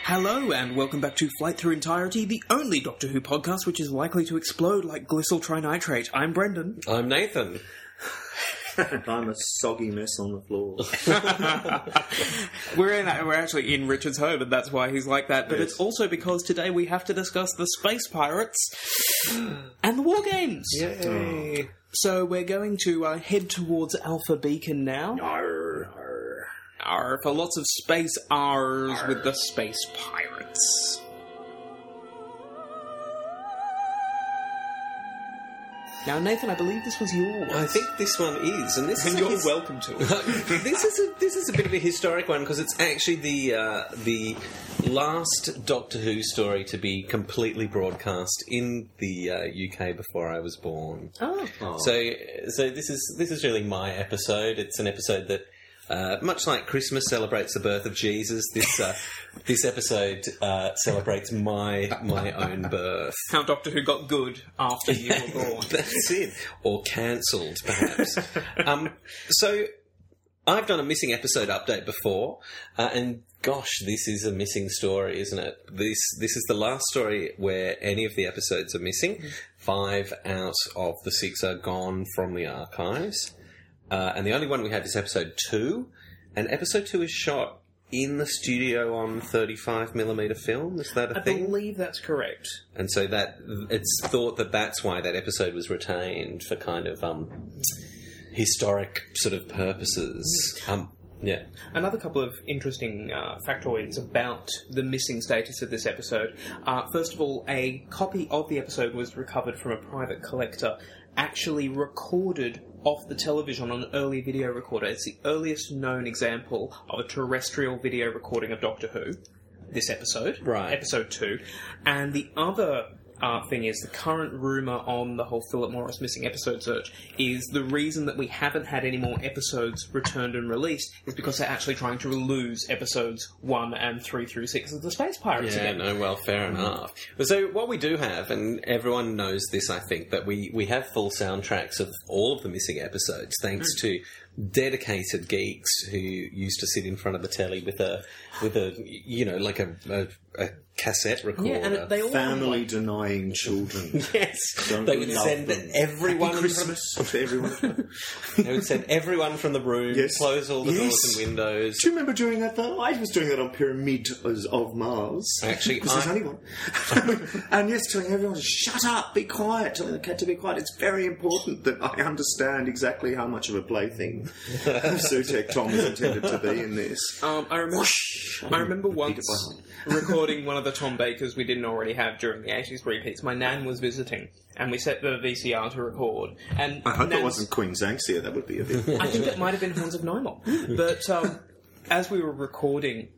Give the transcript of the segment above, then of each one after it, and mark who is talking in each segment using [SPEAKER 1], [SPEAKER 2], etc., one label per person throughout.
[SPEAKER 1] Hello and welcome back to Flight Through Entirety, the only Doctor Who podcast which is likely to explode like glycerol trinitrate. I'm Brendan.
[SPEAKER 2] I'm Nathan.
[SPEAKER 3] And I'm a soggy mess on the floor.
[SPEAKER 1] We're actually in Richard's home, and that's why he's like that. But
[SPEAKER 3] Yes.
[SPEAKER 1] it's also because today we have to discuss the Space Pirates and the War Games.
[SPEAKER 2] Yay.
[SPEAKER 1] So we're going to head towards Alpha Beacon now.
[SPEAKER 3] Arr.
[SPEAKER 1] R for lots of space R's with the Space Pirates. Now, Nathan, I believe this was yours.
[SPEAKER 2] I think this one is, and this
[SPEAKER 1] And
[SPEAKER 2] is
[SPEAKER 1] you're welcome to it.
[SPEAKER 2] this is a bit of a historic one because it's actually the last Doctor Who story to be completely broadcast in the UK before I was born.
[SPEAKER 1] Oh.
[SPEAKER 2] So this is really my episode. It's an episode that. Much like Christmas celebrates the birth of Jesus, this episode celebrates my own birth.
[SPEAKER 1] How Doctor Who got good after you were born.
[SPEAKER 2] That's it. Or cancelled, perhaps. So, I've done a missing episode update before, and gosh, this is a missing story, isn't it? This is the last story where any of the episodes are missing. 5 out of the 6 are gone from the archives. And the only one we have is episode 2. And episode 2 is shot in the studio on 35mm film. Is that a thing?
[SPEAKER 1] I believe that's correct.
[SPEAKER 2] And so that it's thought that that's why that episode was retained for kind of historic sort of purposes. Yeah.
[SPEAKER 1] Another couple of interesting factoids about the missing status of this episode. First of all, a copy of the episode was recovered from a private collector, actually recorded off the television on an early video recorder. It's the earliest known example of a terrestrial video recording of Doctor Who, this episode,
[SPEAKER 2] Right.
[SPEAKER 1] episode 2. And the other thing is, the current rumour on the whole Philip Morris missing episode search is the reason that we haven't had any more episodes returned and released is because they're actually trying to lose episodes 1 and 3 through 6 of the Space Pirates
[SPEAKER 2] Yeah,
[SPEAKER 1] again.
[SPEAKER 2] no, well, fair enough. So what we do have, and everyone knows this, I think, that we have full soundtracks of all of the missing episodes, thanks to dedicated geeks who used to sit in front of the telly with a you know, like a cassette recorder.
[SPEAKER 1] Yeah, and they all
[SPEAKER 3] Family denying children.
[SPEAKER 2] Yes,
[SPEAKER 3] Don't
[SPEAKER 2] they would
[SPEAKER 3] love
[SPEAKER 2] send
[SPEAKER 3] them.
[SPEAKER 2] everyone
[SPEAKER 3] Happy Christmas to everyone.
[SPEAKER 2] They would send everyone from the room,
[SPEAKER 3] Yes.
[SPEAKER 2] close all the
[SPEAKER 3] Yes.
[SPEAKER 2] doors and windows.
[SPEAKER 3] Do you remember doing that though? I was doing that on Pyramid of Mars.
[SPEAKER 2] Actually,
[SPEAKER 3] because there's only one. And yes, telling everyone to shut up, be quiet, telling the cat to be quiet. It's very important that I understand exactly how much of a plaything Sutek Tom is intended to be in this.
[SPEAKER 1] I remember once recording one of the Tom Bakers we didn't already have during the 80s repeats. My nan was visiting, and we set the VCR to record. And
[SPEAKER 3] I hope it
[SPEAKER 1] Nan's-
[SPEAKER 3] wasn't Queen Xanxia, that would be a bit...
[SPEAKER 1] I think it might have been Horns of Nymon. But as we were recording,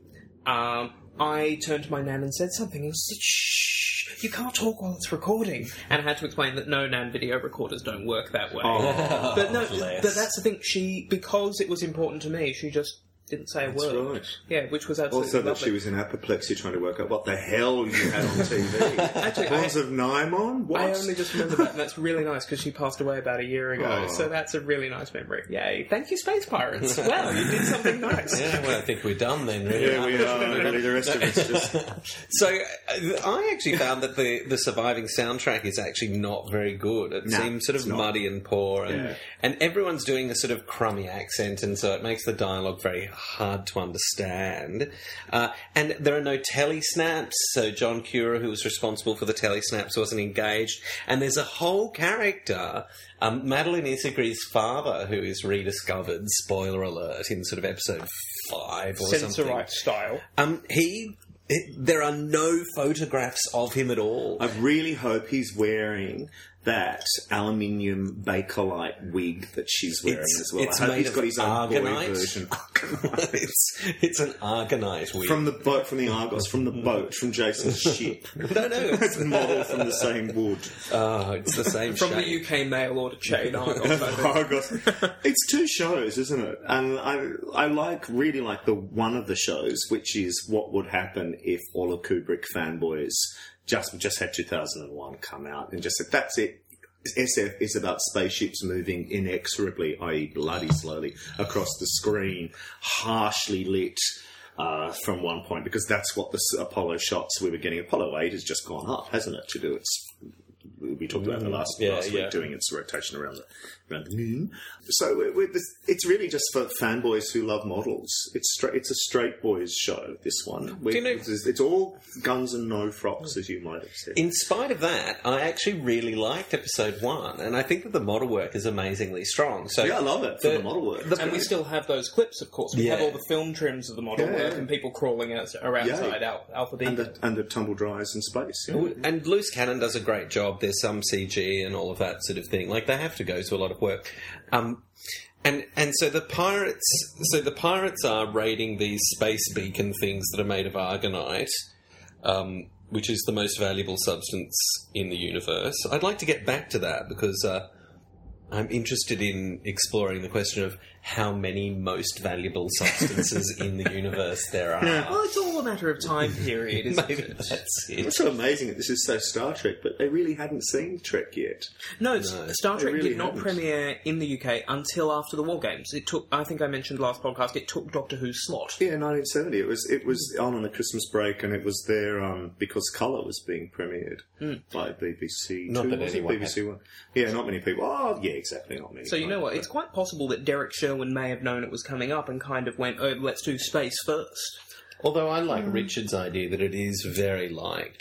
[SPEAKER 1] I turned to my nan and said something, and said, "Shh, you can't talk while it's recording." And I had to explain that no, nan, video recorders don't work that way.
[SPEAKER 3] Oh,
[SPEAKER 1] But no,
[SPEAKER 2] bless.
[SPEAKER 1] but that's the thing. Because it was important to me, she just didn't say a word.
[SPEAKER 3] right.
[SPEAKER 1] Yeah, which was absolutely
[SPEAKER 3] Also that
[SPEAKER 1] lovely.
[SPEAKER 3] she was in apoplexy trying to work out what the hell you had on TV.
[SPEAKER 1] Actually,
[SPEAKER 3] Horns of Nymon? What?
[SPEAKER 1] I only just remember that, and that's really nice because she passed away about a year ago.
[SPEAKER 3] Oh.
[SPEAKER 1] So that's a really nice memory. Yay! Thank you, Space Pirates. Well, you did something nice.
[SPEAKER 2] Yeah, well, I think we're done then, really.
[SPEAKER 3] Yeah, we are. Really, the rest of it's just...
[SPEAKER 2] So, I actually found that the surviving soundtrack is actually not very good. It
[SPEAKER 3] No,
[SPEAKER 2] seems sort of
[SPEAKER 3] it's not.
[SPEAKER 2] muddy and poor, and,
[SPEAKER 3] Yeah.
[SPEAKER 2] and everyone's doing a sort of crummy accent, and so it makes the dialogue very hard to understand. And there are no telesnaps, so John Cura, who was responsible for the telesnaps, wasn't engaged. And there's a whole character, Madeline Isagree's father, who is rediscovered, spoiler alert, in sort of episode 5 or something.
[SPEAKER 1] Sensorite style.
[SPEAKER 2] There are no photographs of him at all.
[SPEAKER 3] I really hope he's wearing that aluminium Bakelite wig that she's wearing as well.
[SPEAKER 2] It's
[SPEAKER 3] I hope
[SPEAKER 2] made
[SPEAKER 3] he's
[SPEAKER 2] of
[SPEAKER 3] got his own boy
[SPEAKER 2] argonite.
[SPEAKER 3] version.
[SPEAKER 2] it's an argonite wig.
[SPEAKER 3] From the boat, from the Argos, from the boat, from Jason's ship.
[SPEAKER 2] no,
[SPEAKER 3] It's modelled from the same wood.
[SPEAKER 2] Oh, it's the same
[SPEAKER 1] From
[SPEAKER 2] shape.
[SPEAKER 1] the UK mail order chain, Argos, I think.
[SPEAKER 3] Argos. It's 2 shows, isn't it? And I really like the one of the shows, which is what would happen if all of Kubrick fanboys just had 2001 come out and just said, that's it. SF is about spaceships moving inexorably, i.e. bloody slowly, across the screen, harshly lit, from one point, because that's what the Apollo shots we were getting. Apollo 8 has just gone up, hasn't it, to do its... We talked about the last week doing its rotation around the moon. So it's really just for fanboys who love models. It's a straight boys show, this one. It's all guns and no frocks, as you might have said.
[SPEAKER 2] In spite of that, I actually really liked episode 1, and I think that the model work is amazingly strong. So
[SPEAKER 3] I love it for the model work.
[SPEAKER 1] And we still have those clips, of course. We have all the film trims of the model work and people crawling around Alpha Beacon.
[SPEAKER 3] And the tumble dryers in space. Yeah.
[SPEAKER 2] And Loose Cannon does a great job. There's some CG and all of that sort of thing. Like, they have to go to a lot of work. And so the pirates are raiding these space beacon things that are made of Argonite, which is the most valuable substance in the universe. I'd like to get back to that because I'm interested in exploring the question of how many most valuable substances in the universe there are.
[SPEAKER 1] Well, it's all a matter of time period, isn't
[SPEAKER 2] Maybe
[SPEAKER 1] it?
[SPEAKER 2] that's it.
[SPEAKER 3] It's so amazing that this is so Star Trek, but they really hadn't seen Trek yet.
[SPEAKER 1] No, Star Trek
[SPEAKER 3] really
[SPEAKER 1] did not
[SPEAKER 3] haven't.
[SPEAKER 1] premiere in the UK until after the War Games. It took, I think I mentioned last podcast, it took Doctor Who's slot.
[SPEAKER 3] Yeah, 1970. It was on a Christmas break, and it was there because Colour was being premiered by BBC.
[SPEAKER 2] Not
[SPEAKER 3] Two,
[SPEAKER 2] that
[SPEAKER 3] was it?
[SPEAKER 2] anyone
[SPEAKER 3] BBC One. Yeah, not many people. Oh, yeah, exactly, not many.
[SPEAKER 1] So you know what, it's quite possible that Derek Sherwin may have known it was coming up and kind of went, oh, let's do space first.
[SPEAKER 2] Although I like Richard's idea that it is very like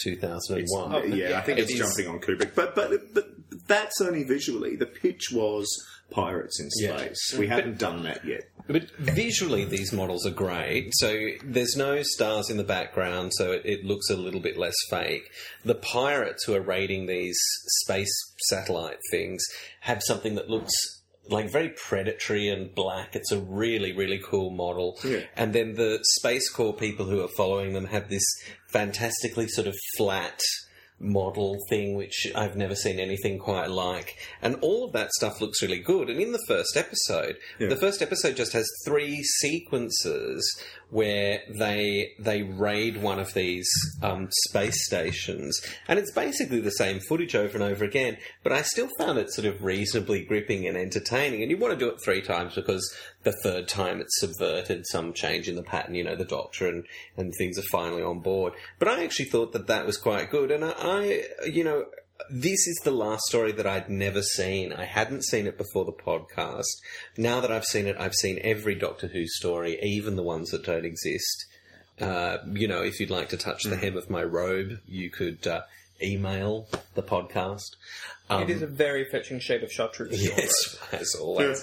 [SPEAKER 2] 2001.
[SPEAKER 3] Yeah, I think it's jumping on Kubrick, but that's only visually. The pitch was pirates in space. We haven't done that yet.
[SPEAKER 2] But visually, these models are great. So there's no stars in the background, so it looks a little bit less fake. The pirates who are raiding these space satellite things have something that looks like very predatory and black. It's a really, really cool model.
[SPEAKER 3] Yeah.
[SPEAKER 2] And then the Space Corps people who are following them have this fantastically sort of flat model thing, which I've never seen anything quite like. And all of that stuff looks really good. And in the first episode, the first episode just has 3 sequences where they raid one of these space stations. And it's basically the same footage over and over again, but I still found it sort of reasonably gripping and entertaining. And you want to do it 3 times because the third time it's subverted some change in the pattern, you know, the Doctor and things are finally on board. But I actually thought that was quite good. And I you know, this is the last story that I'd never seen. I hadn't seen it before the podcast. Now that I've seen it, I've seen every Doctor Who story, even the ones that don't exist. You know, if you'd like to touch the hem of my robe, you could email the podcast.
[SPEAKER 1] It is a very fetching shade of chartreuse.
[SPEAKER 2] Yes, as always.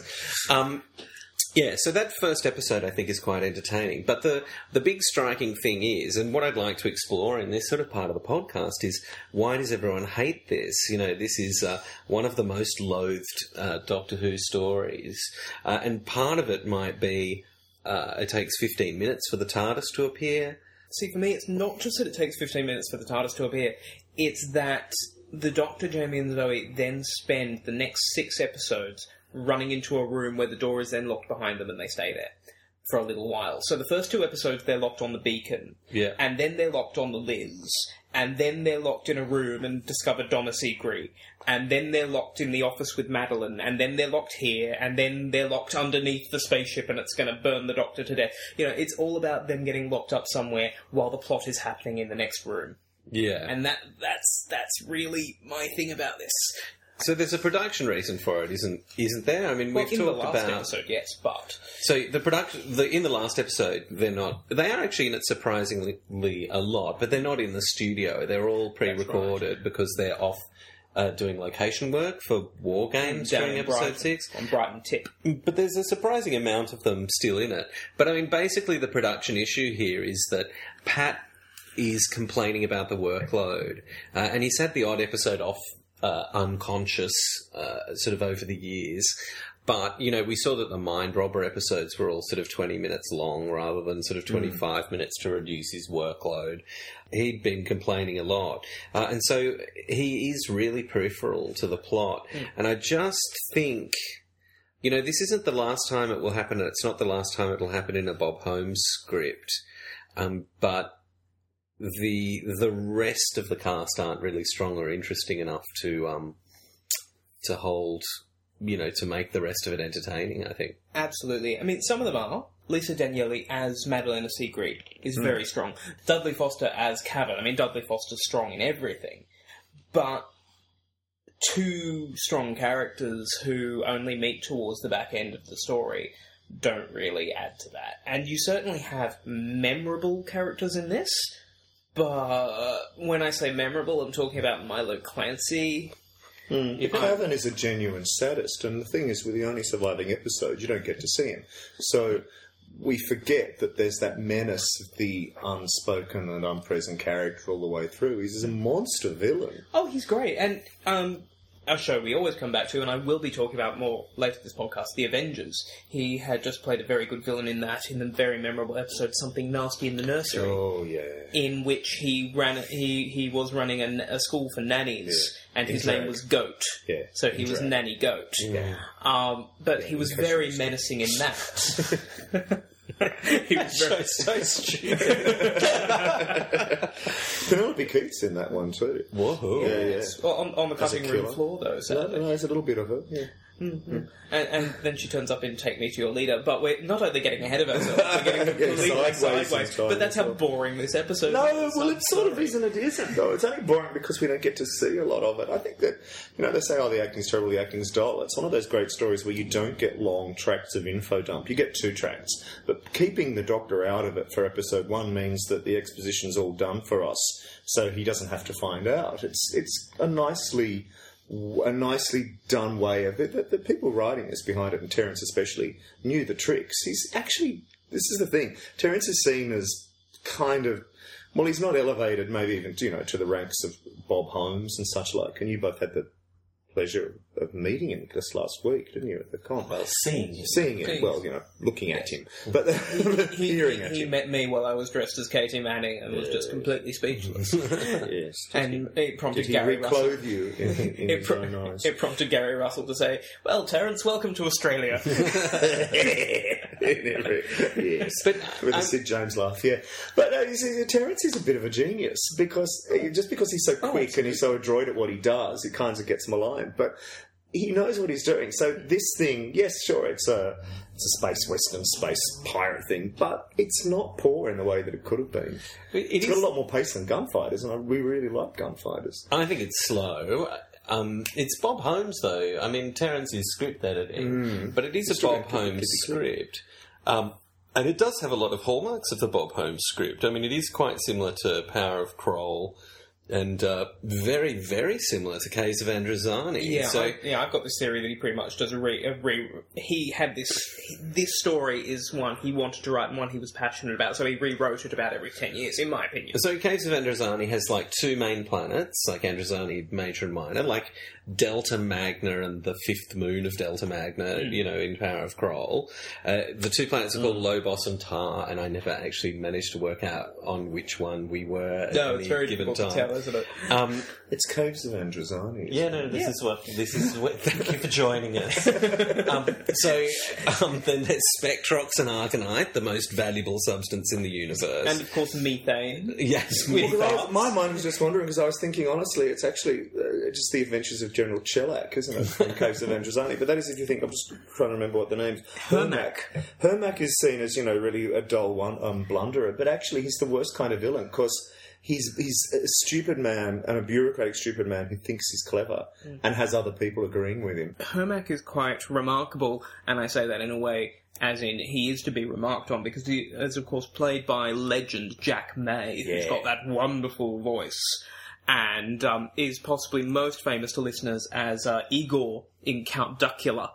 [SPEAKER 2] Yeah, so that first episode I think is quite entertaining. But the big striking thing is, and what I'd like to explore in this sort of part of the podcast is, why does everyone hate this? You know, this is one of the most loathed Doctor Who stories. And part of it might be it takes 15 minutes for the TARDIS to appear.
[SPEAKER 1] See, for me, it's not just that it takes 15 minutes for the TARDIS to appear. It's that the Doctor, Jamie and Zoe then spend the next 6 episodes running into a room where the door is then locked behind them and they stay there for a little while. So the first 2 episodes, they're locked on the beacon.
[SPEAKER 2] Yeah.
[SPEAKER 1] And then they're locked on the Liz. And then they're locked in a room and discover Donna Segree. And then they're locked in the office with Madeline. And then they're locked here. And then they're locked underneath the spaceship and it's going to burn the Doctor to death. You know, it's all about them getting locked up somewhere while the plot is happening in the next room.
[SPEAKER 2] Yeah.
[SPEAKER 1] And that's really my thing about this.
[SPEAKER 2] So there's a production reason for it, isn't there? I mean, we've
[SPEAKER 1] in
[SPEAKER 2] talked
[SPEAKER 1] the last
[SPEAKER 2] about
[SPEAKER 1] episode, yes, but
[SPEAKER 2] so the production in the last episode, they are actually in it surprisingly a lot, but they're not in the studio. They're all pre-recorded because they're off doing location work for War Games during episode 6
[SPEAKER 1] on Brighton Tip.
[SPEAKER 2] But there's a surprising amount of them still in it. But I mean, basically, the production issue here is that Pat is complaining about the workload, and he's had the odd episode off. Unconscious sort of over the years. But, you know, we saw that the Mind Robber episodes were all sort of 20 minutes long rather than sort of 25 minutes to reduce his workload. He'd been complaining a lot. And so he is really peripheral to the plot. And I just think, you know, this isn't the last time it will happen. It's not the last time it will happen in a Bob Holmes script. But the rest of the cast aren't really strong or interesting enough to hold, you know, to make the rest of it entertaining, I think.
[SPEAKER 1] Absolutely. I mean, some of them are. Lisa Daniele as Madalena Sigrid is very strong. Dudley Foster as Cavan. I mean, Dudley Foster's strong in everything. But two strong characters who only meet towards the back end of the story don't really add to that. And you certainly have memorable characters in this, but when I say memorable, I'm talking about Milo Clancy.
[SPEAKER 4] Cavan is a genuine sadist, and the thing is, with the only surviving episode, you don't get to see him. So we forget that there's that menace of the unspoken and unpresent character all the way through. He's a monster villain.
[SPEAKER 1] Oh, he's great. And a show we always come back to, and I will be talking about more later this podcast, The Avengers. He had just played a very good villain in that, in the very memorable episode Something Nasty in the Nursery.
[SPEAKER 4] Oh, yeah.
[SPEAKER 1] In which he was running a school for nannies, and his name was Goat.
[SPEAKER 4] Yeah.
[SPEAKER 1] So he was Nanny Goat.
[SPEAKER 4] Yeah.
[SPEAKER 1] But he was very menacing in that. He was very
[SPEAKER 2] so stupid.
[SPEAKER 4] Penelope Keith's in that one too.
[SPEAKER 2] Whoa.
[SPEAKER 4] Yeah.
[SPEAKER 1] Well, on the cutting room
[SPEAKER 4] killer.
[SPEAKER 1] floor, though. So.
[SPEAKER 4] No, there's a little bit of it. Yeah.
[SPEAKER 1] Mm-hmm. And then she turns up in Take Me to Your Leader, but we're not only getting ahead of ourselves, we're getting completely sideways. But that's how boring this episode is.
[SPEAKER 4] No, well, it sort of is and it isn't, though. It's only boring because we don't get to see a lot of it. I think that, they say, the acting's terrible, the acting's dull. It's one of those great stories where you don't get long tracts of info dump. You get 2 tracts. But keeping the Doctor out of it for episode 1 means that the exposition's all done for us, so he doesn't have to find out. It's a nicely done way of it. The people writing this behind it, and Terence especially, knew the tricks. He's actually, this is the thing, Terence is seen as kind of, well, he's not elevated maybe even, to the ranks of Bob Holmes and such like, and you both had the pleasure of meeting him just last week, didn't you, at the con?
[SPEAKER 2] Well, seeing
[SPEAKER 4] him, well, looking at him. But hearing at him.
[SPEAKER 1] He met me while I was dressed as Katie Manning and was just completely speechless.
[SPEAKER 4] Yes.
[SPEAKER 1] And it prompted
[SPEAKER 4] Did he
[SPEAKER 1] Gary Russell.
[SPEAKER 4] reclothe you in his own eyes?
[SPEAKER 1] It prompted Gary Russell to say, "Well, Terence, welcome to Australia."
[SPEAKER 4] Yes. But, with a Sid James laugh, yeah. But you see, Terence is a bit of a genius because he's so quick and he's so adroit at what he does, it kind of gets maligned. But he knows what he's doing. So this thing, yes, sure, it's a space western, space pirate thing, but it's not poor in the way that it could have been. It's got a lot more pace than Gunfighters, and we really like Gunfighters.
[SPEAKER 2] I think it's slow. It's Bob Holmes, though. I mean, Terence is script editing, but it is a Bob Holmes script. And it does have a lot of hallmarks of the Bob Holmes script. I mean, it is quite similar to Power of Kroll, and very, very similar to Caves of Androzani.
[SPEAKER 1] Yeah, I've got this theory that he pretty much does he had this story is one he wanted to write and one he was passionate about, so he rewrote it about every 10 years, in my opinion.
[SPEAKER 2] So Caves of Androzani has, 2 main planets, like Androzani Major and Minor, like Delta Magna and the 5th moon of Delta Magna, in Power of Kroll. The 2 planets are called Lobos and Tar, and I never actually managed to work out on which one we were at any given time.
[SPEAKER 1] To tell, isn't it?
[SPEAKER 4] It's Caves of Androzani.
[SPEAKER 2] Yeah, no, this is what. Thank you for joining us. Then there's Spectrox and Argonite, the most valuable substance in the universe,
[SPEAKER 1] and of course methane.
[SPEAKER 2] Yes,
[SPEAKER 4] my mind was just wandering because I was thinking, honestly, it's actually just the adventures of General Shellac, isn't it, from Caves of Androzani? But that is, if you think, I'm just trying to remember what the name's. Hermac. Hermac is seen as, really a dull blunderer, but actually he's the worst kind of villain because he's a stupid man and a bureaucratic stupid man who thinks he's clever and has other people agreeing with him.
[SPEAKER 1] Hermac is quite remarkable, and I say that in a way as in he is to be remarked on because he is, of course, played by legend Jack May, who's got that wonderful voice, and is possibly most famous to listeners as Igor in Count Duckula.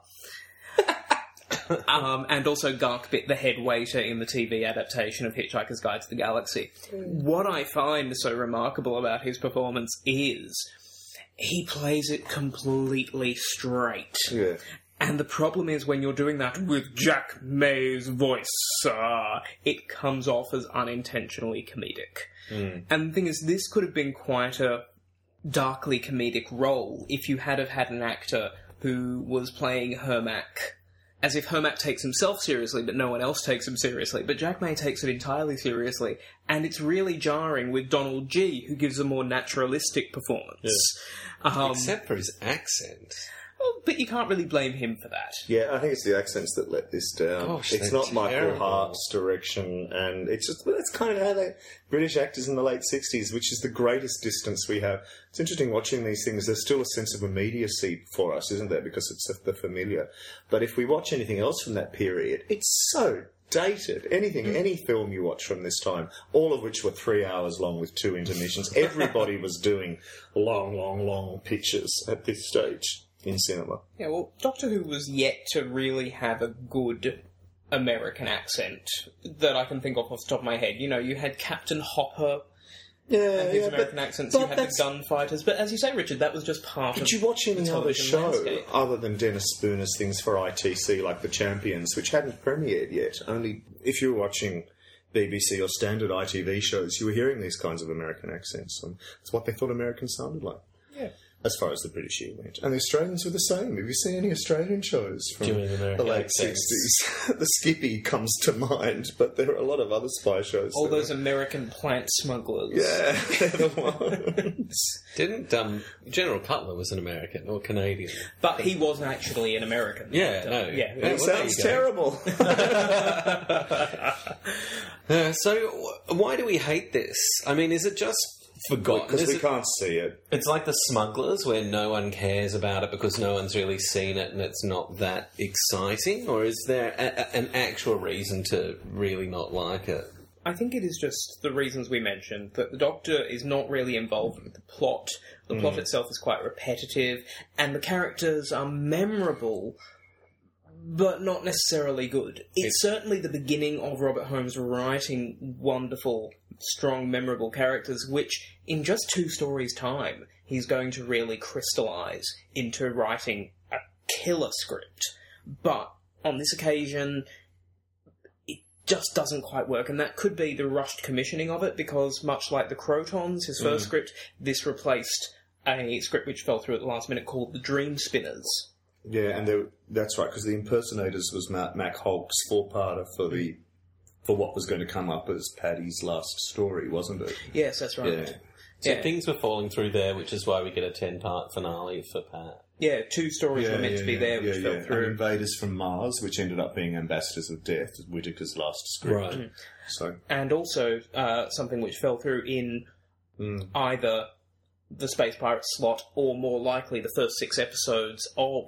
[SPEAKER 1] And also Garkbit, the head waiter in the TV adaptation of Hitchhiker's Guide to the Galaxy. What I find so remarkable about his performance is he plays it completely straight.
[SPEAKER 4] Yeah.
[SPEAKER 1] And the problem is when you're doing that with Jack May's voice, it comes off as unintentionally comedic. And the thing is, this could have been quite a darkly comedic role if you had have had an actor who was playing Hermac as if Hermac takes himself seriously, but no one else takes him seriously. But Jack May takes it entirely seriously, and it's really jarring with Donald G., who gives a more naturalistic performance.
[SPEAKER 2] Except for his accent.
[SPEAKER 1] Well, but you can't really blame him for that.
[SPEAKER 4] Yeah, I think it's the accents that let this down.
[SPEAKER 2] Gosh,
[SPEAKER 4] it's
[SPEAKER 2] they're
[SPEAKER 4] not Michael
[SPEAKER 2] terrible.
[SPEAKER 4] Hart's direction, and it's just that's kind of how they British actors in the late 60s, which is the greatest distance we have. It's interesting watching these things. There's still a sense of immediacy for us, isn't there? Because it's the familiar. But if we watch anything else from that period, it's so dated. Any film you watch from this time, all of which were 3 hours long with 2 intermissions, everybody was doing long pictures at this stage in cinema.
[SPEAKER 1] Yeah, well, Doctor Who was yet to really have a good American accent that I can think of off the top of my head. You know, you had Captain Hopper and his American accents, you had the gunfighters, but as you say, Richard, that was just part of
[SPEAKER 4] Did you watch any
[SPEAKER 1] the
[SPEAKER 4] other
[SPEAKER 1] television
[SPEAKER 4] show
[SPEAKER 1] landscape.
[SPEAKER 4] other than Dennis Spooner's things for ITC, like The Champions, which hadn't premiered yet? Only if you were watching BBC or standard ITV shows, you were hearing these kinds of American accents, and it's what they thought Americans sounded like.
[SPEAKER 1] Yeah.
[SPEAKER 4] As far as the British year went. And the Australians were the same. Have you seen any Australian shows from
[SPEAKER 2] Doing
[SPEAKER 4] the
[SPEAKER 2] American
[SPEAKER 4] late
[SPEAKER 2] accents.
[SPEAKER 4] 60s? The Skippy comes to mind, but there are a lot of other spy shows.
[SPEAKER 1] All
[SPEAKER 4] that
[SPEAKER 1] those
[SPEAKER 4] are-
[SPEAKER 1] American plant smugglers.
[SPEAKER 4] Yeah, they're the ones.
[SPEAKER 2] Didn't General Cutler was an American or Canadian?
[SPEAKER 1] But he wasn't actually an American.
[SPEAKER 2] Yeah, no.
[SPEAKER 1] Yeah.
[SPEAKER 2] Well,
[SPEAKER 4] It
[SPEAKER 2] there
[SPEAKER 4] sounds
[SPEAKER 2] you go.
[SPEAKER 4] terrible.
[SPEAKER 2] So why do we hate this? I mean, is it just forgotten?
[SPEAKER 4] Because
[SPEAKER 2] Is
[SPEAKER 4] we
[SPEAKER 2] it-
[SPEAKER 4] can't see it.
[SPEAKER 2] It's like The Smugglers, where no one cares about it because no one's really seen it and it's not that exciting? Or is there an actual reason to really not like it?
[SPEAKER 1] I think it is just the reasons we mentioned, that the Doctor is not really involved with the plot. The plot itself is quite repetitive, and the characters are memorable, but not necessarily good. It's certainly the beginning of Robert Holmes writing wonderful, strong, memorable characters, which, in just 2 stories' time, he's going to really crystallise into writing a killer script. But on this occasion, it just doesn't quite work, and that could be the rushed commissioning of it, because much like the Crotons, his first script, this replaced a script which fell through at the last minute called The Dream Spinners.
[SPEAKER 4] Yeah, and that's right, because The Impersonators was Mac Holt's 4-parter for what was going to come up as Paddy's last story, wasn't it?
[SPEAKER 1] Yes, that's right.
[SPEAKER 4] Yeah.
[SPEAKER 2] So
[SPEAKER 1] Yeah.
[SPEAKER 2] things were falling through there, which is why we get a 10-part finale for Pat.
[SPEAKER 1] Yeah, 2 stories were meant to be there, which fell
[SPEAKER 4] And
[SPEAKER 1] through.
[SPEAKER 4] Invaders from Mars, which ended up being Ambassadors of Death, Whittaker's last script.
[SPEAKER 2] Right.
[SPEAKER 4] So
[SPEAKER 1] And also something which fell through in either the Space Pirates slot or, more likely, the first 6 episodes of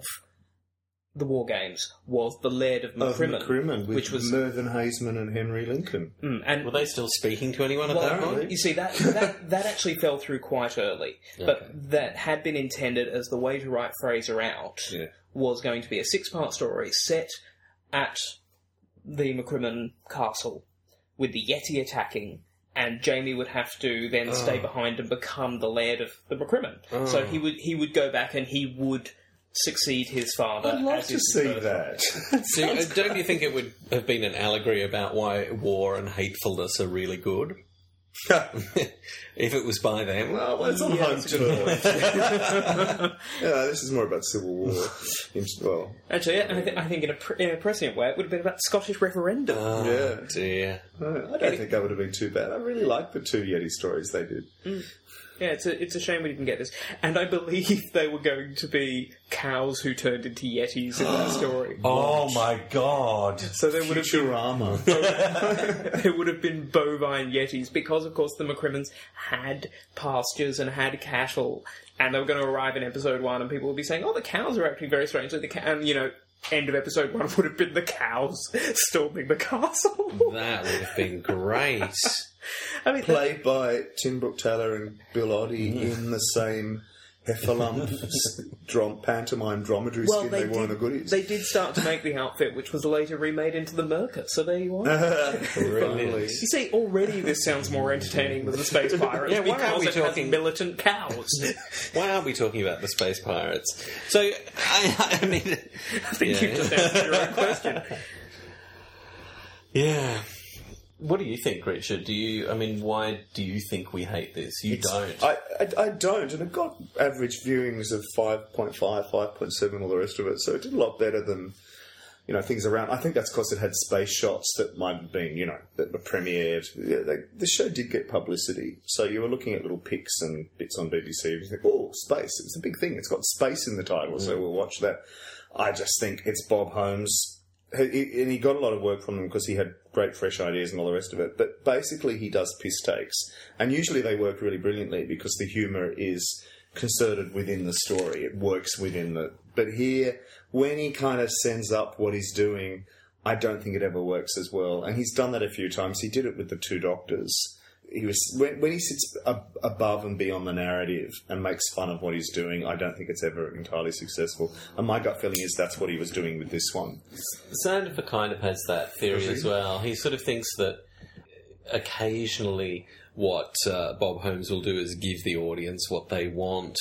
[SPEAKER 1] the War Games was the Laird of McCrimmon,
[SPEAKER 4] which was Mervyn Haseman and Henry Lincoln.
[SPEAKER 1] And
[SPEAKER 2] Were they still speaking to anyone at that point?
[SPEAKER 1] you see, that actually fell through quite early. But that had been intended as the way to write Fraser out was going to be a 6-part story set at the McCrimmon Castle with the Yeti attacking, and Jamie would have to then stay behind and become the Laird of the McCrimmon. So he would go back and he would succeed his father.
[SPEAKER 4] I'd love
[SPEAKER 1] as
[SPEAKER 4] to
[SPEAKER 1] his
[SPEAKER 4] see
[SPEAKER 1] birth.
[SPEAKER 4] that.
[SPEAKER 2] So, don't you think it would have been an allegory about why war and hatefulness are really good? If it was by them?
[SPEAKER 4] Well, it's on home turf. Yeah, this is more about Civil War. Well,
[SPEAKER 1] Actually, I think in a prescient way, it would have been about the Scottish referendum.
[SPEAKER 4] yeah.
[SPEAKER 2] Dear.
[SPEAKER 4] I don't think that would have been too bad. I really like the 2 Yeti stories they did.
[SPEAKER 1] Yeah, it's a shame we didn't get this. And I believe they were going to be cows who turned into Yetis in that story.
[SPEAKER 2] Oh my god.
[SPEAKER 1] So there would have been
[SPEAKER 4] Futurama.
[SPEAKER 1] there would have been bovine Yetis because, of course, the McCrimmons had pastures and had cattle, and they were going to arrive in episode 1, and people would be saying, "Oh, the cows are acting very strangely." And end of episode 1 would have been the cows storming the castle.
[SPEAKER 2] That would have been great.
[SPEAKER 1] I mean,
[SPEAKER 4] Played by Tim Brooke Taylor and Bill Oddie in the same heffalump pantomime dromedary skin they wore in the goodies.
[SPEAKER 1] They did start to make the outfit, which was later remade into the Merca. So there you are.
[SPEAKER 4] Finally.
[SPEAKER 1] You see, already this sounds more entertaining than the Space Pirates
[SPEAKER 2] Yeah, why aren't
[SPEAKER 1] because
[SPEAKER 2] we
[SPEAKER 1] it has
[SPEAKER 2] talking-
[SPEAKER 1] militant cows.
[SPEAKER 2] Why aren't we talking about the Space Pirates? So, I mean...
[SPEAKER 1] I think you've just answered your own question.
[SPEAKER 2] Yeah. What do you think, Richard? Why do you think we hate this? You don't.
[SPEAKER 4] I don't, and it got average viewings of 5.5, 5.7, all the rest of it, so it did a lot better than things around. I think that's because it had space shots that might have been, that were premiered. The show did get publicity. So you were looking at little pics and bits on BBC and you think, oh, space. It's a big thing. It's got space in the title, so we'll watch that. I just think it's Bob Holmes. And he got a lot of work from them because he had great fresh ideas and all the rest of it. But basically he does piss takes. And usually they work really brilliantly because the humour is concerted within the story. It works within the... But here, when he kind of sends up what he's doing, I don't think it ever works as well. And he's done that a few times. He did it with the Two Doctors. He was when he sits above and beyond the narrative and makes fun of what he's doing, I don't think it's ever entirely successful. And my gut feeling is that's what he was doing with this one.
[SPEAKER 2] Sandifer kind of has that theory as well. He sort of thinks that occasionally what Bob Holmes will do is give the audience what they want.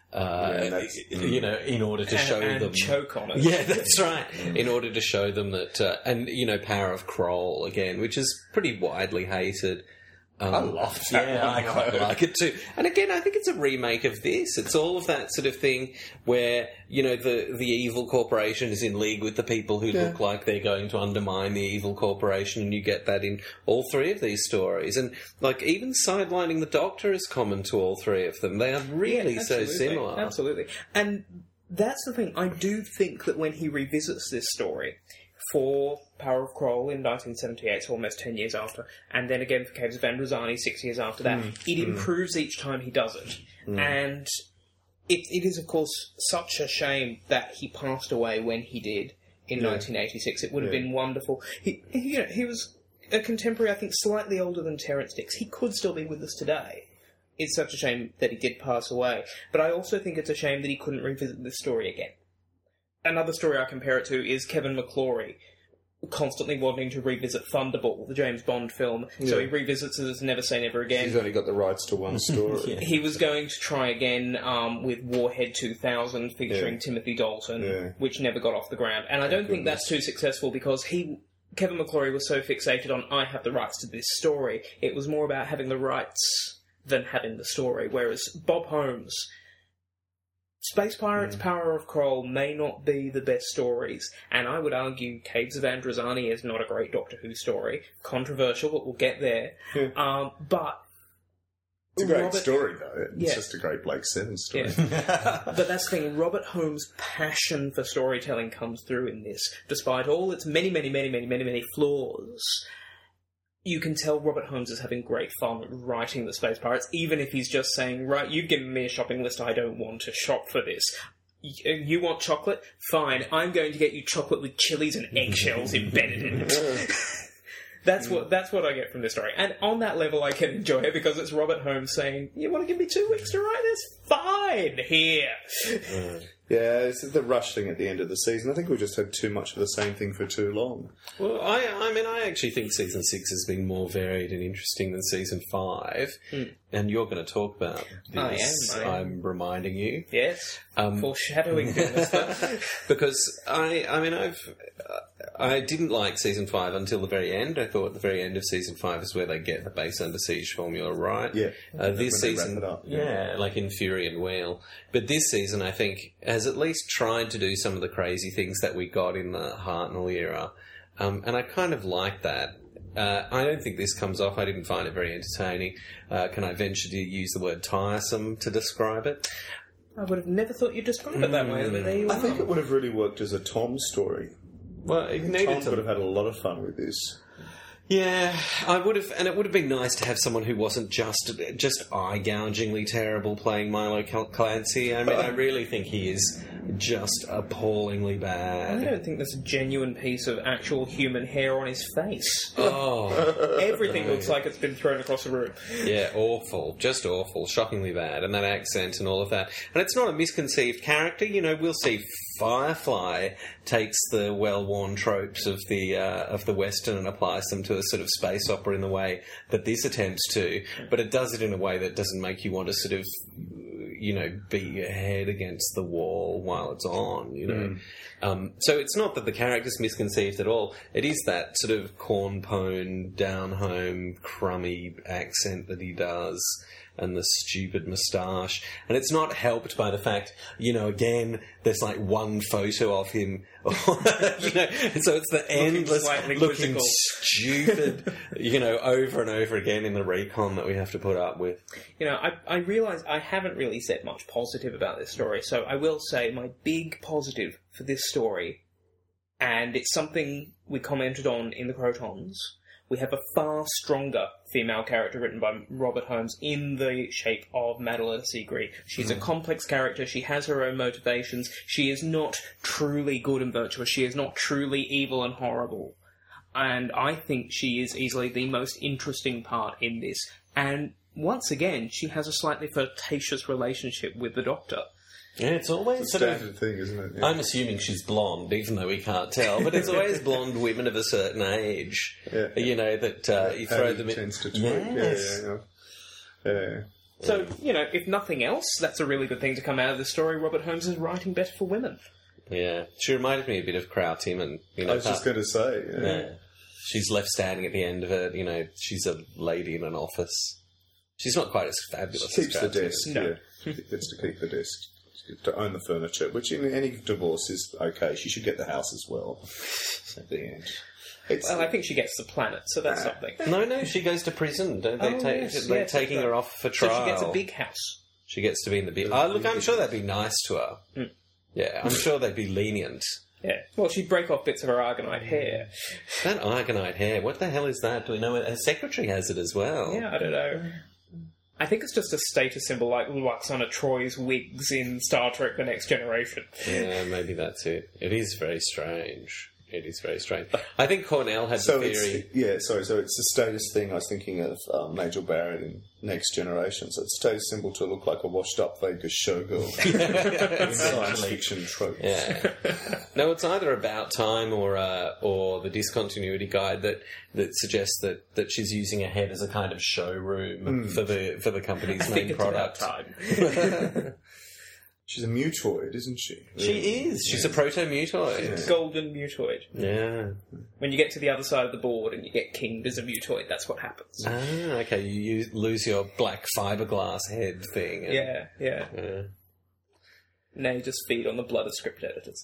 [SPEAKER 2] In order to show them...
[SPEAKER 1] choke on it.
[SPEAKER 2] Yeah, that's right. In order to show them that... Power of Kroll, again, which is pretty widely hated.
[SPEAKER 4] I love that.
[SPEAKER 2] Yeah, I quite like it too. And again, I think it's a remake of this. It's all of that sort of thing where, the evil corporation is in league with the people who look like they're going to undermine the evil corporation, and you get that in all three of these stories. And, even sidelining the Doctor is common to all three of them. They are really so similar.
[SPEAKER 1] Absolutely. And that's the thing. I do think that when he revisits this story... for Power of Kroll in 1978, so almost 10 years after, and then again for Caves of Androzani 6 years after that, it improves each time he does it. And it is, of course, such a shame that he passed away when he did in 1986. It would have been wonderful. He was a contemporary, I think, slightly older than Terrance Dicks. He could still be with us today. It's such a shame that he did pass away. But I also think it's a shame that he couldn't revisit this story again. Another story I compare it to is Kevin McClory constantly wanting to revisit Thunderball, the James Bond film. So he revisits it as Never Say Never Again.
[SPEAKER 4] He's only got the rights to one story.
[SPEAKER 1] He was going to try again with Warhead 2000 featuring Timothy Dalton, which never got off the ground. And I don't think that's too successful because Kevin McClory was so fixated on, I have the rights to this story. It was more about having the rights than having the story. Whereas Bob Holmes... Space Pirates, Power of Kroll may not be the best stories, and I would argue Caves of Androzani is not a great Doctor Who story. Controversial, but we'll get there. But
[SPEAKER 4] it's a great story, though. It's just a great Blake Seven story.
[SPEAKER 1] Yeah. But that's the thing. Robert Holmes' passion for storytelling comes through in this, despite all its many flaws. You can tell Robert Holmes is having great fun writing the Space Pirates, even if he's just saying, right, you've given me a shopping list, I don't want to shop for this. You want chocolate? Fine, I'm going to get you chocolate with chilies and eggshells embedded in it. That's what I get from this story. And on that level, I can enjoy it because it's Robert Holmes saying, you want to give me 2 weeks to write this? Fine, here.
[SPEAKER 4] Yeah, it's the rush thing at the end of the season. I think we just had too much of the same thing for too long.
[SPEAKER 2] Well, I actually think Season 6 has been more varied and interesting than Season 5. And you're going to talk about this.
[SPEAKER 1] I am.
[SPEAKER 2] I'm reminding you.
[SPEAKER 1] Yes. Foreshadowing this.
[SPEAKER 2] Because, I didn't like Season 5 until the very end. I thought the very end of Season 5 is where they get the Base Under Siege formula right.
[SPEAKER 4] Yeah.
[SPEAKER 2] This season... like in Fury and Wheel. But this season, I think, has at least tried to do some of the crazy things that we got in the Hartnell era. And I kind of like that. I don't think this comes off. I didn't find it very entertaining. Can I venture to use the word tiresome to describe it?
[SPEAKER 1] I would have never thought you'd describe it that way, but there you are.
[SPEAKER 4] I think it would have really worked as a Tom story.
[SPEAKER 2] Well, it needed
[SPEAKER 4] Tom would have had a lot of fun with this.
[SPEAKER 2] Yeah, I would have, and it would have been nice to have someone who wasn't just eye-gougingly terrible playing Milo Clancy. I mean, I really think he is just appallingly bad.
[SPEAKER 1] I don't think there's a genuine piece of actual human hair on his face.
[SPEAKER 2] Oh.
[SPEAKER 1] Everything looks like it's been thrown across the room.
[SPEAKER 2] Yeah, awful. Just awful. Shockingly bad. And that accent and all of that. And it's not a misconceived character. You know, we'll see Firefly takes the well-worn tropes of the Western and applies them to a sort of space opera in the way that this attempts to, but it does it in a way that doesn't make you want to sort of, beat your head against the wall while it's on, So it's not that the character's misconceived at all. It is that sort of cornpone, down-home, crummy accent that he does, and the stupid moustache. And it's not helped by the fact, again, there's like one photo of him, and so it's the endless looking stupid, over and over again in the recon that we have to put up with.
[SPEAKER 1] I realise I haven't really said much positive about this story, so I will say my big positive for this story, and it's something we commented on in the Crotons. We have a far stronger female character written by Robert Holmes in the shape of Madeline Seagree. She's a complex character. She has her own motivations. She is not truly good and virtuous. She is not truly evil and horrible. And I think she is easily the most interesting part in this. And once again, she has a slightly flirtatious relationship with the Doctor.
[SPEAKER 2] Yeah, it's always
[SPEAKER 4] It's a standard thing, isn't it? Yeah.
[SPEAKER 2] I'm assuming she's blonde, even though we can't tell. But it's always blonde women of a certain age.
[SPEAKER 4] Yeah.
[SPEAKER 2] That you throw them in.
[SPEAKER 4] Tends to tweak.
[SPEAKER 2] Yes.
[SPEAKER 4] Yeah.
[SPEAKER 1] So, if nothing else, that's a really good thing to come out of the story. Robert Holmes is writing better for women.
[SPEAKER 2] Yeah. She reminded me a bit of Crow Timon.
[SPEAKER 4] I was just going to say.
[SPEAKER 2] Yeah. She's left standing at the end of it. She's a lady in an office. She's not quite as fabulous
[SPEAKER 4] She keeps
[SPEAKER 2] as
[SPEAKER 4] the
[SPEAKER 2] Crow
[SPEAKER 4] desk.
[SPEAKER 1] No.
[SPEAKER 4] Yeah. She gets to keep the desk. To own the furniture, which in any divorce is okay. She should get the house as well at the end.
[SPEAKER 1] Well, I think she gets the planet, so that's something.
[SPEAKER 2] No, she goes to prison. Don't they? They're taking her off for trial.
[SPEAKER 1] So she gets a big house.
[SPEAKER 2] She gets to be in the big... look, I'm sure they'd be nice to her.
[SPEAKER 1] Mm.
[SPEAKER 2] Yeah, I'm sure they'd be lenient.
[SPEAKER 1] Yeah. Well, she'd break off bits of her Argonite hair.
[SPEAKER 2] That Argonite hair, what the hell is that? Do we know? Her secretary has it as well.
[SPEAKER 1] Yeah, I don't know. I think it's just a status symbol like Lwaxana Troy's wigs in Star Trek The Next Generation.
[SPEAKER 2] Yeah, maybe that's it. It is very strange. It is very strange. I think Cornell had the theory...
[SPEAKER 4] So it's a status thing. I was thinking of Majel Barrett in Next Generation. So it's a status symbol to look like a washed-up Vegas showgirl. Science fiction trope.
[SPEAKER 2] Yeah. No, it's either About Time or the Discontinuity Guide that suggests that she's using her head as a kind of showroom for the company's main product.
[SPEAKER 1] Time.
[SPEAKER 4] She's a mutoid, isn't she?
[SPEAKER 2] She is. She's a proto-mutoid.
[SPEAKER 4] Yeah.
[SPEAKER 1] Golden mutoid.
[SPEAKER 2] Yeah.
[SPEAKER 1] When you get to the other side of the board and you get kinged as a mutoid, that's what happens.
[SPEAKER 2] Ah, okay. You lose your black fiberglass head thing.
[SPEAKER 1] Yeah. Now you just feed on the blood of script editors.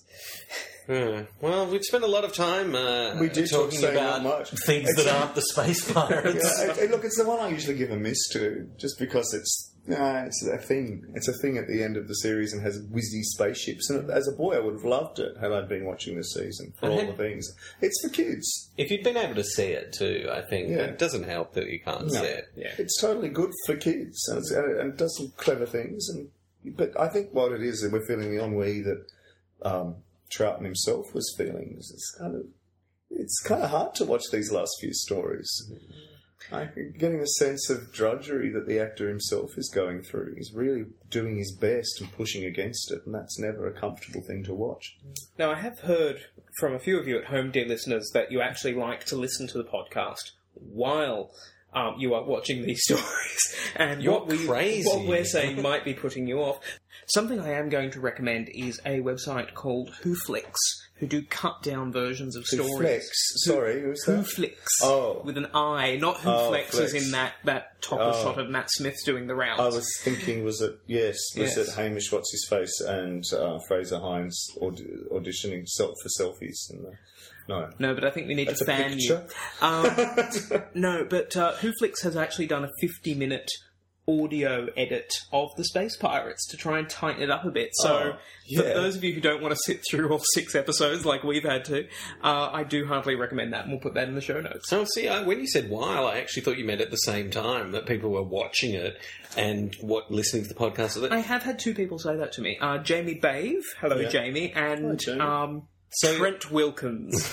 [SPEAKER 2] Well, we've spent a lot of time
[SPEAKER 4] We did
[SPEAKER 2] talking about things that aren't the space pirates.
[SPEAKER 4] Look, it's the one I usually give a miss to, just because it's a thing. It's a thing at the end of the series and has whizzy spaceships. And as a boy, I would have loved it had I been watching this season for all the things. It's for kids.
[SPEAKER 2] If you'd been able to see it too, I think it doesn't help that you can't see it.
[SPEAKER 1] Yeah.
[SPEAKER 4] It's totally good for kids, and it does some clever things. But I think what it is, and we're feeling the ennui that Troughton himself was feeling. It's kind of hard to watch these last few stories. I'm getting a sense of drudgery that the actor himself is going through. He's really doing his best and pushing against it, and that's never a comfortable thing to watch.
[SPEAKER 1] Now, I have heard from a few of you at home, dear listeners, that you actually like to listen to the podcast while you are watching these stories. And
[SPEAKER 2] You're crazy.
[SPEAKER 1] What we're saying might be putting you off. Something I am going to recommend is a website called WhoFlix, who do cut-down versions of stories.
[SPEAKER 4] Flex. Sorry, who's that?
[SPEAKER 1] WhoFlix.
[SPEAKER 4] Oh.
[SPEAKER 1] With an I, not WhoFlex
[SPEAKER 4] Flex.
[SPEAKER 1] as in that topper shot of Matt Smith doing the rounds.
[SPEAKER 4] I was thinking, was it Hamish What's-His-Face and Fraser Hines auditioning for selfies?
[SPEAKER 1] No, but I think we need
[SPEAKER 4] That's
[SPEAKER 1] to
[SPEAKER 4] a
[SPEAKER 1] fan you.
[SPEAKER 4] picture?
[SPEAKER 1] No, but WhoFlix has actually done a 50-minute audio edit of the Space Pirates to try and tighten it up a bit. So, for those of you who don't want to sit through all 6 episodes like we've had to, I do heartily recommend that, and we'll put that in the show notes.
[SPEAKER 2] So, see, when you said while, I actually thought you meant at the same time that people were watching it and listening to the podcast.
[SPEAKER 1] I have had 2 people say that to me. Jamie Bave, hello Jamie, and
[SPEAKER 4] Jamie.
[SPEAKER 1] Trent Wilkins.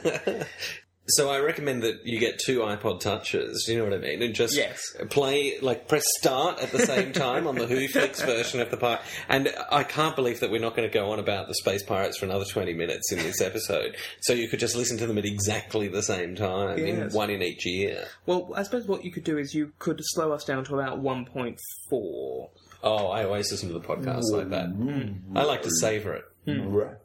[SPEAKER 2] So I recommend that you get 2 iPod Touches, you know what I mean? And just press start at the same time on the WhoFlix version of the pirate. And I can't believe that we're not going to go on about the Space Pirates for another 20 minutes in this episode. So you could just listen to them at exactly the same time, one in each ear.
[SPEAKER 1] Well, I suppose what you could do is you could slow us down to about 1.4.
[SPEAKER 2] Oh, I always listen to the podcast like that. I like to savour it.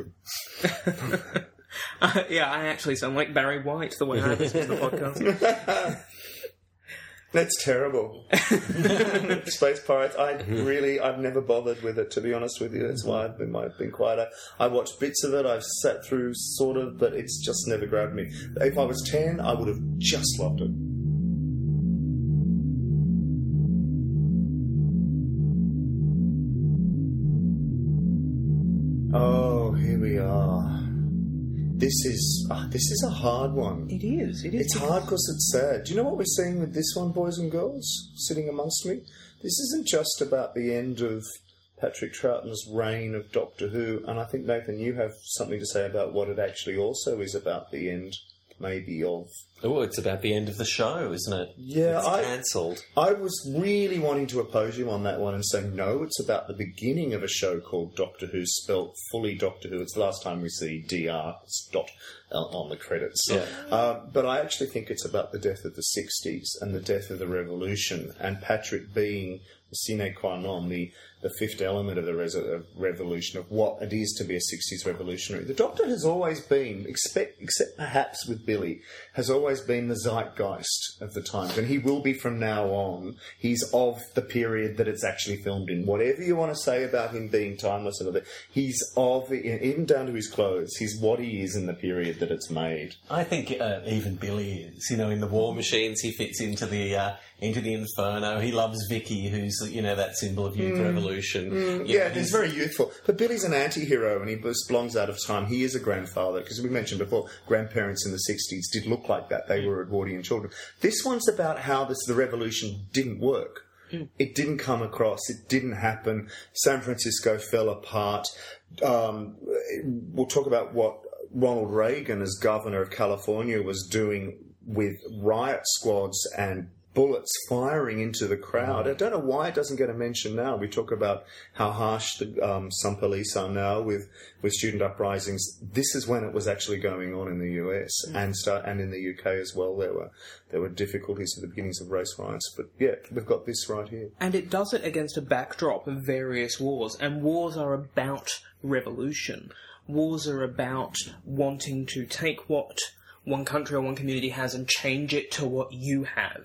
[SPEAKER 1] Yeah, I actually sound like Barry White the way I listen to the podcast.
[SPEAKER 4] That's terrible. Space Pirates, I've never bothered with it, to be honest with you. That's why I've been quieter. I watched bits of it, I've sat through sort of, but it's just never grabbed me. If I was 10, I would have just loved it. Oh, here we are. This is a hard one.
[SPEAKER 1] It is.
[SPEAKER 4] It's hard because it's sad. Do you know what we're seeing with this one, boys and girls, sitting amongst me? This isn't just about the end of Patrick Troughton's reign of Doctor Who, and I think, Nathan, you have something to say about what it actually also is about the end, maybe, of...
[SPEAKER 2] Oh, it's about the end of the show, isn't it?
[SPEAKER 4] Yeah,
[SPEAKER 2] it's cancelled.
[SPEAKER 4] I was really wanting to oppose you on that one and say, no, it's about the beginning of a show called Doctor Who, spelt fully Doctor Who. It's the last time we see DR dot on the credits.
[SPEAKER 2] Yeah.
[SPEAKER 4] But I actually think it's about the death of the 60s and the death of the revolution, and Patrick being the sine qua non, the fifth element of the revolution, of what it is to be a 60s revolutionary. The Doctor has always been, except perhaps with Billy, has always been the zeitgeist of the times, and he will be from now on. He's of the period that it's actually filmed in. Whatever you want to say about him being timeless, he's of, even down to his clothes, he's what he is in the period that it's made.
[SPEAKER 2] I think even Billy is. You know, in the War Machines, he fits into the Inferno. He loves Vicky, who's, that symbol of youth revolution.
[SPEAKER 4] He's very youthful. But Billy's an anti-hero, and he belongs out of time. He is a grandfather, because we mentioned before, grandparents in the 60s did look like that. They were Edwardian children. This one's about how the revolution didn't work. It didn't come across. It didn't happen. San Francisco fell apart. We'll talk about what Ronald Reagan, as governor of California, was doing with riot squads and bullets firing into the crowd. I don't know why it doesn't get a mention now. We talk about how harsh some police are now with student uprisings. This is when it was actually going on in the US and in the UK as well. There were difficulties at the beginnings of race riots, but yeah, we've got this right here.
[SPEAKER 1] And it does it against a backdrop of various wars, and wars are about revolution. Wars are about wanting to take what one country or one community has and change it to what you have.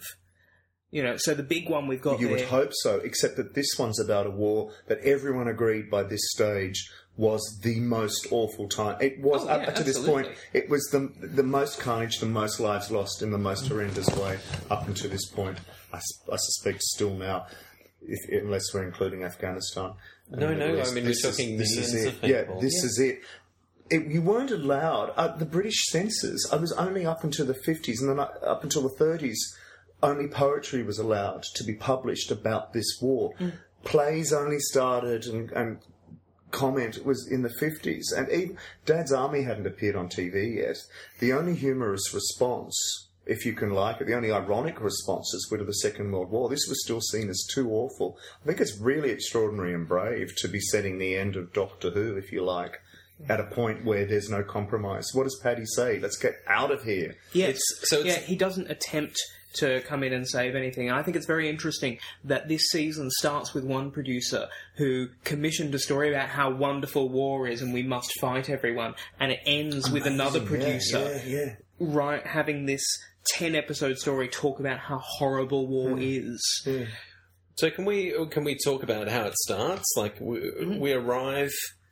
[SPEAKER 1] So the big one we've got
[SPEAKER 4] You would hope so, except that this one's about a war that everyone agreed by this stage was the most awful time. It was, up to this point, it was the most carnage, the most lives lost in the most horrendous way up until this point. I suspect still now, unless we're including Afghanistan.
[SPEAKER 2] No, I mean, we're talking millions of people.
[SPEAKER 4] Yeah, this is it. You weren't allowed. The British censors, I was only up until the 50s, and then up until the 30s, only poetry was allowed to be published about this war. Plays only started and comment was in the 50s. And even Dad's Army hadn't appeared on TV yet. The only humorous response, if you can like it, the only ironic responses were to the Second World War. This was still seen as too awful. I think it's really extraordinary and brave to be setting the end of Doctor Who, if you like, at a point where there's no compromise. What does Paddy say? Let's get out of here.
[SPEAKER 1] Yes. He doesn't attempt to come in and save anything. I think it's very interesting that this season starts with one producer who commissioned a story about how wonderful war is and we must fight everyone, and it ends with another producer having this 10-episode story talk about how horrible war is.
[SPEAKER 2] So can we talk about how it starts? Like we arrive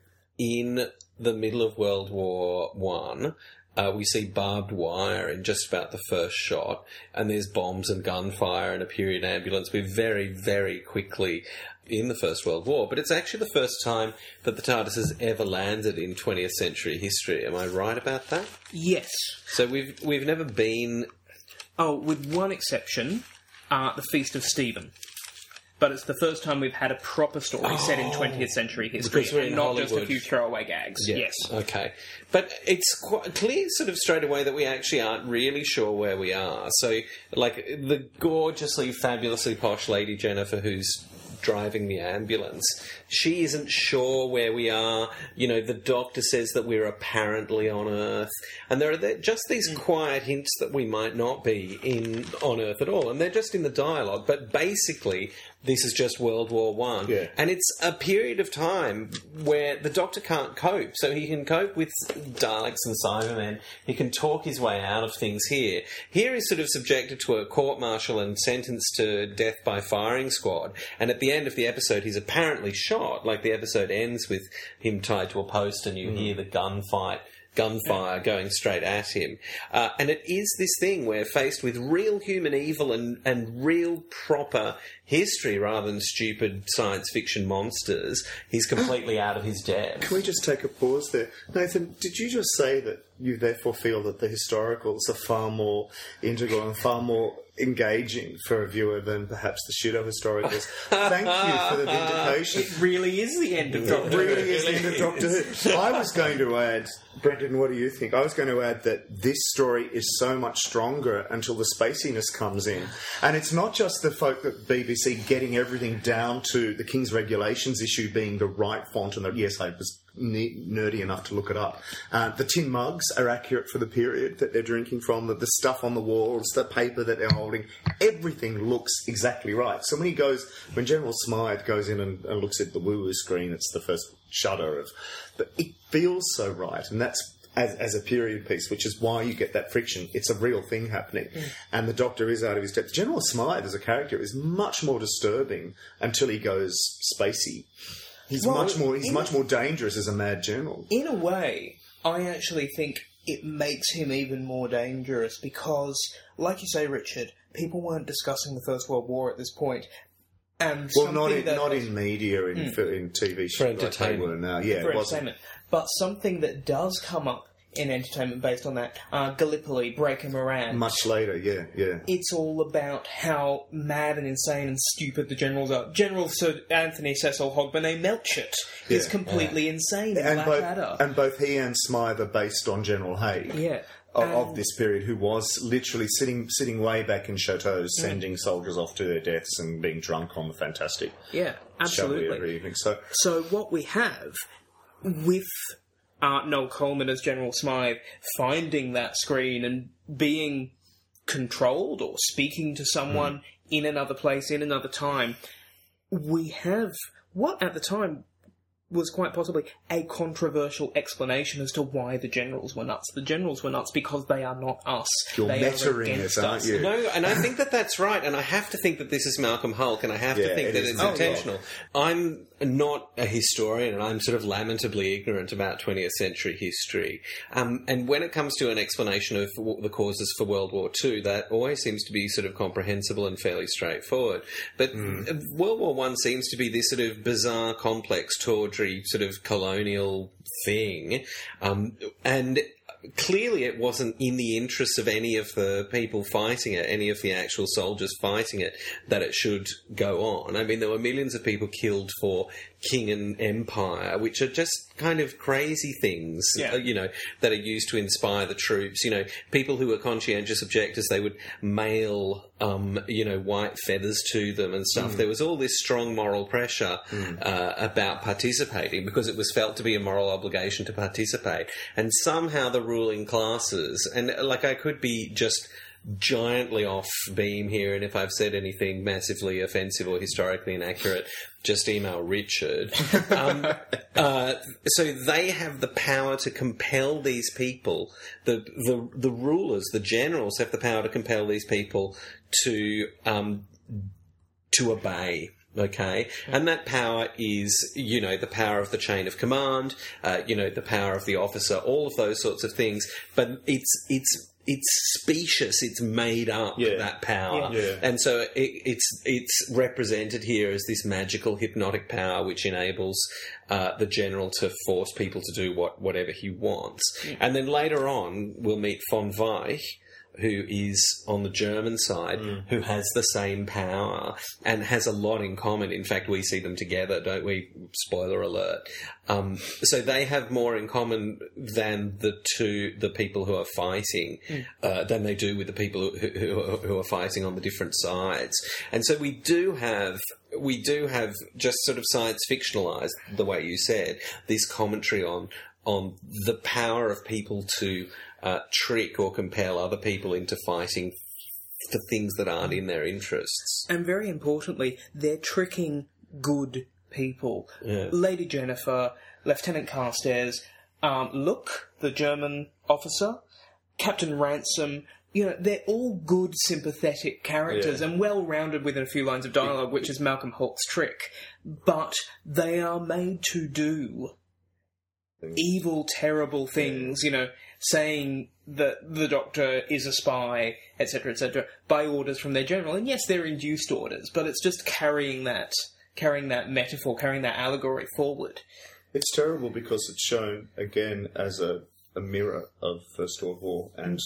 [SPEAKER 2] in the middle of World War One. We see barbed wire in just about the first shot, and there's bombs and gunfire and a period ambulance. We're very, very quickly in the First World War, but it's actually the first time that the TARDIS has ever landed in 20th century history. Am I right about that?
[SPEAKER 1] Yes.
[SPEAKER 2] So we've never been...
[SPEAKER 1] Oh, with one exception, the Feast of Stephen. But it's the first time we've had a proper story set in 20th century history, and not
[SPEAKER 2] Hollywood.
[SPEAKER 1] just a few throwaway gags. Yes.
[SPEAKER 2] Okay. But it's quite clear sort of straight away that we actually aren't really sure where we are. So, like, the gorgeously, fabulously posh Lady Jennifer who's driving the ambulance, she isn't sure where we are. The doctor says that we're apparently on Earth, and there are just these quiet hints that we might not be on Earth at all, and they're just in the dialogue. But basically, this is just World War One.
[SPEAKER 3] Yeah.
[SPEAKER 2] And it's a period of time where the Doctor can't cope. So he can cope with Daleks and Cybermen. He can talk his way out of things here. Here he's sort of subjected to a court-martial and sentenced to death by firing squad. And at the end of the episode, he's apparently shot. Like, the episode ends with him tied to a post and you hear the gunfire going straight at him. And it is this thing where, faced with real human evil and real proper history rather than stupid science fiction monsters, he's completely out of his depth.
[SPEAKER 3] Can we just take a pause there? Nathan, did you just say that you therefore feel that the historicals are far more integral and far more engaging for a viewer than perhaps the pseudo-historicals? Thank you for the vindication.
[SPEAKER 1] It really is the end of Doctor Who.
[SPEAKER 3] It really is the end of Doctor Who. I was going to add, Brendan, what do you think? I was going to add that this story is so much stronger until the spaciness comes in. And it's not just the folk at BBC getting everything down to the King's Regulations issue being the right font, and yes, I was nerdy enough to look it up. The tin mugs are accurate for the period that they're drinking from, the stuff on the walls, the paper that they're holding, everything looks exactly right. So when General Smythe goes in and looks at the woo-woo screen, it's the first shudder of, but it feels so right, and that's as a period piece, which is why you get that friction. It's a real thing happening. And the Doctor is out of his depth. General Smythe as a character is much more disturbing until he goes spacey. He's much more dangerous as a mad general.
[SPEAKER 1] In a way, I actually think it makes him even more dangerous because, like you say, Richard, people weren't discussing the First World War at this point. And
[SPEAKER 3] not in media, in TV shows,
[SPEAKER 2] for
[SPEAKER 3] like they
[SPEAKER 2] entertainment.
[SPEAKER 3] were now. Yeah,
[SPEAKER 1] for
[SPEAKER 3] it wasn't.
[SPEAKER 1] entertainment. But something that does come up in entertainment based on that, Gallipoli, Breaker Moran.
[SPEAKER 3] Much later, yeah.
[SPEAKER 1] It's all about how mad and insane and stupid the generals are. General Sir Anthony Cecil Hogbenay Melchett is completely insane in Blackadder.
[SPEAKER 3] And both he and Smythe are based on General Haig.
[SPEAKER 1] Yeah.
[SPEAKER 3] Of this period, who was literally sitting way back in chateaus, sending soldiers off to their deaths and being drunk on the Fantastic.
[SPEAKER 1] Yeah, absolutely.
[SPEAKER 3] Every evening.
[SPEAKER 1] So what we have with Noel Coleman as General Smythe finding that screen and being controlled or speaking to someone in another place, in another time, we have what at the time was quite possibly a controversial explanation as to why the generals were nuts. The generals were nuts because they are not us.
[SPEAKER 3] You're
[SPEAKER 1] they
[SPEAKER 3] mettering us, aren't you?
[SPEAKER 2] No, and I think that that's right, and I have to think that this is Malcolm Hulke, and I have to think that it's intentional. I'm not a historian, and I'm sort of lamentably ignorant about 20th century history. And when it comes to an explanation of the causes for World War II, that always seems to be sort of comprehensible and fairly straightforward. But World War I seems to be this sort of bizarre, complex, tawdry, sort of colonial thing. And clearly it wasn't in the interests of any of the people fighting it, any of the actual soldiers fighting it, that it should go on. I mean, there were millions of people killed for king and empire, which are just kind of crazy things, that are used to inspire the troops. People who were conscientious objectors, they would mail, white feathers to them and stuff. There was all this strong moral pressure about participating because it was felt to be a moral obligation to participate. And somehow the ruling classes, and I could be just giantly off beam here, and if I've said anything massively offensive or historically inaccurate, just email Richard. So they have the power to compel these people. The rulers, the generals, have the power to compel these people to obey. Okay, and that power is, the power of the chain of command, the power of the officer, all of those sorts of things. But it's specious. It's made up, that power. Yeah. And so it's represented here as this magical hypnotic power which enables the general to force people to do whatever he wants. And then later on we'll meet von Weich, who is on the German side, who has the same power and has a lot in common. In fact, we see them together, don't we? Spoiler alert. So they have more in common than the people who are fighting, than they do with the people who are fighting on the different sides. And so we do have just sort of science fictionalized, the way you said, this commentary on the power of people to trick or compel other people into fighting for things that aren't in their interests.
[SPEAKER 1] And very importantly, they're tricking good people.
[SPEAKER 2] Yeah.
[SPEAKER 1] Lady Jennifer, Lieutenant Carstairs, Look, the German officer, Captain Ransom. They're all good, sympathetic characters and well-rounded within a few lines of dialogue, which is Malcolm Hulke's trick. But they are made to do evil, terrible things, saying that the Doctor is a spy, etc., by orders from their general. And yes, they're induced orders, but it's just carrying that metaphor, carrying that allegory forward.
[SPEAKER 4] It's terrible because it's shown, again, as a mirror of First World War and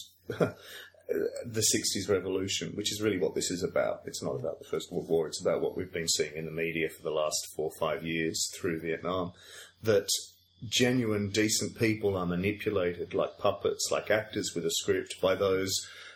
[SPEAKER 4] the 60s revolution, which is really what this is about. It's not about the First World War, it's about what we've been seeing in the media for the last 4 or 5 years through Vietnam, that genuine, decent people are manipulated like puppets, like actors with a script, by those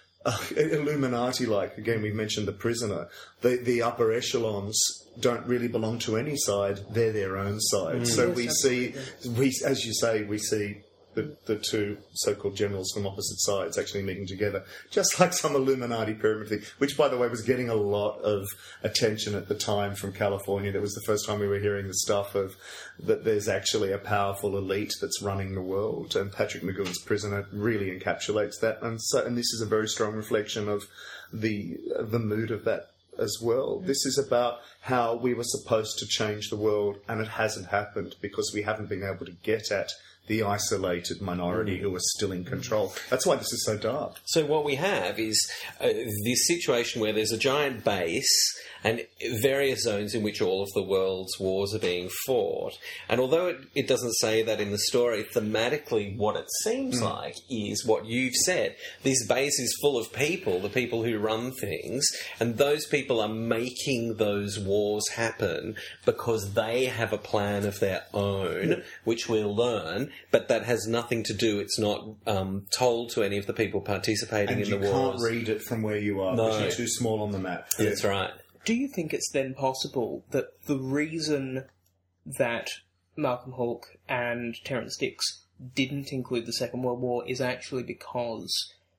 [SPEAKER 4] Illuminati-like. Again, we mentioned The Prisoner. The upper echelons don't really belong to any side. They're their own side. So we see, as you say, we see the two so-called generals from opposite sides actually meeting together, just like some Illuminati pyramid thing, which, by the way, was getting a lot of attention at the time from California. That was the first time we were hearing the stuff of that there's actually a powerful elite that's running the world, and Patrick McGowan's Prisoner really encapsulates that. And this is a very strong reflection of the mood of that as well. This is about how we were supposed to change the world, and it hasn't happened because we haven't been able to get at the isolated minority who are still in control. That's why this is so dark.
[SPEAKER 2] So what we have is this situation where there's a giant base and various zones in which all of the world's wars are being fought. And although it doesn't say that in the story, thematically what it seems like is what you've said. This base is full of people, the people who run things, and those people are making those wars happen because they have a plan of their own, which we'll learn, but that has nothing to do, it's not told to any of the people participating in the wars.
[SPEAKER 4] And you can't read it from where you are, because you're too small on the map.
[SPEAKER 2] That's right.
[SPEAKER 1] Do you think it's then possible that the reason that Malcolm Hulke and Terrance Dicks didn't include the Second World War is actually because,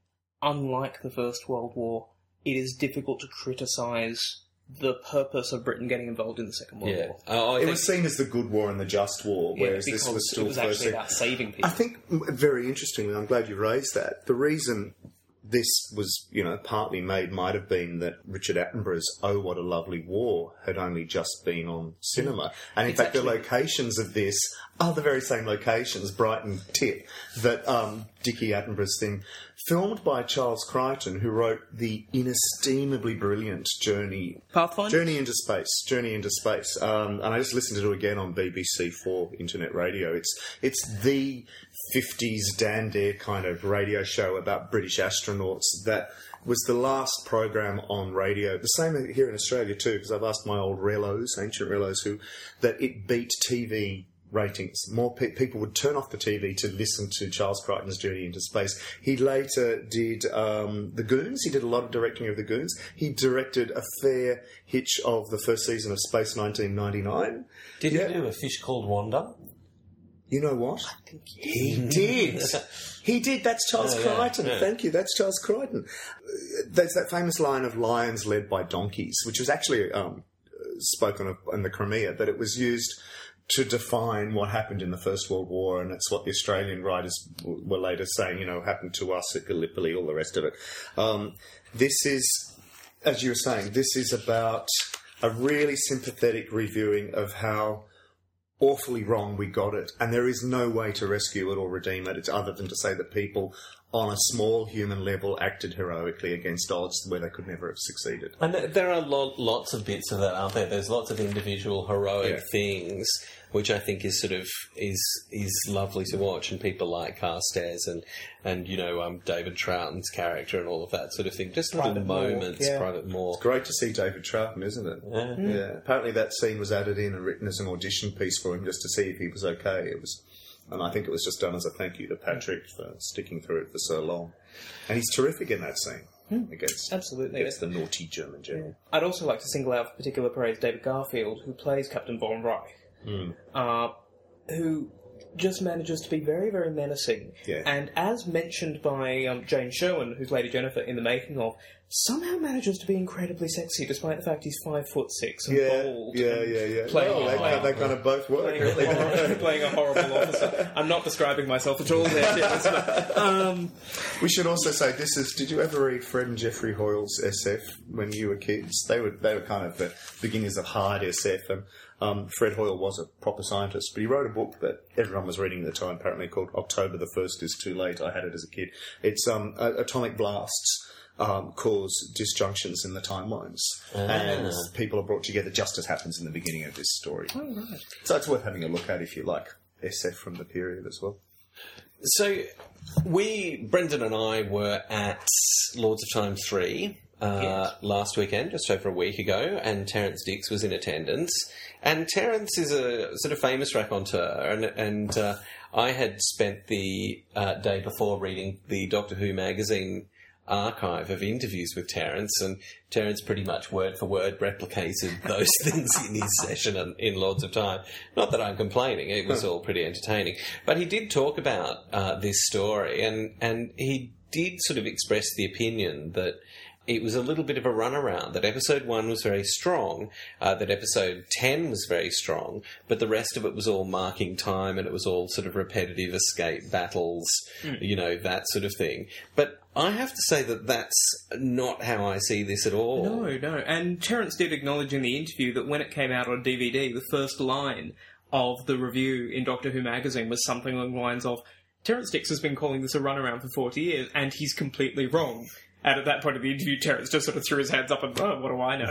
[SPEAKER 1] unlike the First World War, it is difficult to criticise the purpose of Britain getting involved in the Second World War?
[SPEAKER 4] It was seen as the good war and the just war, whereas this was still...
[SPEAKER 1] it was actually about saving people.
[SPEAKER 4] I think, very interestingly, I'm glad you raised that, the reason this was, partly made might have been that Richard Attenborough's Oh, What a Lovely War had only just been on cinema. And in fact, the locations of this are the very same locations, Brighton Tip, that Dickie Attenborough's thing, filmed by Charles Crichton, who wrote the inestimably brilliant
[SPEAKER 1] Pathfinder?
[SPEAKER 4] Journey into Space. And I just listened to it again on BBC4 Internet Radio. It's the 50s Dan Dare kind of radio show about British astronauts that was the last program on radio. The same here in Australia too, because I've asked my old ancient relos, that it beat TV ratings. More people would turn off the TV to listen to Charles Crichton's Journey into Space. He later did The Goons. He did a lot of directing of The Goons. He directed a fair hitch of the first season of Space 1999.
[SPEAKER 2] Did he do A Fish Called Wanda?
[SPEAKER 4] You know what? I think he did. He did. That's Charles Crichton. Yeah. Thank you. That's Charles Crichton. There's that famous line of lions led by donkeys, which was actually spoken of in the Crimea, but it was used to define what happened in the First World War, and it's what the Australian writers were later saying, happened to us at Gallipoli, all the rest of it. This is, as you were saying, this is about a really sympathetic reviewing of how awfully wrong we got it, and there is no way to rescue it or redeem it. It's other than to say that people on a small human level acted heroically against odds where they could never have succeeded.
[SPEAKER 2] And there are lots of bits of that, aren't there? There's lots of individual heroic things, which I think is sort of is lovely to watch, and people like Carstairs and David Troughton's character and all of that sort of thing. Just little moments, Private Moore.
[SPEAKER 4] It's great to see David Troughton, isn't it? Yeah. Apparently that scene was added in and written as an audition piece for him just to see if he was okay. And I think it was just done as a thank you to Patrick for sticking through it for so long. And he's terrific in that scene.
[SPEAKER 1] Absolutely.
[SPEAKER 4] Against the naughty German general.
[SPEAKER 1] Yeah. I'd also like to single out for particular praise David Garfield, who plays Captain Von Reich, who just manages to be very, very menacing.
[SPEAKER 4] Yeah.
[SPEAKER 1] And as mentioned by Jane Sherwin, who's Lady Jennifer in the making of, somehow manages to be incredibly sexy, despite the fact he's 5'6" and bald.
[SPEAKER 4] Yeah.
[SPEAKER 1] Playing,
[SPEAKER 4] They kind of both work.
[SPEAKER 1] playing a horrible officer. I'm not describing myself at all there, listener.
[SPEAKER 4] We should also say did you ever read Fred and Geoffrey Hoyle's SF when you were kids? They were kind of the beginners of hard SF, and Fred Hoyle was a proper scientist, but he wrote a book that everyone was reading at the time, apparently, called October the 1st is Too Late. I had it as a kid. It's atomic blasts cause disjunctions in the timelines, and people are brought together just as happens in the beginning of this story.
[SPEAKER 1] Oh, right.
[SPEAKER 4] So it's worth having a look at if you like SF from the period as well.
[SPEAKER 2] So Brendan and I were at Lords of Time 3 last weekend, just over a week ago, and Terrance Dicks was in attendance. And Terrance is a sort of famous raconteur, and I had spent the day before reading the Doctor Who magazine archive of interviews with Terrance, and Terrance pretty much word for word replicated those things in his session in Lords of Time. Not that I'm complaining, it was all pretty entertaining. But he did talk about this story, and he did sort of express the opinion that it was a little bit of a runaround, that episode 1 was very strong, that episode 10 was very strong, but the rest of it was all marking time, and it was all sort of repetitive escape battles, that sort of thing. But I have to say that that's not how I see this at all.
[SPEAKER 1] No. And Terrance did acknowledge in the interview that when it came out on DVD, the first line of the review in Doctor Who magazine was something along the lines of, Terrance Dicks has been calling this a runaround for 40 years, and he's completely wrong. And at that point of the interview, Terrance just sort of threw his hands up and, what do I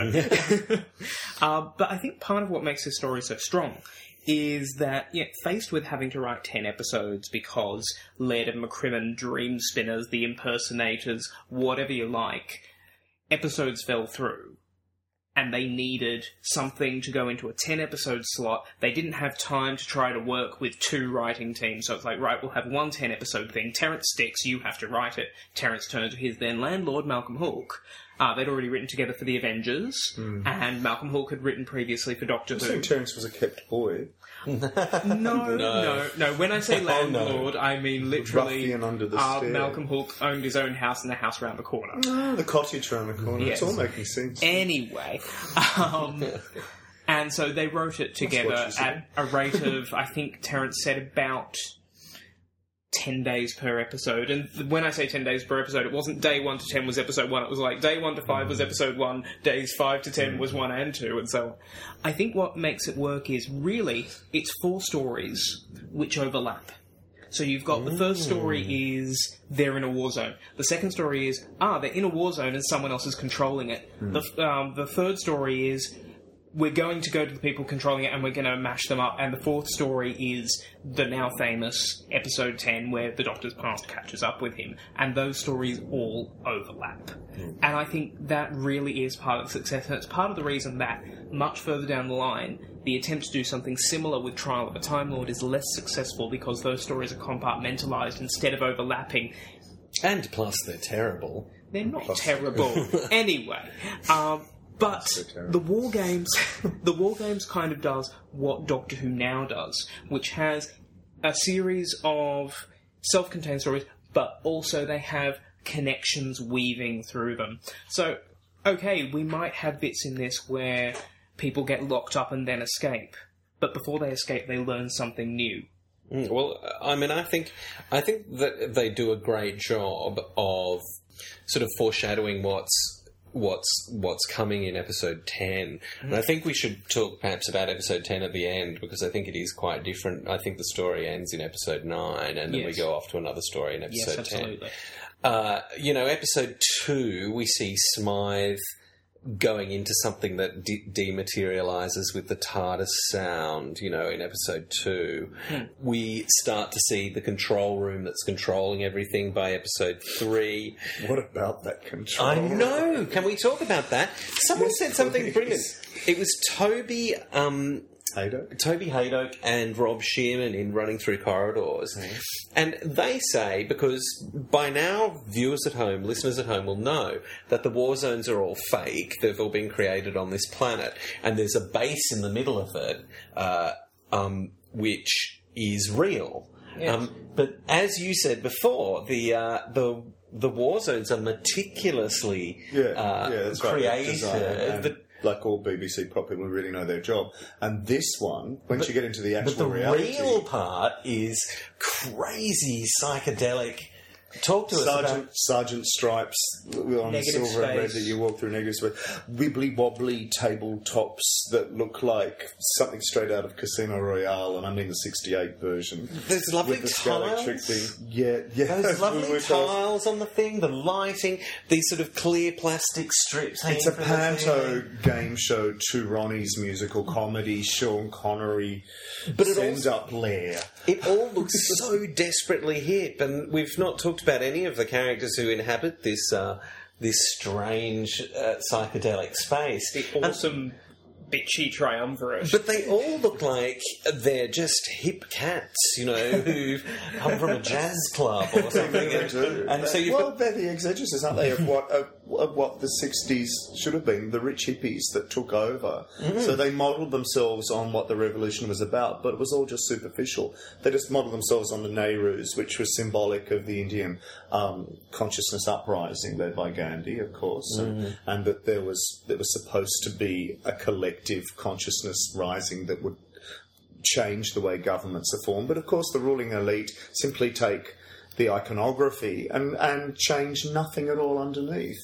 [SPEAKER 1] know? But I think part of what makes this story so strong is that, faced with having to write 10 episodes because Laird and McCrimmon, Dream Spinners, The Impersonators, whatever you like, episodes fell through. And they needed something to go into a 10-episode slot. They didn't have time to try to work with 2 writing teams. So it's like, right, we'll have one 10-episode thing. Terrance Dicks, you have to write it. Terrance turned to his then landlord, Malcolm Hawke. They'd already written together for The Avengers, and Malcolm Hawke had written previously for Doctor Who.
[SPEAKER 4] I think Terrance was a kept boy.
[SPEAKER 1] No. When I say landlord, I mean literally
[SPEAKER 4] Ruffian under the stair.
[SPEAKER 1] Malcolm Hawke owned his own house and the house round the corner.
[SPEAKER 4] The cottage round the corner.
[SPEAKER 1] Yes.
[SPEAKER 4] It's all making sense.
[SPEAKER 1] Anyway, and so they wrote it together at a rate of, I think Terrance said, about 10 days per episode. And when I say 10 days per episode, it wasn't day 1 to 10 was episode 1. It was like day 1 to 5 was episode 1, days 5 to 10 was 1 and 2, and so on. I think what makes it work is really it's 4 stories which overlap. So you've got the first story is they're in a war zone. The second story is, they're in a war zone and someone else is controlling it. The third story is we're going to go to the people controlling it and we're going to mash them up. And the fourth story is the now famous episode 10 where the Doctor's past catches up with him. And those stories all overlap. And I think that really is part of the success. And it's part of the reason that much further down the line, the attempt to do something similar with Trial of a Time Lord is less successful because those stories are compartmentalised instead of overlapping.
[SPEAKER 2] And plus they're terrible.
[SPEAKER 1] They're not terrible. Anyway, but the War Games kind of does what Doctor Who now does, which has a series of self-contained stories, but also they have connections weaving through them. So, okay, we might have bits in this where people get locked up and then escape, but before they escape, they learn something new.
[SPEAKER 2] Well, I mean, I think that they do a great job of sort of foreshadowing what's coming in episode 10. And I think we should talk perhaps about episode 10 at the end, because I think it is quite different. I think the story ends in episode 9, and then we go off to another story in episode 10.
[SPEAKER 1] Absolutely.
[SPEAKER 2] Episode 2, we see Smythe going into something that dematerializes with the TARDIS sound, in episode 2. We start to see the control room that's controlling everything by episode 3.
[SPEAKER 4] What about that control?
[SPEAKER 2] I know! Can we talk about that? Someone said something brilliant. It was Toby Haydock and Rob Shearman in Running Through Corridors. And they say, because by now viewers at home, listeners at home will know that the war zones are all fake. They've all been created on this planet. And there's a base in the middle of it, which is real.
[SPEAKER 1] Yes.
[SPEAKER 2] But as you said before, the the war zones are meticulously
[SPEAKER 4] that's right.
[SPEAKER 2] created.
[SPEAKER 4] Design, and like all BBC prop people who really know their job. And this one, once you get into the actual
[SPEAKER 2] But the
[SPEAKER 4] reality...
[SPEAKER 2] real part is crazy psychedelic. Talk to us about...
[SPEAKER 4] Sergeant Stripes on
[SPEAKER 1] Negative
[SPEAKER 4] silver and red
[SPEAKER 1] space.
[SPEAKER 4] that you walk through negative space. Wibbly-wobbly tabletops that look like something straight out of Casino Royale, and I mean the 68 version.
[SPEAKER 2] There's lovely
[SPEAKER 4] With the
[SPEAKER 2] tiles.
[SPEAKER 4] Scalextric thing. Yeah.
[SPEAKER 2] Those lovely
[SPEAKER 4] With
[SPEAKER 2] tiles on the thing, the lighting, these sort of clear plastic strips.
[SPEAKER 4] It's a
[SPEAKER 2] hanging from the
[SPEAKER 4] panto
[SPEAKER 2] thing.
[SPEAKER 4] game show to Ronnie's musical comedy, Sean Connery,
[SPEAKER 2] But it
[SPEAKER 4] send-up lair.
[SPEAKER 2] It all looks so desperately hip, and we've not talked about any of the characters who inhabit this strange psychedelic space.
[SPEAKER 1] The awesome bitchy triumvirate.
[SPEAKER 2] But they all look like they're just hip cats, who've come from a jazz club or something.
[SPEAKER 4] They do.
[SPEAKER 2] And so you've got...
[SPEAKER 4] they're the exegesis, aren't they, of what the 60s should have been, the rich hippies that took over. So they modelled themselves on what the revolution was about, but it was all just superficial. They just modelled themselves on the Nehrus, which was symbolic of the Indian consciousness uprising led by Gandhi, of course, and that it was supposed to be a collective consciousness rising that would change the way governments are formed. But of course the ruling elite simply take the iconography and change nothing at all underneath.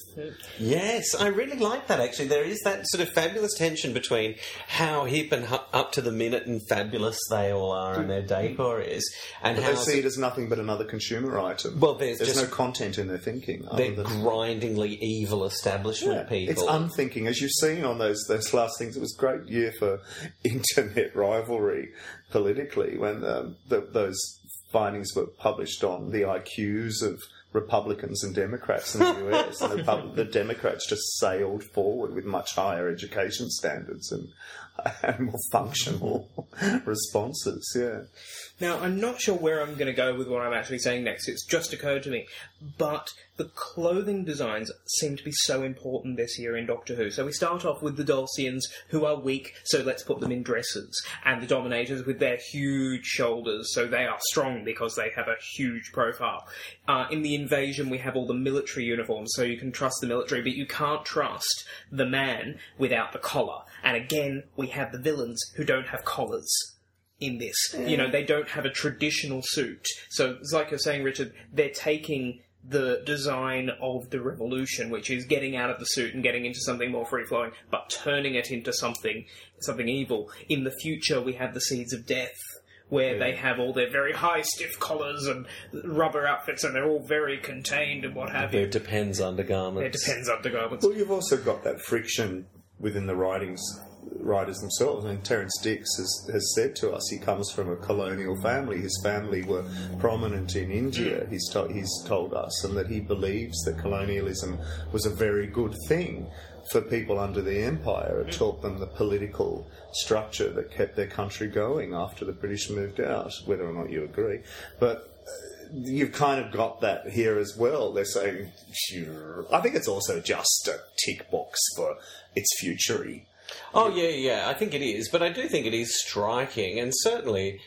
[SPEAKER 2] Yes, I really like that, actually. There is that sort of fabulous tension between how hip and up to the minute and fabulous they all are and their decor is, and
[SPEAKER 4] But
[SPEAKER 2] how...
[SPEAKER 4] they see it as nothing but another consumer item.
[SPEAKER 2] Well, there's
[SPEAKER 4] no
[SPEAKER 2] just...
[SPEAKER 4] content in their thinking.
[SPEAKER 2] They're
[SPEAKER 4] Other than,
[SPEAKER 2] grindingly evil establishment people.
[SPEAKER 4] It's unthinking. As you've seen on those last things, it was a great year for internet rivalry politically when those findings were published on the IQs of Republicans and Democrats in the US, and the Democrats just sailed forward with much higher education standards and more functional responses. Yeah.
[SPEAKER 1] Now, I'm not sure where I'm going to go with what I'm actually saying next. It's just occurred to me. But the clothing designs seem to be so important this year in Doctor Who. So we start off with the Dulcians, who are weak, so let's put them in dresses. And the Dominators with their huge shoulders, so they are strong because they have a huge profile. In the Invasion, we have all the military uniforms, so you can trust the military, but you can't trust the man without the collar. And again, we have the villains who don't have collars in this. They don't have a traditional suit. So, it's like you're saying, Richard, they're taking the design of the Revolution, which is getting out of the suit and getting into something more free-flowing, but turning it into something evil. In the future, we have the Seeds of Death, where they have all their very high, stiff collars and rubber outfits, and they're all very contained and what have you.
[SPEAKER 2] Their Depends undergarments.
[SPEAKER 1] Their Depends undergarments.
[SPEAKER 4] Well, you've also got that friction within the writers themselves. I mean, Terence Dix has said to us he comes from a colonial family. His family were prominent in India, he's told us, and that he believes that colonialism was a very good thing for people under the Empire. It taught them the political structure that kept their country going after the British moved out, whether or not you agree. But you've kind of got that here as well. They're saying, sure. I think it's also just a tick box for its future-y.
[SPEAKER 2] Oh, yeah, I think it is. But I do think it is striking, and certainly,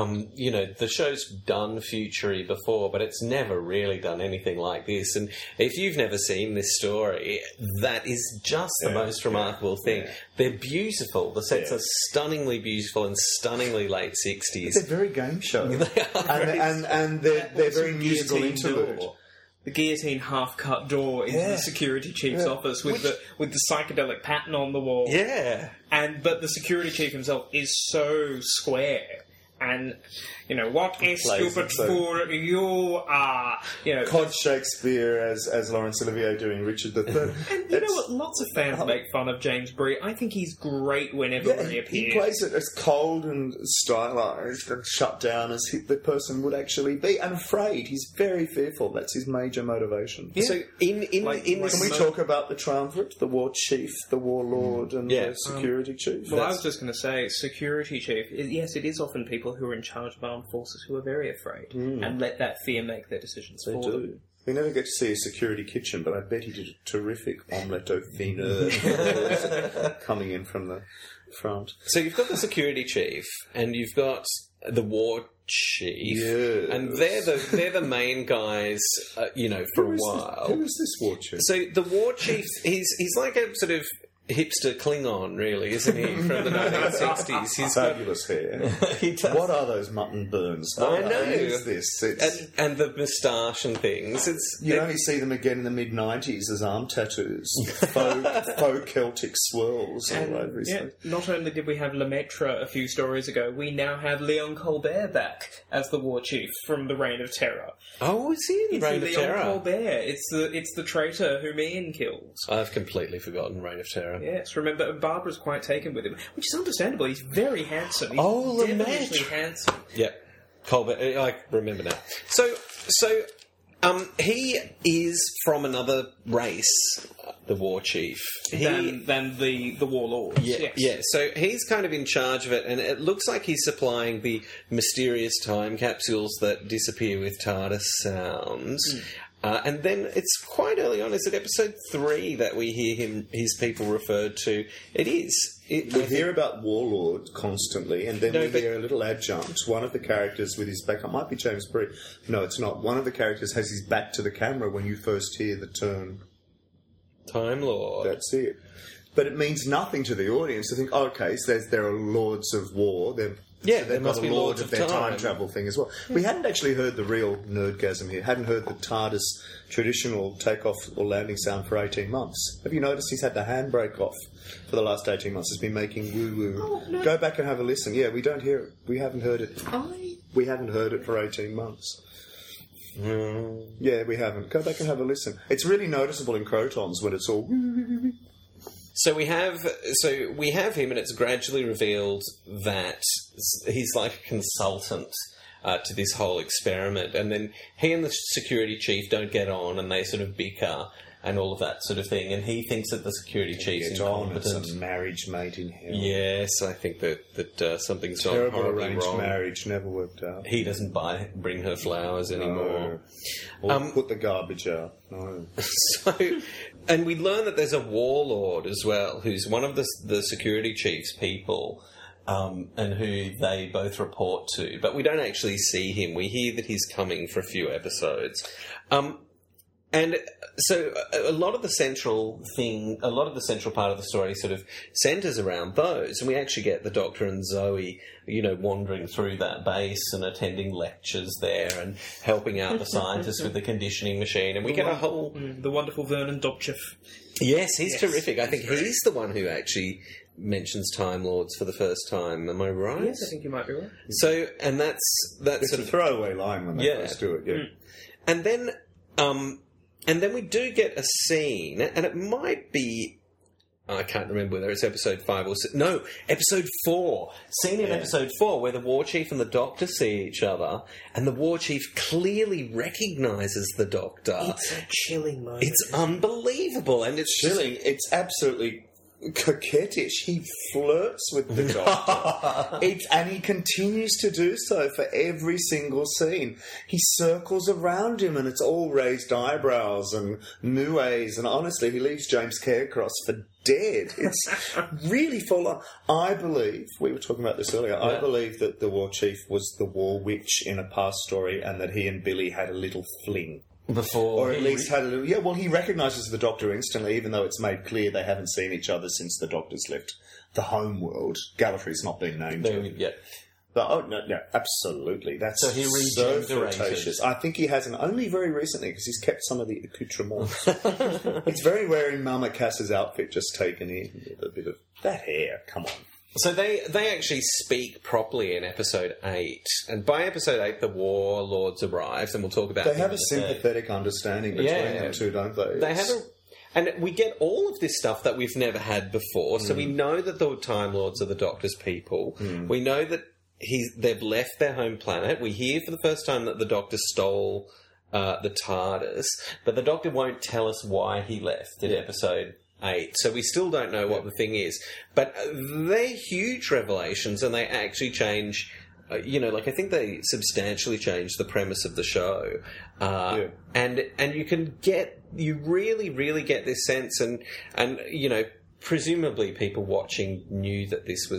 [SPEAKER 2] the show's done future-y before, but it's never really done anything like this. And if you've never seen this story, that is just the most remarkable thing. Yeah. They're beautiful. The sets are stunningly beautiful and stunningly late 60s.
[SPEAKER 4] They're very game show.
[SPEAKER 2] They are
[SPEAKER 4] and they're very musical interlude.
[SPEAKER 1] The guillotine half-cut door into the security chief's office with the psychedelic pattern on the wall.
[SPEAKER 2] Yeah.
[SPEAKER 1] But the security chief himself is so square. And, what a stupid fool you are.
[SPEAKER 4] Cod Shakespeare as Laurence Olivier doing Richard III.
[SPEAKER 1] And you know what? Lots of fans make fun of James Bree. I think he's great whenever he appears.
[SPEAKER 4] He plays it as cold and stylised and shut down as the person would actually be. And afraid. He's very fearful. That's his major motivation.
[SPEAKER 2] Yeah. So in this...
[SPEAKER 4] Can we talk about the triumvirate? The war chief, the warlord, and the security chief?
[SPEAKER 1] Well, I was just going to say, security chief, yes, it is often people who are in charge of armed forces who are very afraid and let that fear make their decisions for them.
[SPEAKER 4] We never get to see a security kitchen, but I bet he did a terrific omelette au fineur coming in from the front.
[SPEAKER 2] So you've got the security chief, and you've got the war Chief,
[SPEAKER 3] Yes.
[SPEAKER 2] and they're the main guys, for a while.
[SPEAKER 3] Who is this war chief?
[SPEAKER 2] So the war chief, he's like a sort of hipster Klingon, really, isn't he? From the 1960s. He's got,
[SPEAKER 3] Fabulous hair.
[SPEAKER 2] he does.
[SPEAKER 3] What are those mutton burns?
[SPEAKER 2] I know.
[SPEAKER 3] What is this? It's,
[SPEAKER 2] And the moustache and things.
[SPEAKER 3] you only see them again in the mid-90s as arm tattoos. faux Celtic swirls all over his face.
[SPEAKER 1] Not only did we have Lemaitre a few stories ago, we now have Leon Colbert back as the war chief from the Reign of Terror.
[SPEAKER 2] Oh, is he in Reign of
[SPEAKER 1] Leon
[SPEAKER 2] Terror?
[SPEAKER 1] Colbert. It's the traitor whom Ian kills.
[SPEAKER 2] I've completely forgotten Reign of Terror.
[SPEAKER 1] Yes, remember, Barbara's quite taken with him, which is understandable. He's very handsome. He's
[SPEAKER 2] Oh,
[SPEAKER 1] devilishly
[SPEAKER 2] Lemaitre.
[SPEAKER 1] handsome.
[SPEAKER 2] Yep. Colbert, I remember now. So, he is from another race, the war chief.
[SPEAKER 1] Than the warlords.
[SPEAKER 2] Yeah,
[SPEAKER 1] Yes.
[SPEAKER 2] yeah. So he's kind of in charge of it, and it looks like he's supplying the mysterious time capsules that disappear with TARDIS sounds. And then it's quite early on. Is it episode 3 that we hear his people referred to? It is.
[SPEAKER 3] We hear about Warlord constantly, and then
[SPEAKER 2] No,
[SPEAKER 3] we
[SPEAKER 2] but-
[SPEAKER 3] hear a little adjunct. One of the characters with his back, it might be James Bree. No, it's not. One of the characters has his back to the camera when you first hear the term.
[SPEAKER 2] Time Lord.
[SPEAKER 3] That's it. But it means nothing to the audience to think, okay, so there are lords of war.
[SPEAKER 2] Yeah,
[SPEAKER 3] So
[SPEAKER 2] there
[SPEAKER 3] they've
[SPEAKER 2] must
[SPEAKER 3] got
[SPEAKER 2] be
[SPEAKER 3] a lord
[SPEAKER 2] lords
[SPEAKER 3] of
[SPEAKER 2] of
[SPEAKER 3] their
[SPEAKER 2] time.
[SPEAKER 3] time travel thing as well. We hadn't actually heard the real nerdgasm here. Hadn't heard the TARDIS traditional takeoff or landing sound for 18 months. Have you noticed he's had the handbrake off for the last 18 months? He's been making woo-woo.
[SPEAKER 1] Oh, no.
[SPEAKER 3] Go back and have a listen. Yeah, we don't hear it. We haven't heard it. We haven't heard it for 18 months. Yeah, we haven't. Go back and have a listen. It's really noticeable in Crotons when it's all...
[SPEAKER 2] So we have him, and it's gradually revealed that he's like a consultant to this whole experiment, and then he and the security chief don't get on, and they sort of bicker and all of that sort of thing, and he thinks that the security chief's
[SPEAKER 3] It's on.
[SPEAKER 2] incompetent.
[SPEAKER 3] It's a marriage made in hell.
[SPEAKER 2] Yes, I think that something's gone
[SPEAKER 3] Terrible
[SPEAKER 2] horribly
[SPEAKER 3] arranged
[SPEAKER 2] wrong.
[SPEAKER 3] marriage never worked out.
[SPEAKER 2] He doesn't bring her flowers anymore.
[SPEAKER 3] Or put the garbage out. No.
[SPEAKER 2] So, and we learn that there's a warlord as well, who's one of the security chief's people, and who they both report to. But we don't actually see him. We hear that he's coming for a few episodes. And so a lot of the central part of the story sort of centres around those, and we actually get the Doctor and Zoe, wandering through that base and attending lectures there and helping out the scientists with the conditioning machine, and we get a whole...
[SPEAKER 1] The wonderful Vernon Dobchev.
[SPEAKER 2] Yes, he's
[SPEAKER 1] Yes,
[SPEAKER 2] terrific. I think
[SPEAKER 1] he's great.
[SPEAKER 2] he's the one who actually mentions Time Lords for the first time. Am I right?
[SPEAKER 1] Yes, I think you might be right.
[SPEAKER 2] So, and that's
[SPEAKER 3] It's
[SPEAKER 2] sort
[SPEAKER 3] a
[SPEAKER 2] of...
[SPEAKER 3] throwaway line when they
[SPEAKER 2] Yeah.
[SPEAKER 3] first do it. Yeah.
[SPEAKER 2] And then we do get a scene, and it might be... I can't remember whether it's episode 5 or 6. No, episode 4. Scene in episode 4 where the War Chief and the Doctor see each other, and the War Chief clearly recognises the Doctor.
[SPEAKER 1] It's a chilling moment.
[SPEAKER 2] It's unbelievable, and it's
[SPEAKER 3] Chilling. It's absolutely coquettish. He flirts with the Doctor. And he continues to do so for every single scene. He circles around him and it's all raised eyebrows and muets, and honestly, he leaves James Caircross for dead. It's really full on. I believe, we were talking about this earlier, I believe that the War Chief was the War Witch in a past story and that he and Billy had a little fling.
[SPEAKER 2] before...
[SPEAKER 3] Or at least had a little... Yeah, well, he recognises the Doctor instantly, even though it's made clear they haven't seen each other since the Doctor's left the home world. Gallifrey's not been named yet.
[SPEAKER 2] Yeah.
[SPEAKER 3] But, no, absolutely. That's
[SPEAKER 2] So he
[SPEAKER 3] so
[SPEAKER 2] regenerated.
[SPEAKER 3] flirtatious. I think he hasn't, only very recently, because he's kept some of the accoutrements. It's very wearing Mama Cass's outfit just taken in with a bit of... That hair, come on.
[SPEAKER 2] So they actually speak properly in episode 8, and by episode 8 the Warlords arrives, and we'll talk about
[SPEAKER 3] They
[SPEAKER 2] them
[SPEAKER 3] have a
[SPEAKER 2] in bit.
[SPEAKER 3] sympathetic understanding between them two, don't they?
[SPEAKER 2] They have a... And we get all of this stuff that we've never had before. So we know that the Time Lords are the Doctor's people. We know that they've left their home planet. We hear for the first time that the Doctor stole the TARDIS, but the Doctor won't tell us why he left in episode 8. So we still don't know what the thing is. But they're huge revelations, and they actually change... I think they substantially change the premise of the show, and you really, really get this sense, and presumably people watching knew that this was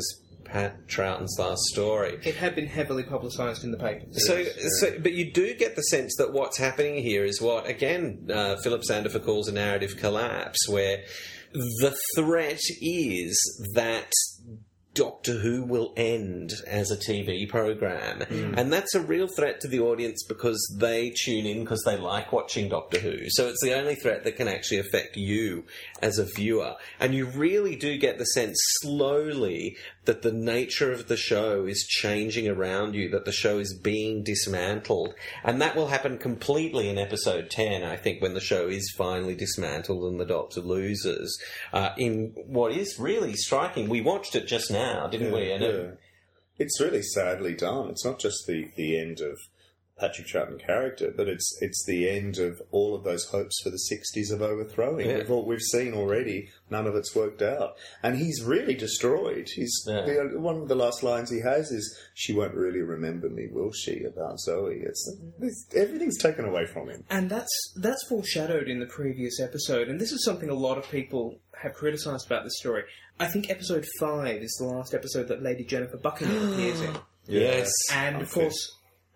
[SPEAKER 2] Pat Troughton's last story.
[SPEAKER 1] It had been heavily publicised in the papers.
[SPEAKER 2] But you do get the sense that what's happening here is what, again, Philip Sandifer calls a narrative collapse, where the threat is that Doctor Who will end as a TV program. And that's a real threat to the audience because they tune in because they like watching Doctor Who. So it's the only threat that can actually affect you as a viewer. And you really do get the sense slowly that the nature of the show is changing around you, that the show is being dismantled. And that will happen completely in episode 10, I think, when the show is finally dismantled and the Doctor loses. In what is really striking, we watched it just now, didn't we? And
[SPEAKER 4] it's really sadly done. It's not just the end of Patrick Troughton character, but it's the end of all of those hopes for the 60s of overthrowing.
[SPEAKER 2] Yeah.
[SPEAKER 4] We've seen already, none of it's worked out. And he's really destroyed. One of the last lines he has is, "She won't really remember me, will she?" about Zoe. Everything's taken away from him.
[SPEAKER 1] And that's foreshadowed in the previous episode, and this is something a lot of people have criticised about this story. I think episode 5 is the last episode that Lady Jennifer Buckingham appears in.
[SPEAKER 2] Yes.
[SPEAKER 1] And, of course,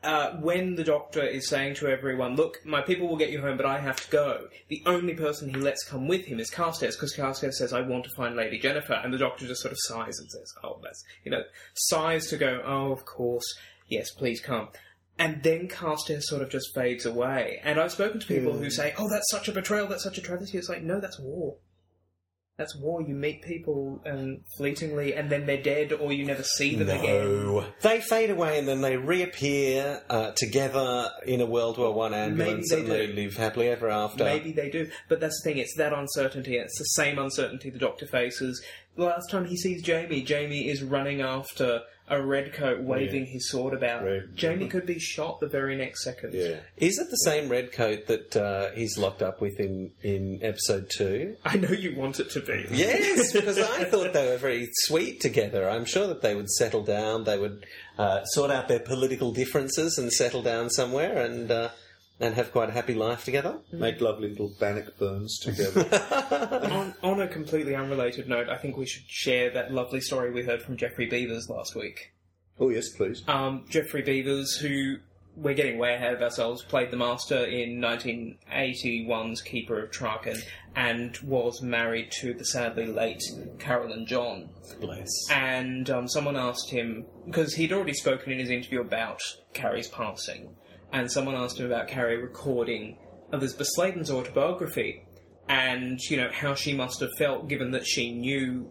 [SPEAKER 1] when the Doctor is saying to everyone, "Look, my people will get you home, but I have to go," the only person he lets come with him is Carstairs, because Carstairs says, "I want to find Lady Jennifer," and the Doctor just sort of sighs and says, "Oh, that's," sighs to go, "Oh, of course, yes, please come." And then Carstairs sort of just fades away. And I've spoken to people who say, "Oh, that's such a betrayal, that's such a travesty." It's like, no, that's war. That's war. You meet people fleetingly, and then they're dead, or you never see them again.
[SPEAKER 2] They fade away, and then they reappear together in a World War I ambulance, and they live happily ever after.
[SPEAKER 1] Maybe they do, but that's the thing. It's that uncertainty. It's the same uncertainty the Doctor faces. The last time he sees Jamie is running after a redcoat waving his sword about. Jamie could be shot the very next second.
[SPEAKER 4] Yeah.
[SPEAKER 2] Is it the same redcoat that he's locked up with in episode 2?
[SPEAKER 1] I know you want it to be.
[SPEAKER 2] Yes, because I thought they were very sweet together. I'm sure that they would settle down, they would sort out their political differences and settle down somewhere and have quite a happy life together.
[SPEAKER 4] Make lovely little Bannockburns together.
[SPEAKER 1] On a completely unrelated note, I think we should share that lovely story we heard from Geoffrey Beevers last week.
[SPEAKER 4] Oh, yes, please.
[SPEAKER 1] Geoffrey Beevers, who, we're getting way ahead of ourselves, played the Master in 1981's Keeper of Traken and was married to the sadly late Carolyn John.
[SPEAKER 2] Bless.
[SPEAKER 1] And someone asked him, because he'd already spoken in his interview about Carrie's passing, and someone asked him about Carrie recording Elizabeth Sladen's autobiography, and, how she must have felt given that she knew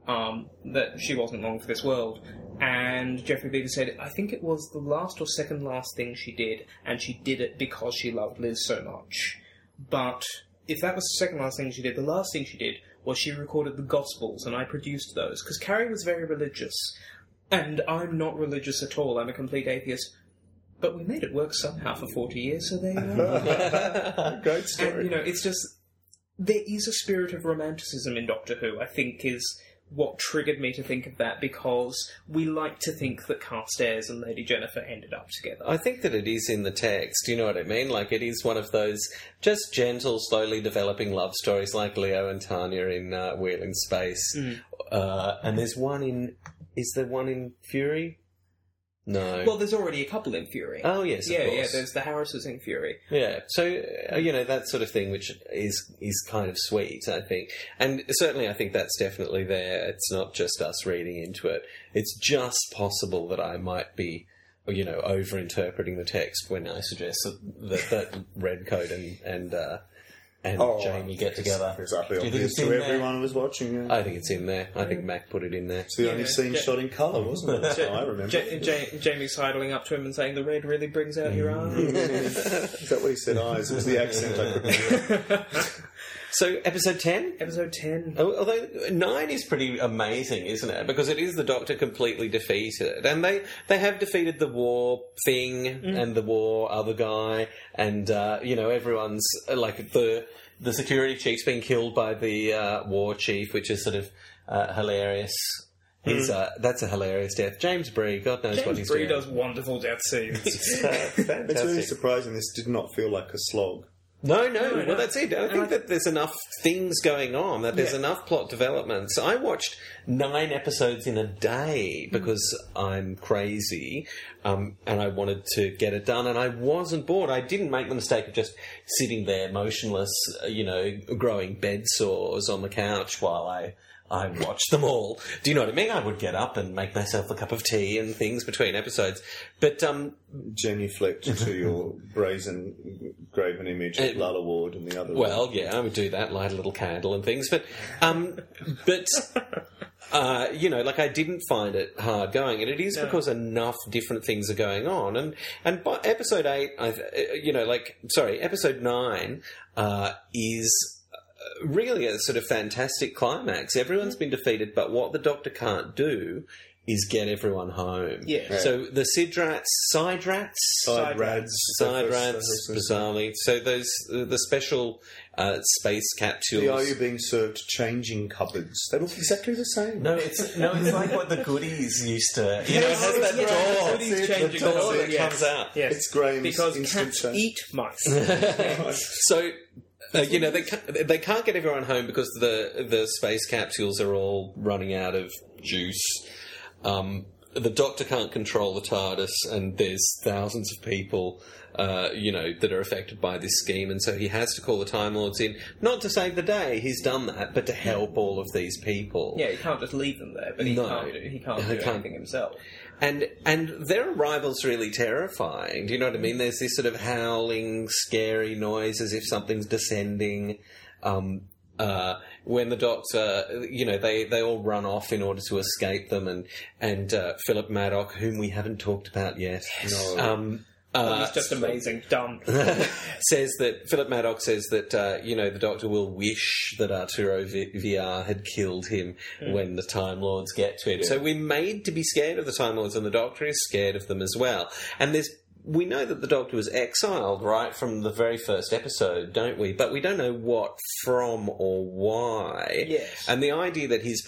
[SPEAKER 1] that she wasn't long for this world. And Geoffrey Beevers said, "I think it was the last or second last thing she did, and she did it because she loved Liz so much. But if that was the second last thing she did, the last thing she did was she recorded the Gospels, and I produced those, because Carrie was very religious, and I'm not religious at all, I'm a complete atheist. But we made it work somehow for 40 years, so there you are."
[SPEAKER 4] Great story.
[SPEAKER 1] And, it's just... There is a spirit of romanticism in Doctor Who, I think, is what triggered me to think of that, because we like to think that Carstairs and Lady Jennifer ended up together.
[SPEAKER 2] I think that it is in the text, you know what I mean? Like, it is one of those just gentle, slowly developing love stories like Leo and Tanya in Wheel in Space. And there's one in... Is there one in Fury? No.
[SPEAKER 1] Well, there's already a couple in Fury.
[SPEAKER 2] Oh, yes, of course.
[SPEAKER 1] Yeah, there's the Harrises in Fury.
[SPEAKER 2] Yeah, so, that sort of thing, which is kind of sweet, I think. And certainly I think that's definitely there. It's not just us reading into it. It's just possible that I might be, over-interpreting the text when I suggest that Redcoat and Jamie get together.
[SPEAKER 4] Exactly.
[SPEAKER 2] Do you think
[SPEAKER 4] Obvious
[SPEAKER 2] it's in
[SPEAKER 4] to
[SPEAKER 2] there?
[SPEAKER 4] everyone who was watching.
[SPEAKER 2] I think it's in there. I think Mac put it in there.
[SPEAKER 4] It's the only scene shot in colour, wasn't it? That's how I remember.
[SPEAKER 1] Jamie sidling up to him and saying, "The red really brings out your eyes."
[SPEAKER 4] Is that what he said? Eyes. It was the accent I couldn't hear.
[SPEAKER 2] So, episode 10?
[SPEAKER 1] Episode 10.
[SPEAKER 2] Although 9 is pretty amazing, isn't it? Because it is the Doctor completely defeated. And they have defeated the war thing and the war other guy. And, everyone's, like, the security chief's been killed by the war chief, which is sort of hilarious. That's a hilarious death. James Bree, God knows what he's doing.
[SPEAKER 1] James Bree does wonderful death scenes.
[SPEAKER 4] It's really surprising this did not feel like a slog.
[SPEAKER 2] No. Well, that's it. I think that there's enough things going on, that there's enough plot development. So I watched 9 episodes in a day because I'm crazy, and I wanted to get it done, and I wasn't bored. I didn't make the mistake of just sitting there motionless, growing bed sores on the couch while I watched them all. Do you know what I mean? I would get up and make myself a cup of tea and things between episodes. But
[SPEAKER 4] genuflect to your brazen graven image of Lalla Ward and the other.
[SPEAKER 2] Well, yeah, I would do that, light a little candle and things. But I didn't find it hard going, and it is because enough different things are going on. And by episode 8, episode 9 is really a sort of fantastic climax. Everyone's been defeated, but what the Doctor can't do is get everyone home.
[SPEAKER 1] Yeah.
[SPEAKER 2] So the Side Rads, bizarrely. So those the special space capsules.
[SPEAKER 4] Are you being served changing cupboards? They look exactly the same.
[SPEAKER 2] No, it's like what the goodies used to. It has that door.
[SPEAKER 1] The goodies changing
[SPEAKER 2] the door
[SPEAKER 1] cupboard,
[SPEAKER 2] that comes out.
[SPEAKER 1] Yes.
[SPEAKER 4] It's Graham's
[SPEAKER 1] because
[SPEAKER 4] instant
[SPEAKER 1] cats
[SPEAKER 4] change.
[SPEAKER 1] eat mice.
[SPEAKER 2] So. They can't get everyone home because the space capsules are all running out of juice. The Doctor can't control the TARDIS, and there's thousands of people, that are affected by this scheme, and so he has to call the Time Lords in, not to save the day, he's done that, but to help all of these people.
[SPEAKER 1] Yeah, he can't just leave them there, but he can't do anything himself.
[SPEAKER 2] And their arrival's really terrifying. Do you know what I mean? There's this sort of howling, scary noise as if something's descending. When the Doctor, they all run off in order to escape them, and Philip Maddock, whom we haven't talked about yet.
[SPEAKER 1] No. He's just amazing. Done.
[SPEAKER 2] Philip Maddock says that, the Doctor will wish that Arturo VR had killed him when the Time Lords get to him. Yeah. So we're made to be scared of the Time Lords, and the Doctor is scared of them as well. And we know that the Doctor was exiled right from the very first episode, don't we? But we don't know what from or why.
[SPEAKER 1] Yes.
[SPEAKER 2] And the idea that he's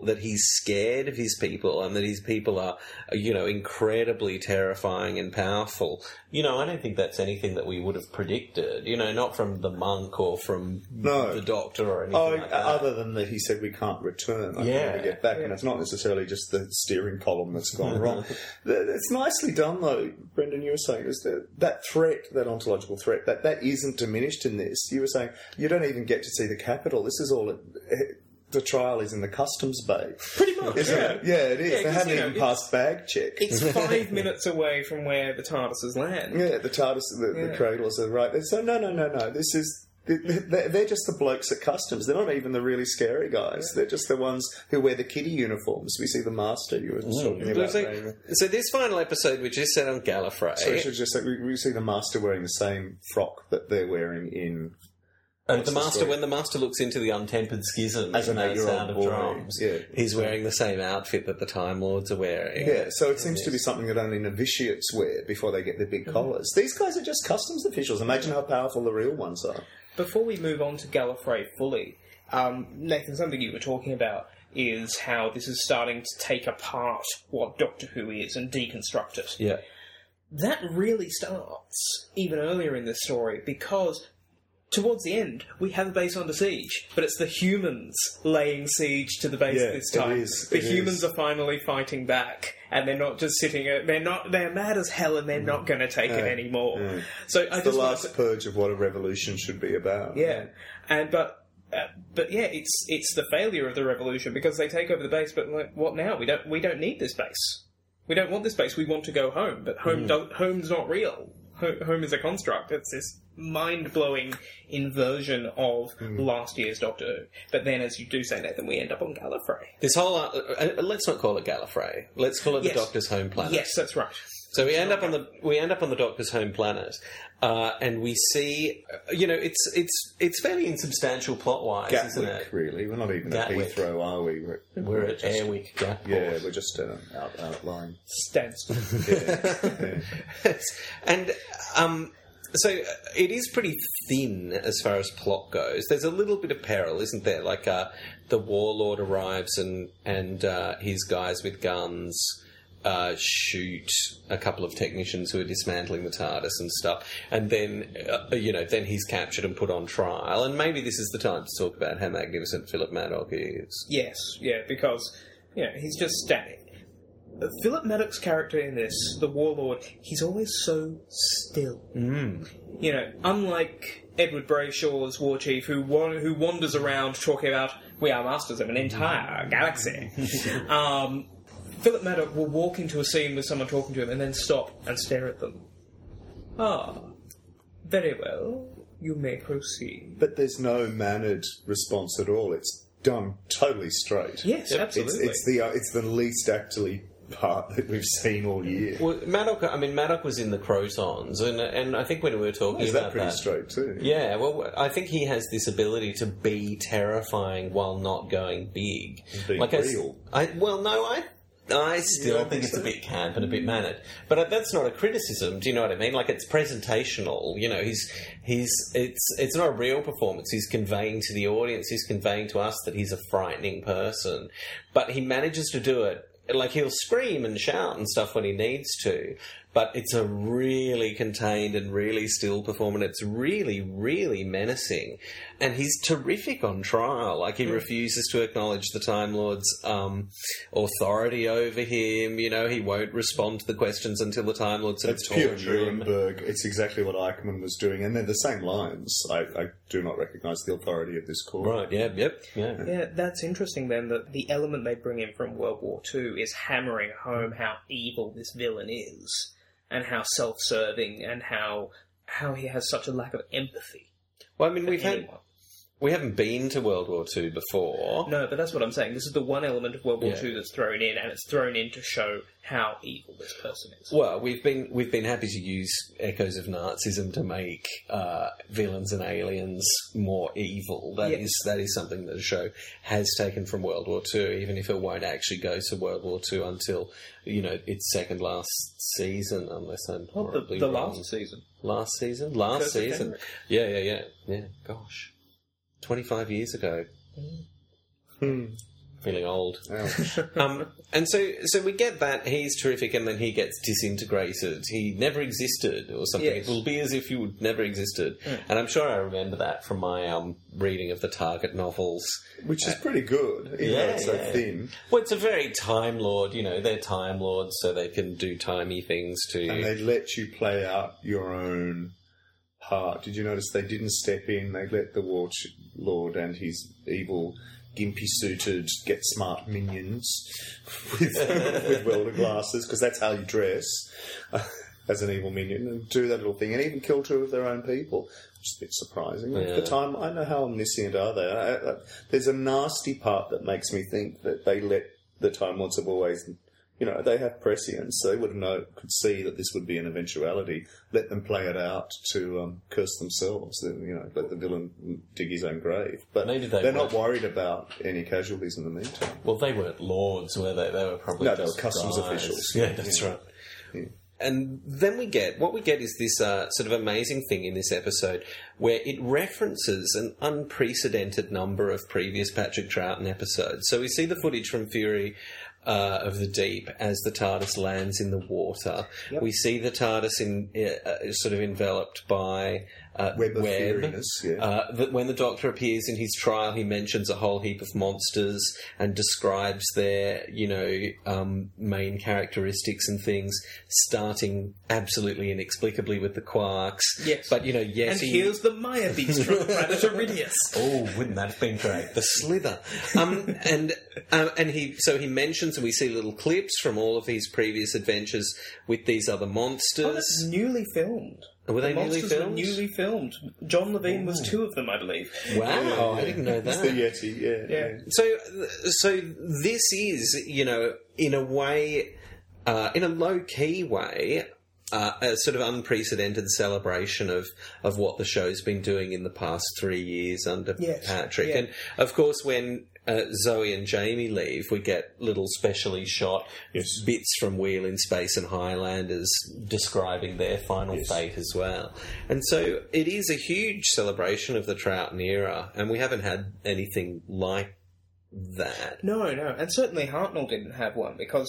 [SPEAKER 2] scared of his people, and that his people are, incredibly terrifying and powerful. I don't think that's anything that we would have predicted. Not from the monk or from the Doctor or anything like that.
[SPEAKER 4] Other than that he said we can't return. I can get back, and it's not necessarily just the steering column that's gone wrong. It's nicely done, though, Brendan. You were saying is that threat, that ontological threat, that isn't diminished in this. You were saying you don't even get to see the capital. This is all. The trial is in the customs bay.
[SPEAKER 1] Pretty much,
[SPEAKER 4] isn't it? Yeah, it is. They haven't even passed bag check.
[SPEAKER 1] It's 5 minutes away from where the TARDISes land.
[SPEAKER 4] Yeah, the TARDIS, the cradles are right there. So no. This is... They're just the blokes at customs. They're not even the really scary guys. They're just the ones who wear the kiddie uniforms. We see the Master you were talking about.
[SPEAKER 2] So this final episode, which is set on Gallifrey...
[SPEAKER 4] So we see the Master wearing the same frock that they're wearing in...
[SPEAKER 2] when the Master looks into the untempered schism
[SPEAKER 4] as an 8-year-old
[SPEAKER 2] Sound of Drums, he's wearing the same outfit that the Time Lords are wearing.
[SPEAKER 4] Yeah, so it seems to be something that only novitiates wear before they get their big collars. These guys are just customs officials. Imagine how powerful the real ones are.
[SPEAKER 1] Before we move on to Gallifrey fully, Nathan, something you were talking about is how this is starting to take apart what Doctor Who is and deconstruct it.
[SPEAKER 2] Yeah.
[SPEAKER 1] That really starts even earlier in this story, because towards the end, we have a base under siege, but it's the humans laying siege to the base this time. The humans are finally fighting back, and they're not just sitting. They're mad as hell, and they're not going to take it anymore.
[SPEAKER 4] Yeah.
[SPEAKER 1] So
[SPEAKER 4] it's the last purge of what a revolution should be about.
[SPEAKER 1] Yeah, but it's the failure of the revolution, because they take over the base. But what now? We don't need this base. We don't want this base. We want to go home, but home's not real. Home is a construct. It's this mind-blowing inversion of last year's Doctor Who. But then, as you do say, Nathan, we end up on Gallifrey.
[SPEAKER 2] This whole... let's not call it Gallifrey. Let's call it the Doctor's home planet.
[SPEAKER 1] Yes, that's right.
[SPEAKER 2] So we end up on the Doctor's home planet, and we see, it's fairly insubstantial plot-wise,
[SPEAKER 4] Gatwick,
[SPEAKER 2] isn't it?
[SPEAKER 4] Really, we're not even
[SPEAKER 2] Gatwick.
[SPEAKER 4] at Heathrow, are we?
[SPEAKER 2] We're at Airwick. Gatwick.
[SPEAKER 4] Yeah, we're just outlying.
[SPEAKER 1] Standstill.
[SPEAKER 2] And so it is pretty thin as far as plot goes. There's a little bit of peril, isn't there? Like the warlord arrives and his guys with guns. shoot a couple of technicians who are dismantling the TARDIS and stuff, and then then he's captured and put on trial. And maybe this is the time to talk about how magnificent Philip Maddock is.
[SPEAKER 1] Yes, yeah, because he's just static. Philip Maddock's character in this, the Warlord, he's always so still. Unlike Edward Brayshaw's War Chief, who wanders around talking about, we are masters of an entire galaxy. Philip Maddock will walk into a scene with someone talking to him and then stop and stare at them. Ah, very well. You may proceed.
[SPEAKER 4] But there's no mannered response at all. It's done totally straight.
[SPEAKER 1] Yes, absolutely.
[SPEAKER 4] It's the least actually part that we've seen all year.
[SPEAKER 2] Well, Maddock was in the Crotons, and I think when we were talking about
[SPEAKER 4] that pretty straight too.
[SPEAKER 2] Yeah, well, I think he has this ability to be terrifying while not going big.
[SPEAKER 4] Being real.
[SPEAKER 2] I still think it's a bit camp and a bit mannered, but that's not a criticism. Do you know what I mean? Like, it's presentational. It's not a real performance. He's conveying to the audience, he's conveying to us that he's a frightening person, but he manages to do it. Like, he'll scream and shout and stuff when he needs to, but it's a really contained and really still performance. It's really, really menacing. And he's terrific on trial. Like, he refuses to acknowledge the Time Lord's authority over him. He won't respond to the questions until the Time Lord sort of
[SPEAKER 4] pure
[SPEAKER 2] torture him.
[SPEAKER 4] Nuremberg. It's exactly what Eichmann was doing, and they're the same lines. I do not recognise the authority of this court.
[SPEAKER 2] Right, yeah.
[SPEAKER 1] Yeah, that's interesting then, that the element they bring in from World War II is hammering home how evil this villain is, and how self-serving, and how he has such a lack of empathy.
[SPEAKER 2] Well, I mean, we haven't been to World War II before.
[SPEAKER 1] No, but that's what I'm saying. This is the one element of World War II that's thrown in, and it's thrown in to show how evil this person is.
[SPEAKER 2] Well, we've been happy to use echoes of Nazism to make villains and aliens more evil. That is something that the show has taken from World War II, even if it won't actually go to World War II until its second last season, unless I'm horribly wrong.
[SPEAKER 1] Last season.
[SPEAKER 2] Last season. Yeah. Gosh. 25 years ago. Feeling old. And so we get that he's terrific, and then he gets disintegrated. He never existed, or something.
[SPEAKER 1] Yes.
[SPEAKER 2] It will be as if you never existed. And I'm sure I remember that from my reading of the Target novels.
[SPEAKER 4] Which is pretty good, even though it's so thin.
[SPEAKER 2] Well, it's a very Time Lord, they're Time Lords, so they can do timey things too.
[SPEAKER 4] And they let you play out your own part. Did you notice they didn't step in? They let the Warlord and his evil, gimpy-suited, get-smart minions with welder glasses, because that's how you dress as an evil minion, and do that little thing, and even kill two of their own people, which is a bit surprising. At the time, I know how omniscient are they. There's a nasty part that makes me think that they let the Time Lords have always... they have prescience, so they could see that this would be an eventuality. Let them play it out to curse themselves. Let the villain dig his own grave. But
[SPEAKER 2] maybe
[SPEAKER 4] they're not worried about any casualties in the meantime.
[SPEAKER 2] Well, they weren't lords, were they? They were probably
[SPEAKER 4] they were customs officials.
[SPEAKER 2] Yeah, that's right. Yeah. And then what we get is this sort of amazing thing in this episode where it references an unprecedented number of previous Patrick Troughton episodes. So we see the footage from Fury of the Deep as the TARDIS lands in the water. Yep. We see the TARDIS sort of enveloped by
[SPEAKER 4] web of feariness. Yeah.
[SPEAKER 2] When the Doctor appears in his trial, he mentions a whole heap of monsters and describes their, main characteristics and things, starting absolutely inexplicably with the Quarks.
[SPEAKER 1] Yes.
[SPEAKER 2] But, Yeti...
[SPEAKER 1] And here's the Maya Beast from Planet Iridius.
[SPEAKER 2] Oh, wouldn't that have been great? The Slither. And he mentions, and we see little clips from all of these previous adventures with these other monsters.
[SPEAKER 1] Oh, that's newly filmed.
[SPEAKER 2] Were they newly filmed?
[SPEAKER 1] Were newly filmed. John Levine was two of them, I believe.
[SPEAKER 2] Wow, I didn't know that.
[SPEAKER 4] It's the Yeti, yeah.
[SPEAKER 2] So this is, in a way, in a low-key way, a sort of unprecedented celebration of what the show's been doing in the past 3 years under Patrick.
[SPEAKER 1] Yeah.
[SPEAKER 2] And, of course, when Zoe and Jamie leave, we get little specially shot bits from Wheel in Space and Highlanders describing their final fate as well. And so it is a huge celebration of the Troughton era, and we haven't had anything like that.
[SPEAKER 1] No, and certainly Hartnell didn't have one, because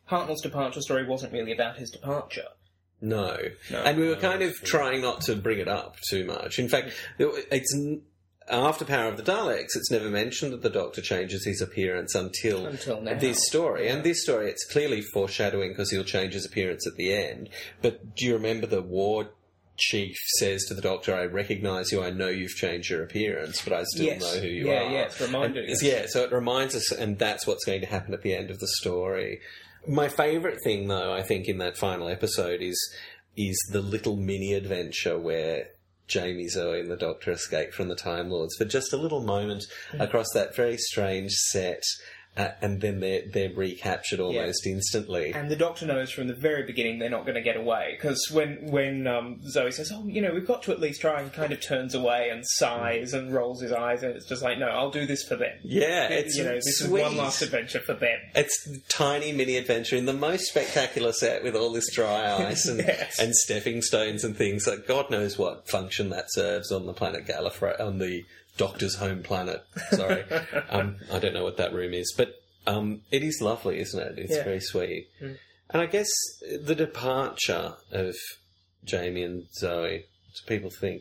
[SPEAKER 1] Hartnell's departure story wasn't really about his departure.
[SPEAKER 2] No. And we were kind of trying not to bring it up too much. In fact, it's after Power of the Daleks, it's never mentioned that the Doctor changes his appearance until
[SPEAKER 1] now.
[SPEAKER 2] This story. And this story, it's clearly foreshadowing because he'll change his appearance at the end. But do you remember the war chief says to the Doctor, I recognise you, I know you've changed your appearance, but I still know who you are.
[SPEAKER 1] Yeah, it's reminding us.
[SPEAKER 2] Yeah, so it reminds us, and that's what's going to happen at the end of the story. My favourite thing, though, I think, in that final episode is the little mini-adventure where Jamie, Zoe and the Doctor escape from the Time Lords for just a little moment across that very strange set, and then they're recaptured almost instantly.
[SPEAKER 1] And the Doctor knows from the very beginning they're not going to get away, because when Zoe says, oh, we've got to at least try, he kind of turns away and sighs and rolls his eyes, and it's just like, no, I'll do this for them.
[SPEAKER 2] Yeah, it's
[SPEAKER 1] this
[SPEAKER 2] sweet.
[SPEAKER 1] is one last adventure for them.
[SPEAKER 2] It's a tiny mini-adventure in the most spectacular set with all this dry ice and stepping stones and things. Like, God knows what function that serves on the planet Gallifrey, on the Doctor's home planet. Sorry. I don't know what that room is, but it is lovely, isn't it? It's very sweet. And I guess the departure of Jamie and Zoe, what do people think?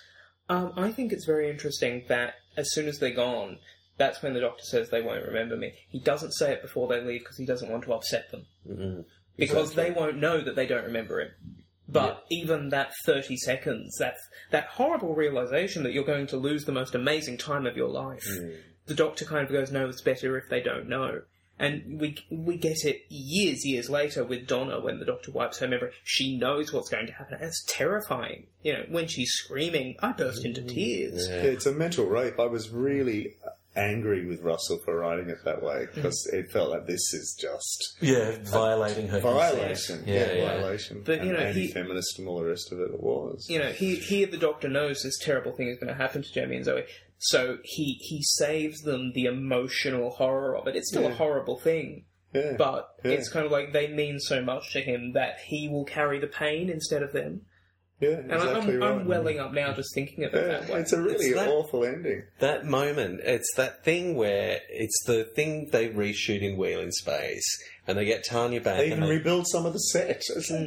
[SPEAKER 1] I think it's very interesting that as soon as they're gone, that's when the Doctor says they won't remember me. He doesn't say it before they leave because he doesn't want to upset them. Mm-hmm. Because they won't know that they don't remember him. But even that 30 seconds, that horrible realisation that you're going to lose the most amazing time of your life, the Doctor kind of goes, no, it's better if they don't know. And we get it years later with Donna when the Doctor wipes her memory. She knows what's going to happen. And it's terrifying. When she's screaming, I burst into tears.
[SPEAKER 4] Yeah, it's a mental rape. I was really angry with Russell for writing it that way, because it felt like this is just
[SPEAKER 2] violating her
[SPEAKER 4] violation. Violation.
[SPEAKER 1] But
[SPEAKER 4] anti-feminist and all the rest of it. It was.
[SPEAKER 1] Here the Doctor knows this terrible thing is going to happen to Jamie and Zoe, so he saves them the emotional horror of it. It's still a horrible thing, but it's kind of like they mean so much to him that he will carry the pain instead of them.
[SPEAKER 4] Yeah,
[SPEAKER 1] and
[SPEAKER 4] exactly right.
[SPEAKER 1] I'm welling up now just thinking of it that way.
[SPEAKER 4] It's a really awful ending.
[SPEAKER 2] That moment, it's that thing where it's the thing they reshoot in Wheel in Space, and they get Tanya back.
[SPEAKER 4] They even rebuild some of the set.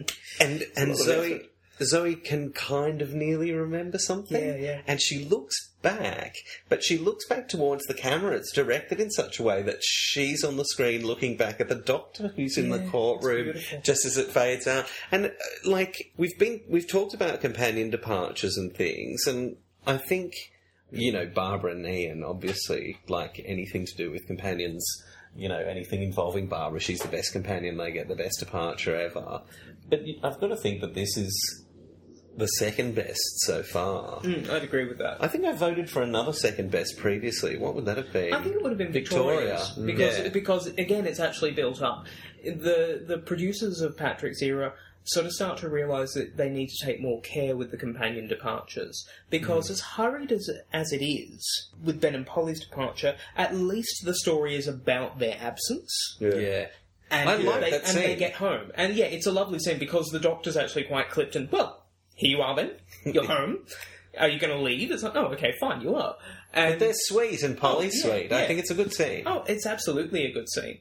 [SPEAKER 2] And Zoe can kind of nearly remember something.
[SPEAKER 1] Yeah.
[SPEAKER 2] And she looks back, but she looks back towards the camera. It's directed in such a way that she's on the screen looking back at the Doctor who's in the courtroom just as it fades out. And we've talked about companion departures and things, and I think, Barbara and Ian, obviously, like anything to do with companions, anything involving Barbara, she's the best companion, they get the best departure ever. But I've got to think that this is the second best so far.
[SPEAKER 1] I'd agree with that.
[SPEAKER 2] I think I voted for another second best previously. What would that have been?
[SPEAKER 1] I think it would have been Victoria. Because again, it's actually built up. The producers of Patrick's era sort of start to realise that they need to take more care with the companion departures. Because as hurried as it is, with Ben and Polly's departure, at least the story is about their absence.
[SPEAKER 2] Yeah.
[SPEAKER 1] And,
[SPEAKER 2] I like that scene.
[SPEAKER 1] They get home. And it's a lovely scene because the Doctor's actually quite clipped and, well, here you are then. You're home. Are you going to leave? It's like, oh, okay, fine, you are. And
[SPEAKER 2] but they're sweet and Polly's sweet. I think it's a good scene.
[SPEAKER 1] Oh, it's absolutely a good scene.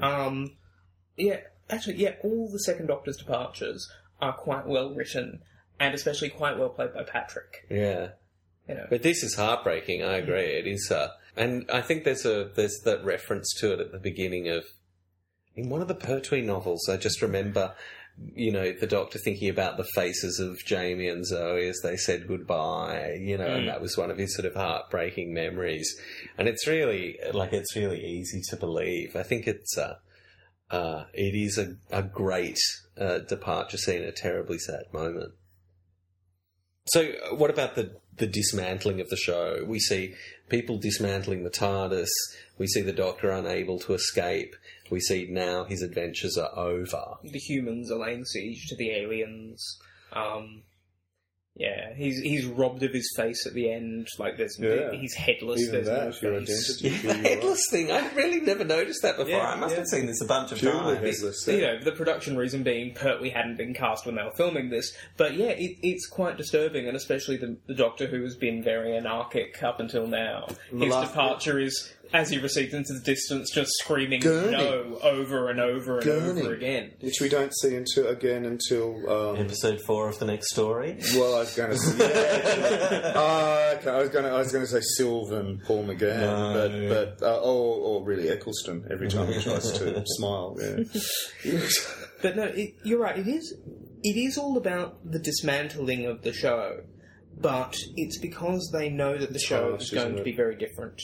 [SPEAKER 1] Yeah. All the second Doctor's departures are quite well written and especially quite well played by Patrick.
[SPEAKER 2] Yeah. But this is heartbreaking, I agree. It is. And I think there's that reference to it at the beginning of... In one of the Pertwee novels, I just remember, the Doctor thinking about the faces of Jamie and Zoe as they said goodbye, and that was one of his sort of heartbreaking memories. And it's really easy to believe. I think it is a great departure scene, a terribly sad moment. So what about the dismantling of the show? We see people dismantling the TARDIS. We see the Doctor unable to escape. We see now his adventures are over.
[SPEAKER 1] The humans are laying siege to the aliens. He's robbed of his face at the end. Like he's headless.
[SPEAKER 4] Even
[SPEAKER 1] there's
[SPEAKER 4] your
[SPEAKER 1] no face.
[SPEAKER 4] identity.
[SPEAKER 2] The headless thing. I've really never noticed that before. I must have seen this a bunch of times.
[SPEAKER 4] Headless,
[SPEAKER 1] the production reason being Pertwee hadn't been cast when they were filming this. But it's quite disturbing, and especially the Doctor, who has been very anarchic up until now. His departure is as he recedes into the distance, just screaming
[SPEAKER 4] Gurney.
[SPEAKER 1] no over and over and
[SPEAKER 4] Gurney.
[SPEAKER 1] over again.
[SPEAKER 4] Which we don't see until
[SPEAKER 2] Episode 4 of the next story.
[SPEAKER 4] well, I was going to say, okay. I was going to say Sylvan Paul McGann, but or really Eccleston every time he tries to smile. Yeah.
[SPEAKER 1] But no, you're right. It is all about the dismantling of the show, but it's because they know that the show
[SPEAKER 4] harsh,
[SPEAKER 1] is going
[SPEAKER 4] isn't
[SPEAKER 1] to
[SPEAKER 4] it?
[SPEAKER 1] be very different.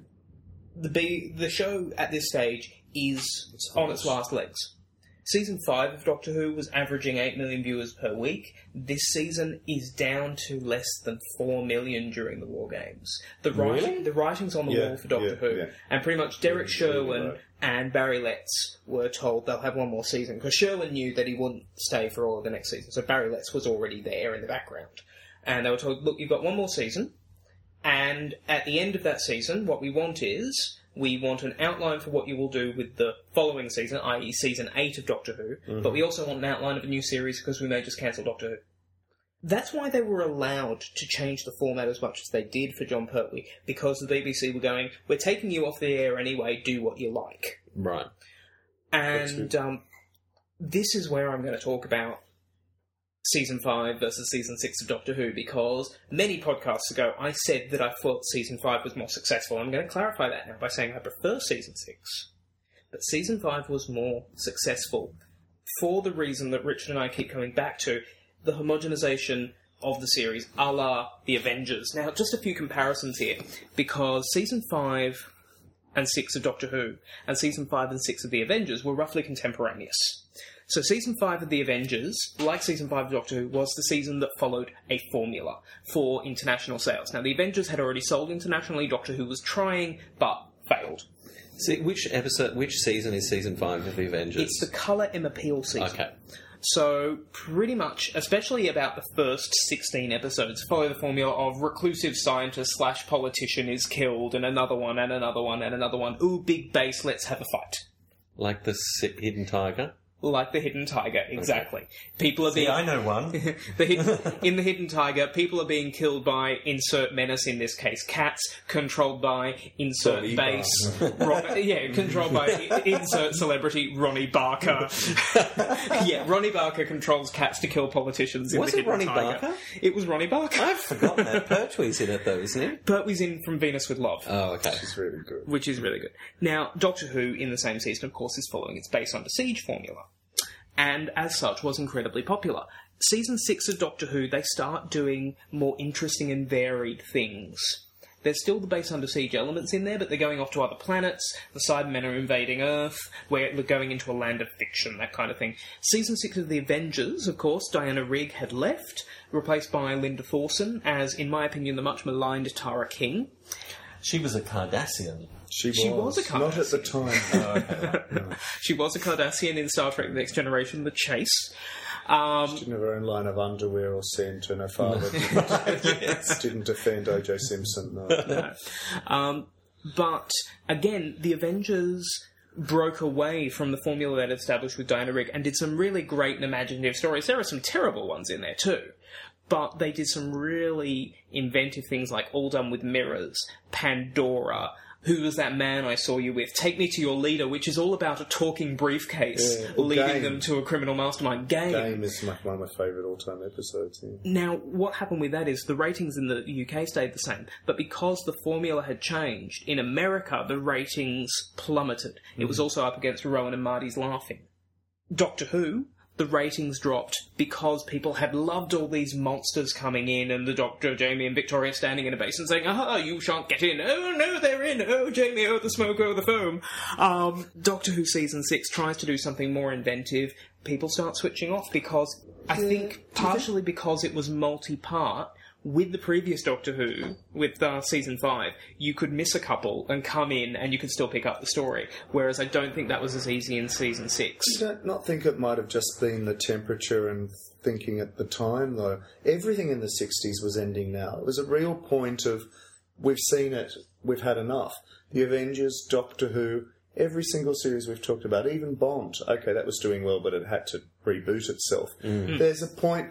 [SPEAKER 1] The show at this stage is on its last legs. Season 5 of Doctor Who was averaging 8 million viewers per week. This season is down to less than 4 million during the War Games. The writing's on the wall for Doctor Who.
[SPEAKER 4] Yeah.
[SPEAKER 1] And pretty much Derek Sherwin
[SPEAKER 4] right.
[SPEAKER 1] and Barry Letts were told they'll have one more season, because Sherwin knew that he wouldn't stay for all of the next season, so Barry Letts was already there in the background. And they were told, look, you've got one more season, and at the end of that season, what we want an outline for what you will do with the following season, i.e. Season 8 of Doctor Who, but we also want an outline of a new series because we may just cancel Doctor Who. That's why they were allowed to change the format as much as they did for Jon Pertwee, because the BBC were going, we're taking you off the air anyway, do what you like.
[SPEAKER 2] Right.
[SPEAKER 1] And this is where I'm going to talk about Season 5 versus Season 6 of Doctor Who, because many podcasts ago I said that I thought Season 5 was more successful. I'm going to clarify that now by saying I prefer Season 6. But Season 5 was more successful for the reason that Richard and I keep coming back to, the homogenisation of the series, a la The Avengers. Now, just a few comparisons here, because Season 5 and 6 of Doctor Who and Season 5 and 6 of The Avengers were roughly contemporaneous. So Season 5 of The Avengers, like Season 5 of Doctor Who, was the season that followed a formula for international sales. Now, The Avengers had already sold internationally, Doctor Who was trying, but failed.
[SPEAKER 2] See, which season is Season 5 of The Avengers?
[SPEAKER 1] It's the Colour Emma Peel season.
[SPEAKER 2] Okay.
[SPEAKER 1] So, pretty much, especially about the first 16 episodes, follow the formula of reclusive scientist / politician is killed, and another one, and another one, and another one. Ooh, big base, let's have a fight.
[SPEAKER 2] Like the Hidden Tiger?
[SPEAKER 1] Like the Hidden Tiger, exactly. People are being...
[SPEAKER 2] I know one.
[SPEAKER 1] In the Hidden Tiger, people are being killed by insert menace, in this case cats, controlled by insert base. Controlled by insert celebrity Ronnie Barker. Ronnie Barker controls cats to kill politicians in
[SPEAKER 2] Was
[SPEAKER 1] the
[SPEAKER 2] it
[SPEAKER 1] Hidden
[SPEAKER 2] Ronnie
[SPEAKER 1] Tiger.
[SPEAKER 2] Barker?
[SPEAKER 1] It was Ronnie Barker.
[SPEAKER 2] I've forgotten that. Pertwee's in it, though, isn't he?
[SPEAKER 1] Pertwee's in From Venus with Love.
[SPEAKER 2] Oh, okay.
[SPEAKER 4] It's really good.
[SPEAKER 1] Which is really good. Now, Doctor Who, in the same season, of course, is following its Base Under Siege formula. And as such was incredibly popular. Season 6 of Doctor Who, they start doing more interesting and varied things. There's still the Base Under Siege elements in there, but they're going off to other planets, the Cybermen are invading Earth, we're going into a land of fiction, that kind of thing. Season 6 of The Avengers, of course, Diana Rigg had left, replaced by Linda Thorson as, in my opinion, the much maligned Tara King.
[SPEAKER 2] She was a Cardassian.
[SPEAKER 4] She
[SPEAKER 1] was a Cardassian.
[SPEAKER 4] Not at the time.
[SPEAKER 2] No.
[SPEAKER 1] She was a Cardassian in Star Trek The Next Generation, The Chase.
[SPEAKER 4] She didn't have her own line of underwear or scent, and her father didn't defend O.J. Simpson. No.
[SPEAKER 1] But, again, The Avengers broke away from the formula that had established with Diana Rigg and did some really great and imaginative stories. There are some terrible ones in there, too. But they did some really inventive things like All Done with Mirrors, Pandora, Who Was That Man I Saw You With, Take Me to Your Leader, which is all about a talking briefcase leading
[SPEAKER 4] Game.
[SPEAKER 1] them to a criminal mastermind.
[SPEAKER 4] Game is one of my favourite all-time episodes. Yeah.
[SPEAKER 1] Now, what happened with that is the ratings in the UK stayed the same, but because the formula had changed, in America the ratings plummeted. It was also up against Rowan and Marty's Laughing. Doctor Who, the ratings dropped because people had loved all these monsters coming in and the Doctor, Jamie and Victoria standing in a basin saying, "Aha, you shan't get in. Oh, no, they're in. Oh, Jamie, oh, the smoke, oh, the foam." Doctor Who Season 6 tries to do something more inventive. People start switching off because, I think, partially because it was multi-part. With the previous Doctor Who, with Season 5, you could miss a couple and come in and you could still pick up the story, whereas I don't think that was as easy in Season 6.
[SPEAKER 4] I don't not think it might have just been the temperature and thinking at the time, though. Everything in the 60s was ending now. It was a real point of, we've seen it, we've had enough. The Avengers, Doctor Who, every single series we've talked about, even Bond. Okay, that was doing well, but it had to reboot itself. There's a point...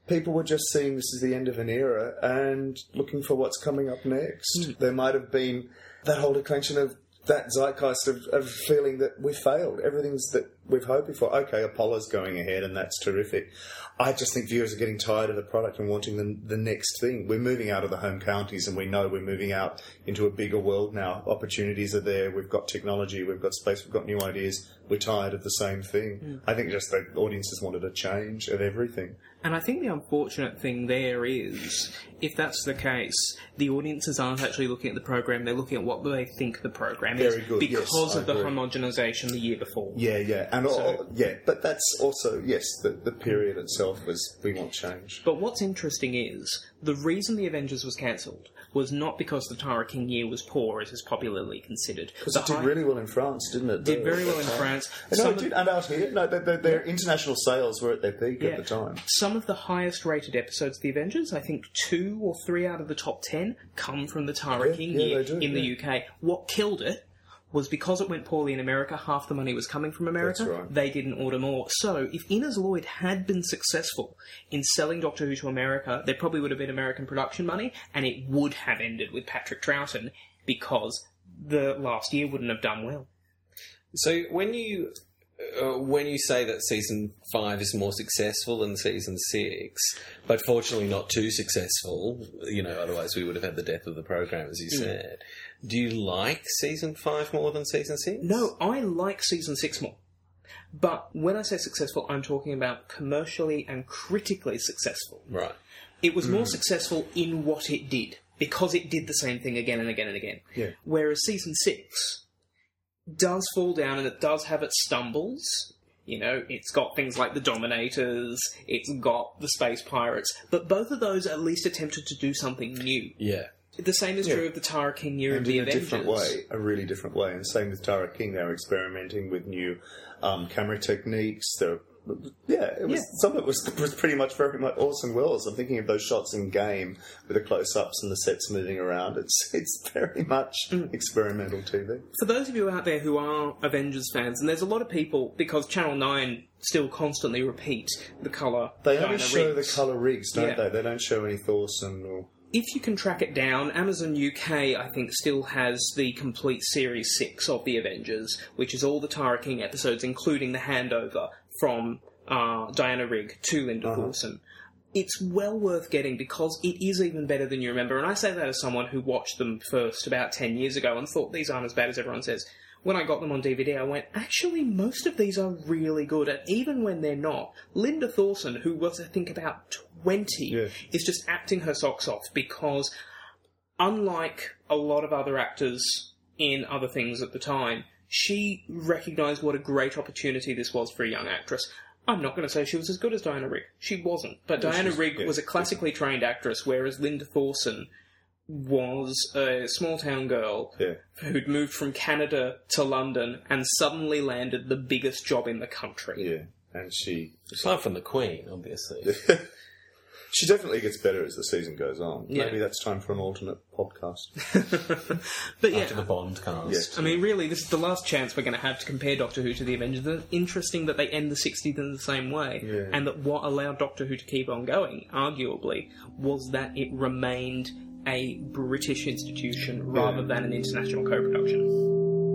[SPEAKER 4] people were just seeing this as the end of an era and looking for what's coming up next. There might have been that whole declension of that zeitgeist of feeling that we've failed. Everything's that we've hoped for. Okay, Apollo's going ahead and that's terrific. I just think viewers are getting tired of the product and wanting the next thing. We're moving out of the home counties and we know we're moving out into a bigger world now. Opportunities are there. We've got technology. We've got space. We've got new ideas. We're tired of the same thing. I think just the audiences wanted a change of everything.
[SPEAKER 1] And I think the unfortunate thing there is, if that's the case, the audiences aren't actually looking at the program, they're looking at what they think the program is.
[SPEAKER 4] Very good,
[SPEAKER 1] because
[SPEAKER 4] yes,
[SPEAKER 1] of the
[SPEAKER 4] I agree.
[SPEAKER 1] homogenisation the year before.
[SPEAKER 4] Yeah. And but that's also, yes, the period itself was, we want change.
[SPEAKER 1] But what's interesting is, the reason The Avengers was cancelled was not because the Tara King year was poor, as is popularly considered.
[SPEAKER 4] Because it did really well in France, didn't it?
[SPEAKER 1] Did very well in France.
[SPEAKER 4] No, it did, and out here. No, their international sales were at their peak at the time.
[SPEAKER 1] Some of the highest rated episodes of The Avengers, I think 2 or 3 out of the top 10, come from the Tara King year in the UK. What killed it was because it went poorly in America, half the money was coming from America,
[SPEAKER 4] That's right.
[SPEAKER 1] They didn't order more. So, if Innes Lloyd had been successful in selling Doctor Who to America, there probably would have been American production money, and it would have ended with Patrick Troughton, because the last year wouldn't have done well.
[SPEAKER 2] So when you say that season 5 is more successful than season 6, but fortunately not too successful, otherwise we would have had the death of the program, as you said. Do you like season 5 more than season 6?
[SPEAKER 1] No, I like season 6 more. But when I say successful, I'm talking about commercially and critically successful.
[SPEAKER 2] Right.
[SPEAKER 1] It was more successful in what it did, because it did the same thing again and again and again.
[SPEAKER 4] Yeah.
[SPEAKER 1] Whereas season 6 does fall down and it does have its stumbles. It's got things like the Dominators, it's got the Space Pirates, but both of those at least attempted to do something new.
[SPEAKER 2] Yeah.
[SPEAKER 1] The same is true of the Tara King year
[SPEAKER 4] And
[SPEAKER 1] of the
[SPEAKER 4] in
[SPEAKER 1] Avengers.
[SPEAKER 4] a really different way. And same with Tara King, they were experimenting with new camera techniques. Some of it was pretty much very much Orson Welles. I'm thinking of those shots in Game with the close-ups and the sets moving around. It's very much experimental TV.
[SPEAKER 1] For those of you out there who are Avengers fans, and there's a lot of people, because Channel 9 still constantly repeat the colour
[SPEAKER 4] They only
[SPEAKER 1] Dinah
[SPEAKER 4] show
[SPEAKER 1] Riggs.
[SPEAKER 4] the colour rigs, don't
[SPEAKER 1] Yeah.
[SPEAKER 4] they? They don't show any Thorson or...
[SPEAKER 1] If you can track it down, Amazon UK, I think, still has the complete Series 6 of the Avengers, which is all the Tara King episodes, including the handover from Diana Rigg to Linda Thorson. It's well worth getting because it is even better than you remember. And I say that as someone who watched them first about 10 years ago and thought these aren't as bad as everyone says. When I got them on DVD, I went, actually, most of these are really good. And even when they're not, Linda Thorson, who was, I think, about 20, is just acting her socks off because, unlike a lot of other actors in other things at the time, she recognised what a great opportunity this was for a young actress. I'm not going to say she was as good as Diana Rigg. She wasn't. But Diana Rigg was a classically trained actress, whereas Linda Thorson was a small-town girl who'd moved from Canada to London and suddenly landed the biggest job in the country.
[SPEAKER 4] Yeah, and she...
[SPEAKER 2] Aside from the Queen, obviously.
[SPEAKER 4] She definitely gets better as the season goes on.
[SPEAKER 1] Yeah.
[SPEAKER 4] Maybe that's time for an alternate podcast.
[SPEAKER 1] But yeah,
[SPEAKER 2] After the Bond cast.
[SPEAKER 4] Yes.
[SPEAKER 1] I mean, really, this is the last chance we're going to have to compare Doctor Who to the Avengers. It's interesting that they end the 60s in the same way, and that what allowed Doctor Who to keep on going, arguably, was that it remained a British institution rather than an international co-production.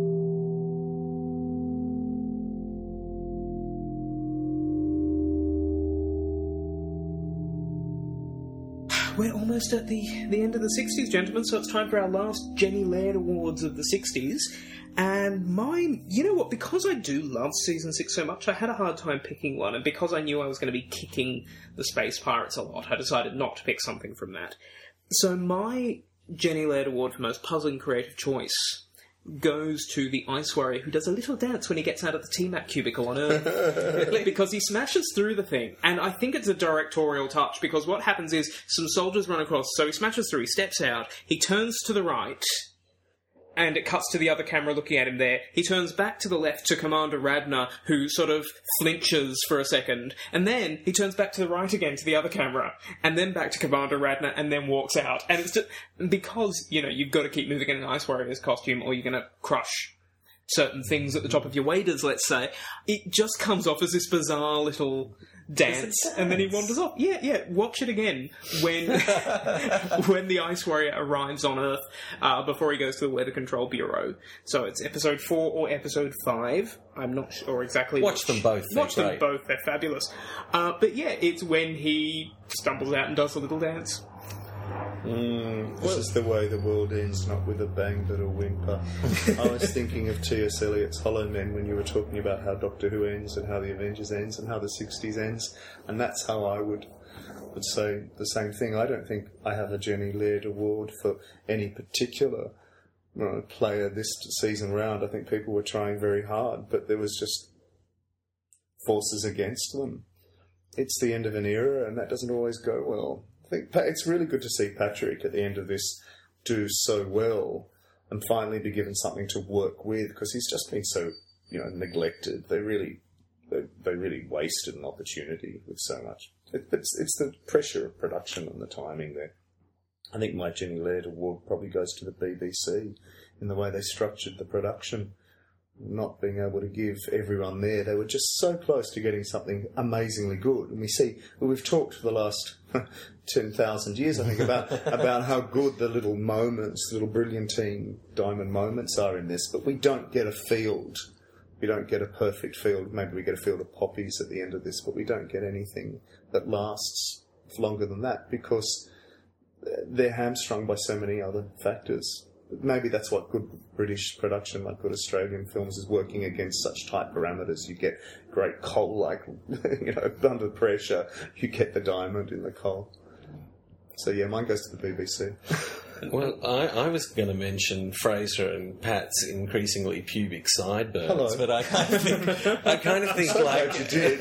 [SPEAKER 1] We're almost at the end of the 60s, gentlemen, so it's time for our last Jenny Laird Awards of the 60s. And mine, you know what, because I do love Season 6 so much, I had a hard time picking one, and because I knew I was going to be kicking the Space Pirates a lot, I decided not to pick something from that. So my Jenny Laird Award for Most Puzzling Creative Choice goes to the Ice Warrior, who does a little dance when he gets out of the T-Mac cubicle on Earth. Because he smashes through the thing. And I think it's a directorial touch, because what happens is some soldiers run across, so he smashes through, he steps out, he turns to the right, and it cuts to the other camera looking at him there. He turns back to the left to Commander Radner, who sort of flinches for a second, and then he turns back to the right again to the other camera, and then back to Commander Radner, and then walks out. And it's just because, you've got to keep moving in an Ice Warrior's costume, or you're going to crush certain things at the top of your waders, let's say, it just comes off as this bizarre little dance, and then he wanders off. Yeah, watch it again when when the Ice Warrior arrives on Earth before he goes to the Weather Control Bureau. So it's episode 4 or episode 5. I'm not sure exactly.
[SPEAKER 2] Watch them both.
[SPEAKER 1] Watch them both. They're fabulous. But yeah, it's when he stumbles out and does a little dance.
[SPEAKER 4] This is the way the world ends, not with a bang but a whimper. I was thinking of T.S. Eliot's Hollow Men when you were talking about how Doctor Who ends and how the Avengers ends and how the 60s ends, and that's how I would say the same thing. I don't think I have a Jenny Laird award for any particular player this season round. I think people were trying very hard, but there was just forces against them. It's the end of an era, and that doesn't always go well. I think it's really good to see Patrick at the end of this do so well and finally be given something to work with, because he's just been so, neglected. They really wasted an opportunity with so much. It's the pressure of production and the timing there. I think my Jenny Laird award probably goes to the BBC in the way they structured the production, not being able to give everyone there. They were just so close to getting something amazingly good. And we've talked for the last 10,000 years, I think, about how good the little moments, little brilliantine diamond moments are in this, but we don't get a field. We don't get a perfect field. Maybe we get a field of poppies at the end of this, but we don't get anything that lasts longer than that because they're hamstrung by so many other factors. Maybe that's what good British production, like good Australian films, is working against such tight parameters. You get great coal, under pressure, you get the diamond in the coal. So yeah, mine goes to the BBC.
[SPEAKER 2] Well, I was going to mention Fraser and Pat's increasingly pubic sideburns, but I kind of think like
[SPEAKER 4] you did.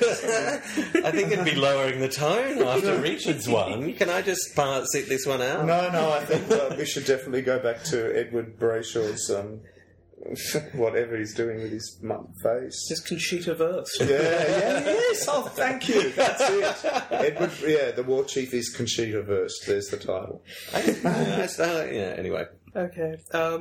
[SPEAKER 2] I think it'd be lowering the tone after Richard's one. Can I just sit this one out?
[SPEAKER 4] No, I think we should definitely go back to Edward Brayshaw's whatever he's doing with his face.
[SPEAKER 1] Just Conchita Wurst.
[SPEAKER 4] Yes. Oh, thank you. That's it. Edward. The war chief is Conchita Wurst. There's the title.
[SPEAKER 2] Anyway.
[SPEAKER 1] Okay.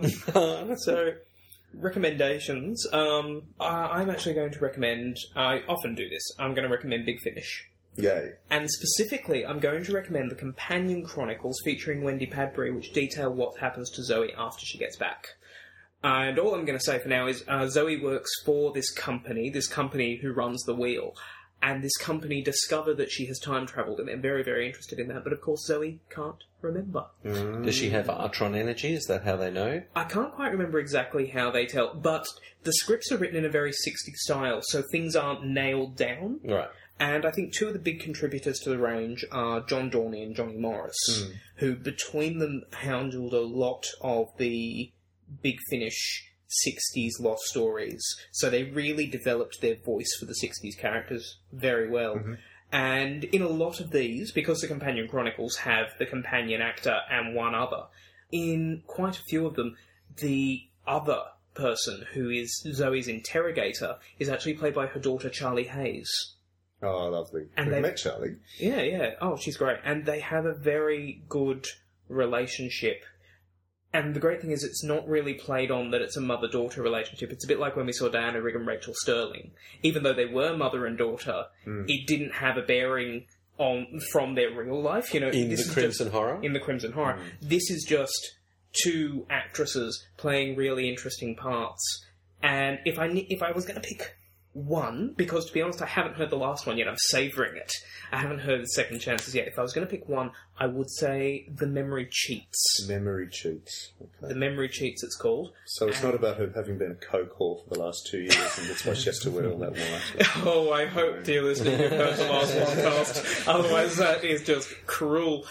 [SPEAKER 1] So, recommendations. I'm actually going to recommend. I often do this. I'm going to recommend Big Finish.
[SPEAKER 4] Yay.
[SPEAKER 1] And specifically, I'm going to recommend the Companion Chronicles featuring Wendy Padbury, which detail what happens to Zoe after she gets back. And all I'm going to say for now is Zoe works for this company who runs the wheel. And this company discover that she has time travelled, and they're very, very interested in that. But of course, Zoe can't remember.
[SPEAKER 2] Does she have Artron energy? Is that how they know?
[SPEAKER 1] I can't quite remember exactly how they tell, but the scripts are written in a very 60s style, so things aren't nailed down.
[SPEAKER 2] Right.
[SPEAKER 1] And I think two of the big contributors to the range are John Dorney and Johnny Morris, who between them handled a lot of the Big Finish 60s lost stories. So they really developed their voice for the 60s characters very well. Mm-hmm. And in a lot of these, because the Companion Chronicles have the companion actor and one other, in quite a few of them, the other person who is Zoe's interrogator is actually played by her daughter Charlie Hayes.
[SPEAKER 4] Oh, lovely. And we've met Charlie.
[SPEAKER 1] Yeah. Oh, she's great. And they have a very good relationship. And the great thing is it's not really played on that it's a mother-daughter relationship. It's a bit like when we saw Diana Rigg and Rachel Sterling. Even though they were mother and daughter, it didn't have a bearing from their real life.
[SPEAKER 2] In the Crimson Horror?
[SPEAKER 1] In the Crimson Horror. This is just two actresses playing really interesting parts. And if I was going to pick one, because to be honest, I haven't heard the last one yet. I'm savouring it. I haven't heard the Second Chances yet. If I was going to pick one, I would say The Memory Cheats.
[SPEAKER 4] Memory Cheats. Okay.
[SPEAKER 1] The Memory Cheats, it's called.
[SPEAKER 4] So it's not about her having been a coke whore for the last 2 years, and that's why she has to wear all that white.
[SPEAKER 1] Oh, I hope, dear listener, you've heard the last podcast. Otherwise, that is just cruel.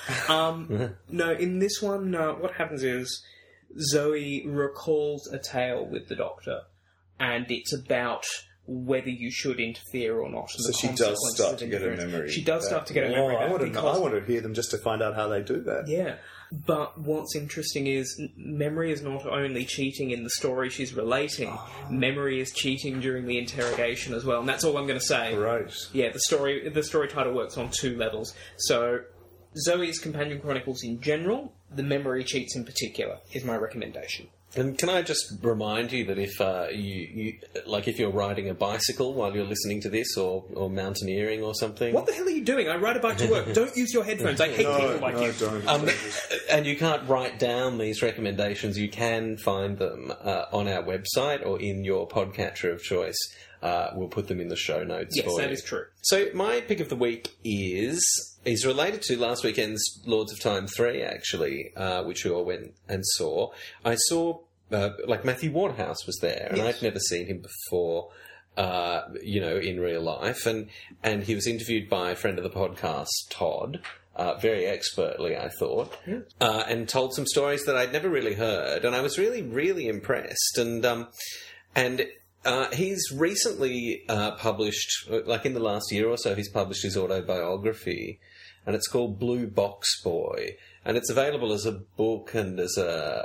[SPEAKER 1] No, in this one, what happens is Zoe recalls a tale with the Doctor, and it's about whether you should interfere or not.
[SPEAKER 4] So she does start to get a memory.
[SPEAKER 1] She does start to get a memory.
[SPEAKER 4] I want to hear them just to find out how they do that.
[SPEAKER 1] Yeah. But what's interesting is memory is not only cheating in the story she's relating, memory is cheating during the interrogation as well. And that's all I'm going to say.
[SPEAKER 4] Right.
[SPEAKER 1] Yeah, the story title works on 2 levels. So Zoe's Companion Chronicles in general, the Memory Cheats in particular, is my recommendation.
[SPEAKER 2] And can I just remind you that if if you're riding a bicycle while you're listening to this, or mountaineering or something,
[SPEAKER 1] What the hell are you doing? I ride a bike to work. Don't use your headphones. I hate people like you.
[SPEAKER 4] Don't.
[SPEAKER 2] and you can't write down these recommendations, you can find them on our website or in your podcatcher of choice. We'll put them in the show notes
[SPEAKER 1] Yes,
[SPEAKER 2] for you.
[SPEAKER 1] that is true.
[SPEAKER 2] So my pick of the week is related to last weekend's Lords of Time 3, actually, which we all went and saw. I saw, Matthew Waterhouse was there, and
[SPEAKER 1] Yes.
[SPEAKER 2] I'd never seen him before, in real life. And he was interviewed by a friend of the podcast, Todd, very expertly, I thought, and told some stories that I'd never really heard, and I was really, really impressed. And he's recently published, in the last year or so, he's published his autobiography, and it's called Blue Box Boy, and it's available as a book and as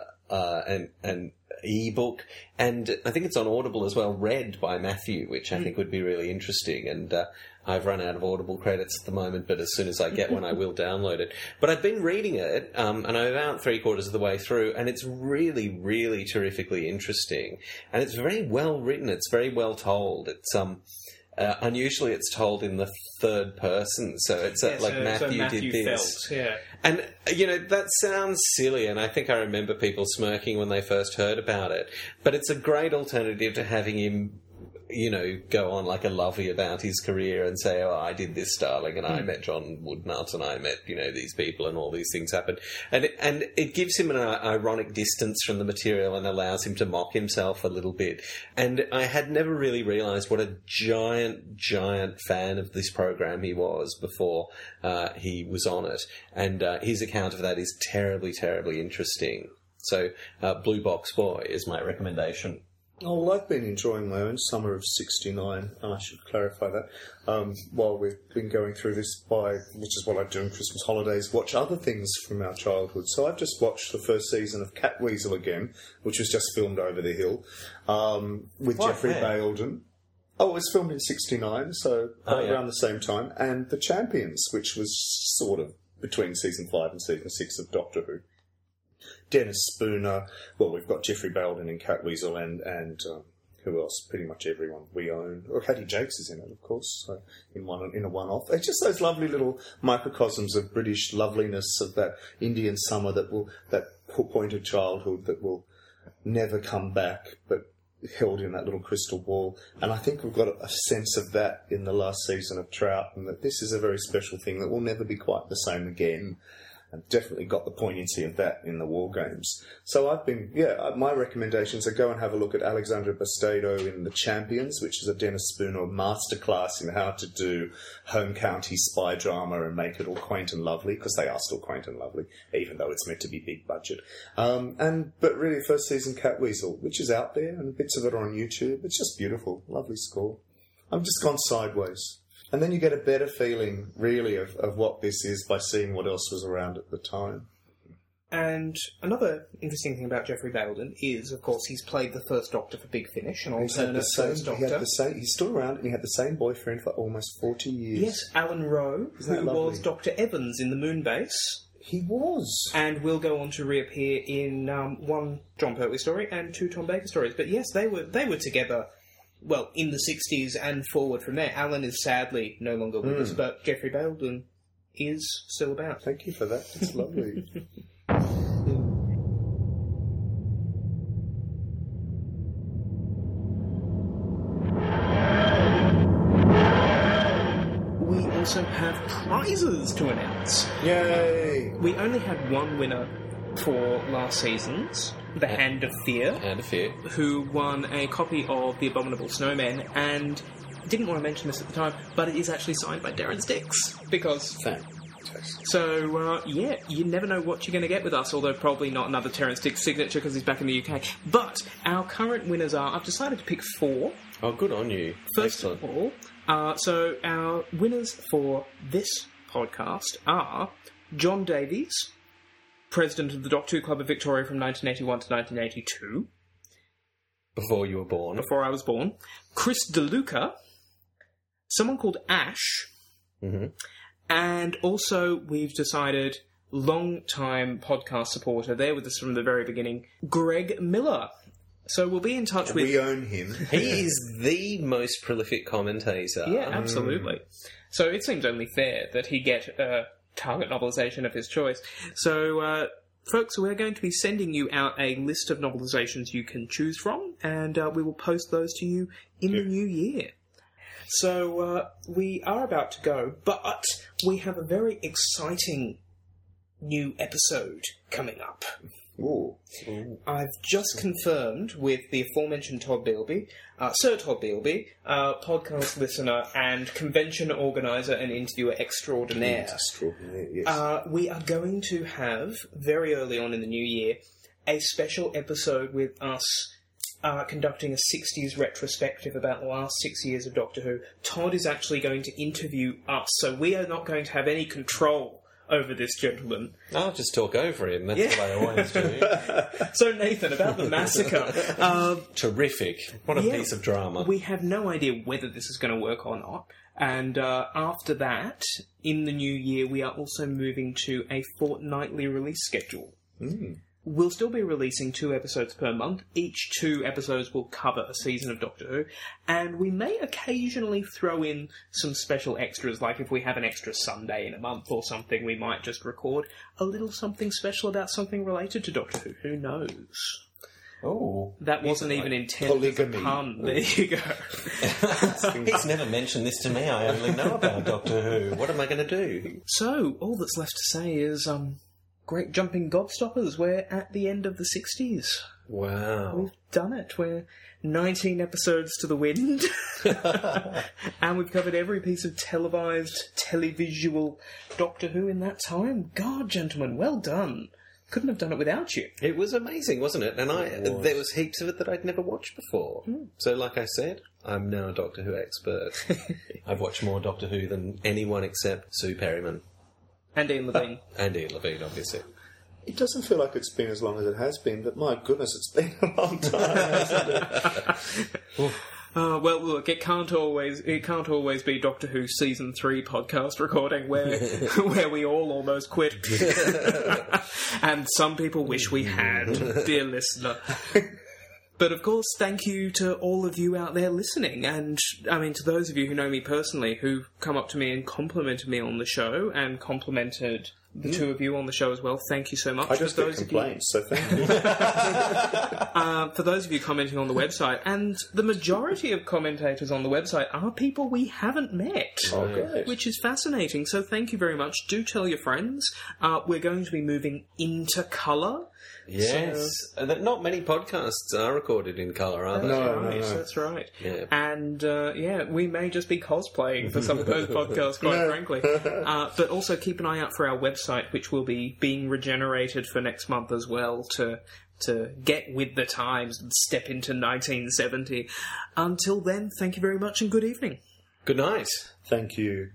[SPEAKER 2] an e-book, and I think it's on Audible as well, read by Matthew, which I think would be really interesting. And I've run out of Audible credits at the moment, but as soon as I get one, I will download it. But I've been reading it, and I'm about 3/4 of the way through, and it's really, really terrifically interesting. And it's very well written. It's very well told. It's unusually it's told in the third person, so it's Matthew did this.
[SPEAKER 1] Felt, yeah.
[SPEAKER 2] And, that sounds silly, and I think I remember people smirking when they first heard about it. But it's a great alternative to having him, go on like a lovey about his career and say, oh, I did this, darling, and I met John Woodnutt, and I met, these people, and all these things happened. And it gives him an ironic distance from the material and allows him to mock himself a little bit. And I had never really realised what a giant, giant fan of this program he was before he was on it. And his account of that is terribly, terribly interesting. So Blue Box Boy is my recommendation.
[SPEAKER 4] Oh, well, I've been enjoying my own summer of '69, and I should clarify that, while we've been going through this, which is what I do in Christmas holidays, watch other things from our childhood. So I've just watched the first season of Catweasel again, which was just filmed over the hill, with Jeffrey Bailden. Oh, it was filmed in '69, so around the same time. And The Champions, which was sort of between season 5 and season 6 of Doctor Who. Dennis Spooner. Well, we've got Jeffrey Bailden in Catweasel, and who else? Pretty much everyone we own. Or Hattie Jakes is in it, of course, so in a one-off. It's just those lovely little microcosms of British loveliness, of that Indian summer that pointed childhood that will never come back, but held in that little crystal ball. And I think we've got a sense of that in the last season of Trout, and that this is a very special thing that will never be quite the same again. And definitely got the poignancy of that in the War Games. So my recommendations are go and have a look at Alexandra Bastedo in The Champions, which is a Dennis Spooner masterclass in how to do home county spy drama and make it all quaint and lovely, because they are still quaint and lovely, even though it's meant to be big budget. But really, first season Catweasel, which is out there, and bits of it are on YouTube. It's just beautiful, lovely score. I've just gone sideways. And then you get a better feeling, really, of what this is by seeing what else was around at the time.
[SPEAKER 1] And another interesting thing about Jeffrey Bailden is, of course, he's played the First Doctor for Big Finish, an alternate First Doctor.
[SPEAKER 4] He's still around, and he had the same boyfriend for almost 40 years.
[SPEAKER 1] Yes, Alan Rowe, who was Dr. Evans in the Moonbase.
[SPEAKER 4] He was.
[SPEAKER 1] And will go on to reappear in one John Pertwee story and 2 Tom Baker stories. But yes, they were together. Well, in the 60s and forward from there. Alan is sadly no longer with us, but Jeffrey Bailden is still about.
[SPEAKER 4] Thank you for that. It's lovely.
[SPEAKER 1] We also have prizes to announce.
[SPEAKER 4] Yay!
[SPEAKER 1] We only had one winner for last season's, The Hand of Fear.
[SPEAKER 2] Hand of Fear.
[SPEAKER 1] Who won a copy of The Abominable Snowman, and didn't want to mention this at the time, but it is actually signed by Darren Sticks. Because... So, you never know what you're going to get with us, although probably not another Terence Sticks signature because he's back in the UK. But our current winners are... I've decided to pick 4.
[SPEAKER 2] Oh, good on you.
[SPEAKER 1] First of all, so our winners for this podcast are John Davies, president of the Doctor Who Club of Victoria from 1981 to 1982.
[SPEAKER 2] Before you were born.
[SPEAKER 1] Before I was born. Chris DeLuca, someone called Ash, and also we've decided long-time podcast supporter, there with us from the very beginning, Greg Miller. So we'll be in touch with...
[SPEAKER 4] We own him.
[SPEAKER 2] He is the most prolific commentator.
[SPEAKER 1] Yeah, absolutely. So it seems only fair that he get a target novelisation of his choice. So, folks, we're going to be sending you out a list of novelisations you can choose from, and we will post those to you in the new year. So, we are about to go, but we have a very exciting new episode coming up.
[SPEAKER 4] Ooh.
[SPEAKER 1] I've just confirmed with the aforementioned Todd Beilby, Sir Todd Beilby, podcast listener and convention organiser and interviewer extraordinaire.
[SPEAKER 4] Extraordinaire, yes.
[SPEAKER 1] We are going to have, very early on in the new year, a special episode with us conducting a 60s retrospective about the last 6 years of Doctor Who. Todd is actually going to interview us, so we are not going to have any control over this gentleman.
[SPEAKER 2] I'll just talk over him. That's what I always do.
[SPEAKER 1] So, Nathan, about the massacre.
[SPEAKER 2] Terrific. What a piece of drama.
[SPEAKER 1] We have no idea whether this is going to work or not. And after that, in the new year, we are also moving to a fortnightly release schedule. We'll still be releasing 2 episodes per month. Each 2 episodes will cover a season of Doctor Who. And we may occasionally throw in some special extras, like if we have an extra Sunday in a month or something, we might just record a little something special about something related to Doctor Who. Who knows?
[SPEAKER 2] Oh.
[SPEAKER 1] That wasn't even intended as a pun. There you go.
[SPEAKER 2] He's never mentioned this to me. I only know about Doctor Who. What am I going to do?
[SPEAKER 1] So, all that's left to say is... great jumping gobstoppers. We're at the end of the 60s.
[SPEAKER 2] Wow.
[SPEAKER 1] We've done it. We're 19 episodes to the wind. And we've covered every piece of televised, televisual Doctor Who in that time. God, gentlemen, well done. Couldn't have done it without you.
[SPEAKER 2] It was amazing, wasn't it? And there was heaps of it that I'd never watched before. So, like I said, I'm now a Doctor Who expert. I've watched more Doctor Who than anyone except Sue Perryman.
[SPEAKER 1] And Ian Levine.
[SPEAKER 2] And Ian Levine, obviously.
[SPEAKER 4] It doesn't feel like it's been as long as it has been, but my goodness, it's been a long time, hasn't it?
[SPEAKER 1] Well, look, it can't always be Doctor Who Season 3 podcast recording where we all almost quit. And some people wish we had, dear listener. But of course, thank you to all of you out there listening, and I mean to those of you who know me personally, who've come up to me and complimented me on the show, and complimented the two of you on the show as well. Thank you so much.
[SPEAKER 4] I just get complaints, so thank you.
[SPEAKER 1] For those of you commenting on the website, and the majority of commentators on the website are people we haven't met, which is fascinating. So thank you very much. Do tell your friends. We're going to be moving into colour.
[SPEAKER 2] Yes, and not many podcasts are recorded in colour, are they?
[SPEAKER 1] No. That's right.
[SPEAKER 2] Yeah.
[SPEAKER 1] And, we may just be cosplaying for some of those podcasts, quite frankly. But also keep an eye out for our website, which will be being regenerated for next month as well, to get with the times and step into 1970. Until then, thank you very much and good evening.
[SPEAKER 2] Good night.
[SPEAKER 4] Thank you.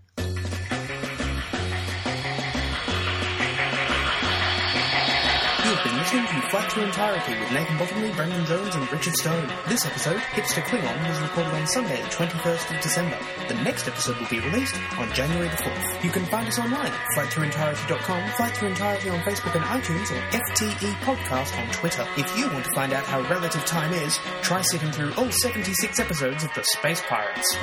[SPEAKER 1] You've been listening to Flight to Entirety with Nathan Bottomley, Brendan Jones and Richard Stone. This episode, Hipster Klingon, was recorded on Sunday, the 21st of December. The next episode will be released on January the 4th. You can find us online at flightthroughentirety.com, Flight Through Entirety on Facebook and iTunes, or FTE Podcast on Twitter. If you want to find out how relative time is, try sitting through all 76 episodes of The Space Pirates.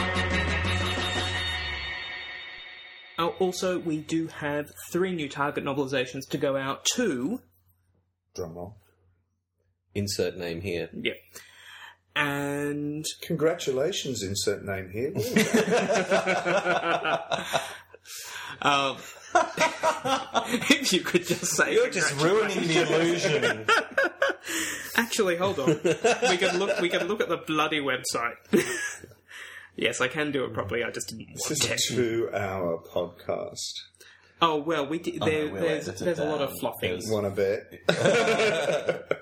[SPEAKER 1] Also, we do have 3 new Target novelizations to go out to...
[SPEAKER 4] Drumroll.
[SPEAKER 2] Insert name here.
[SPEAKER 1] Yeah. And...
[SPEAKER 4] Congratulations, insert name here.
[SPEAKER 1] If you could just say...
[SPEAKER 2] You're just ruining the illusion.
[SPEAKER 1] Actually, hold on. We can look at the bloody website. Yes, I can do it properly. I just didn't want to.
[SPEAKER 4] This is a 2-hour podcast.
[SPEAKER 1] Oh, well, there's a lot of fluffing.
[SPEAKER 4] Want to bet?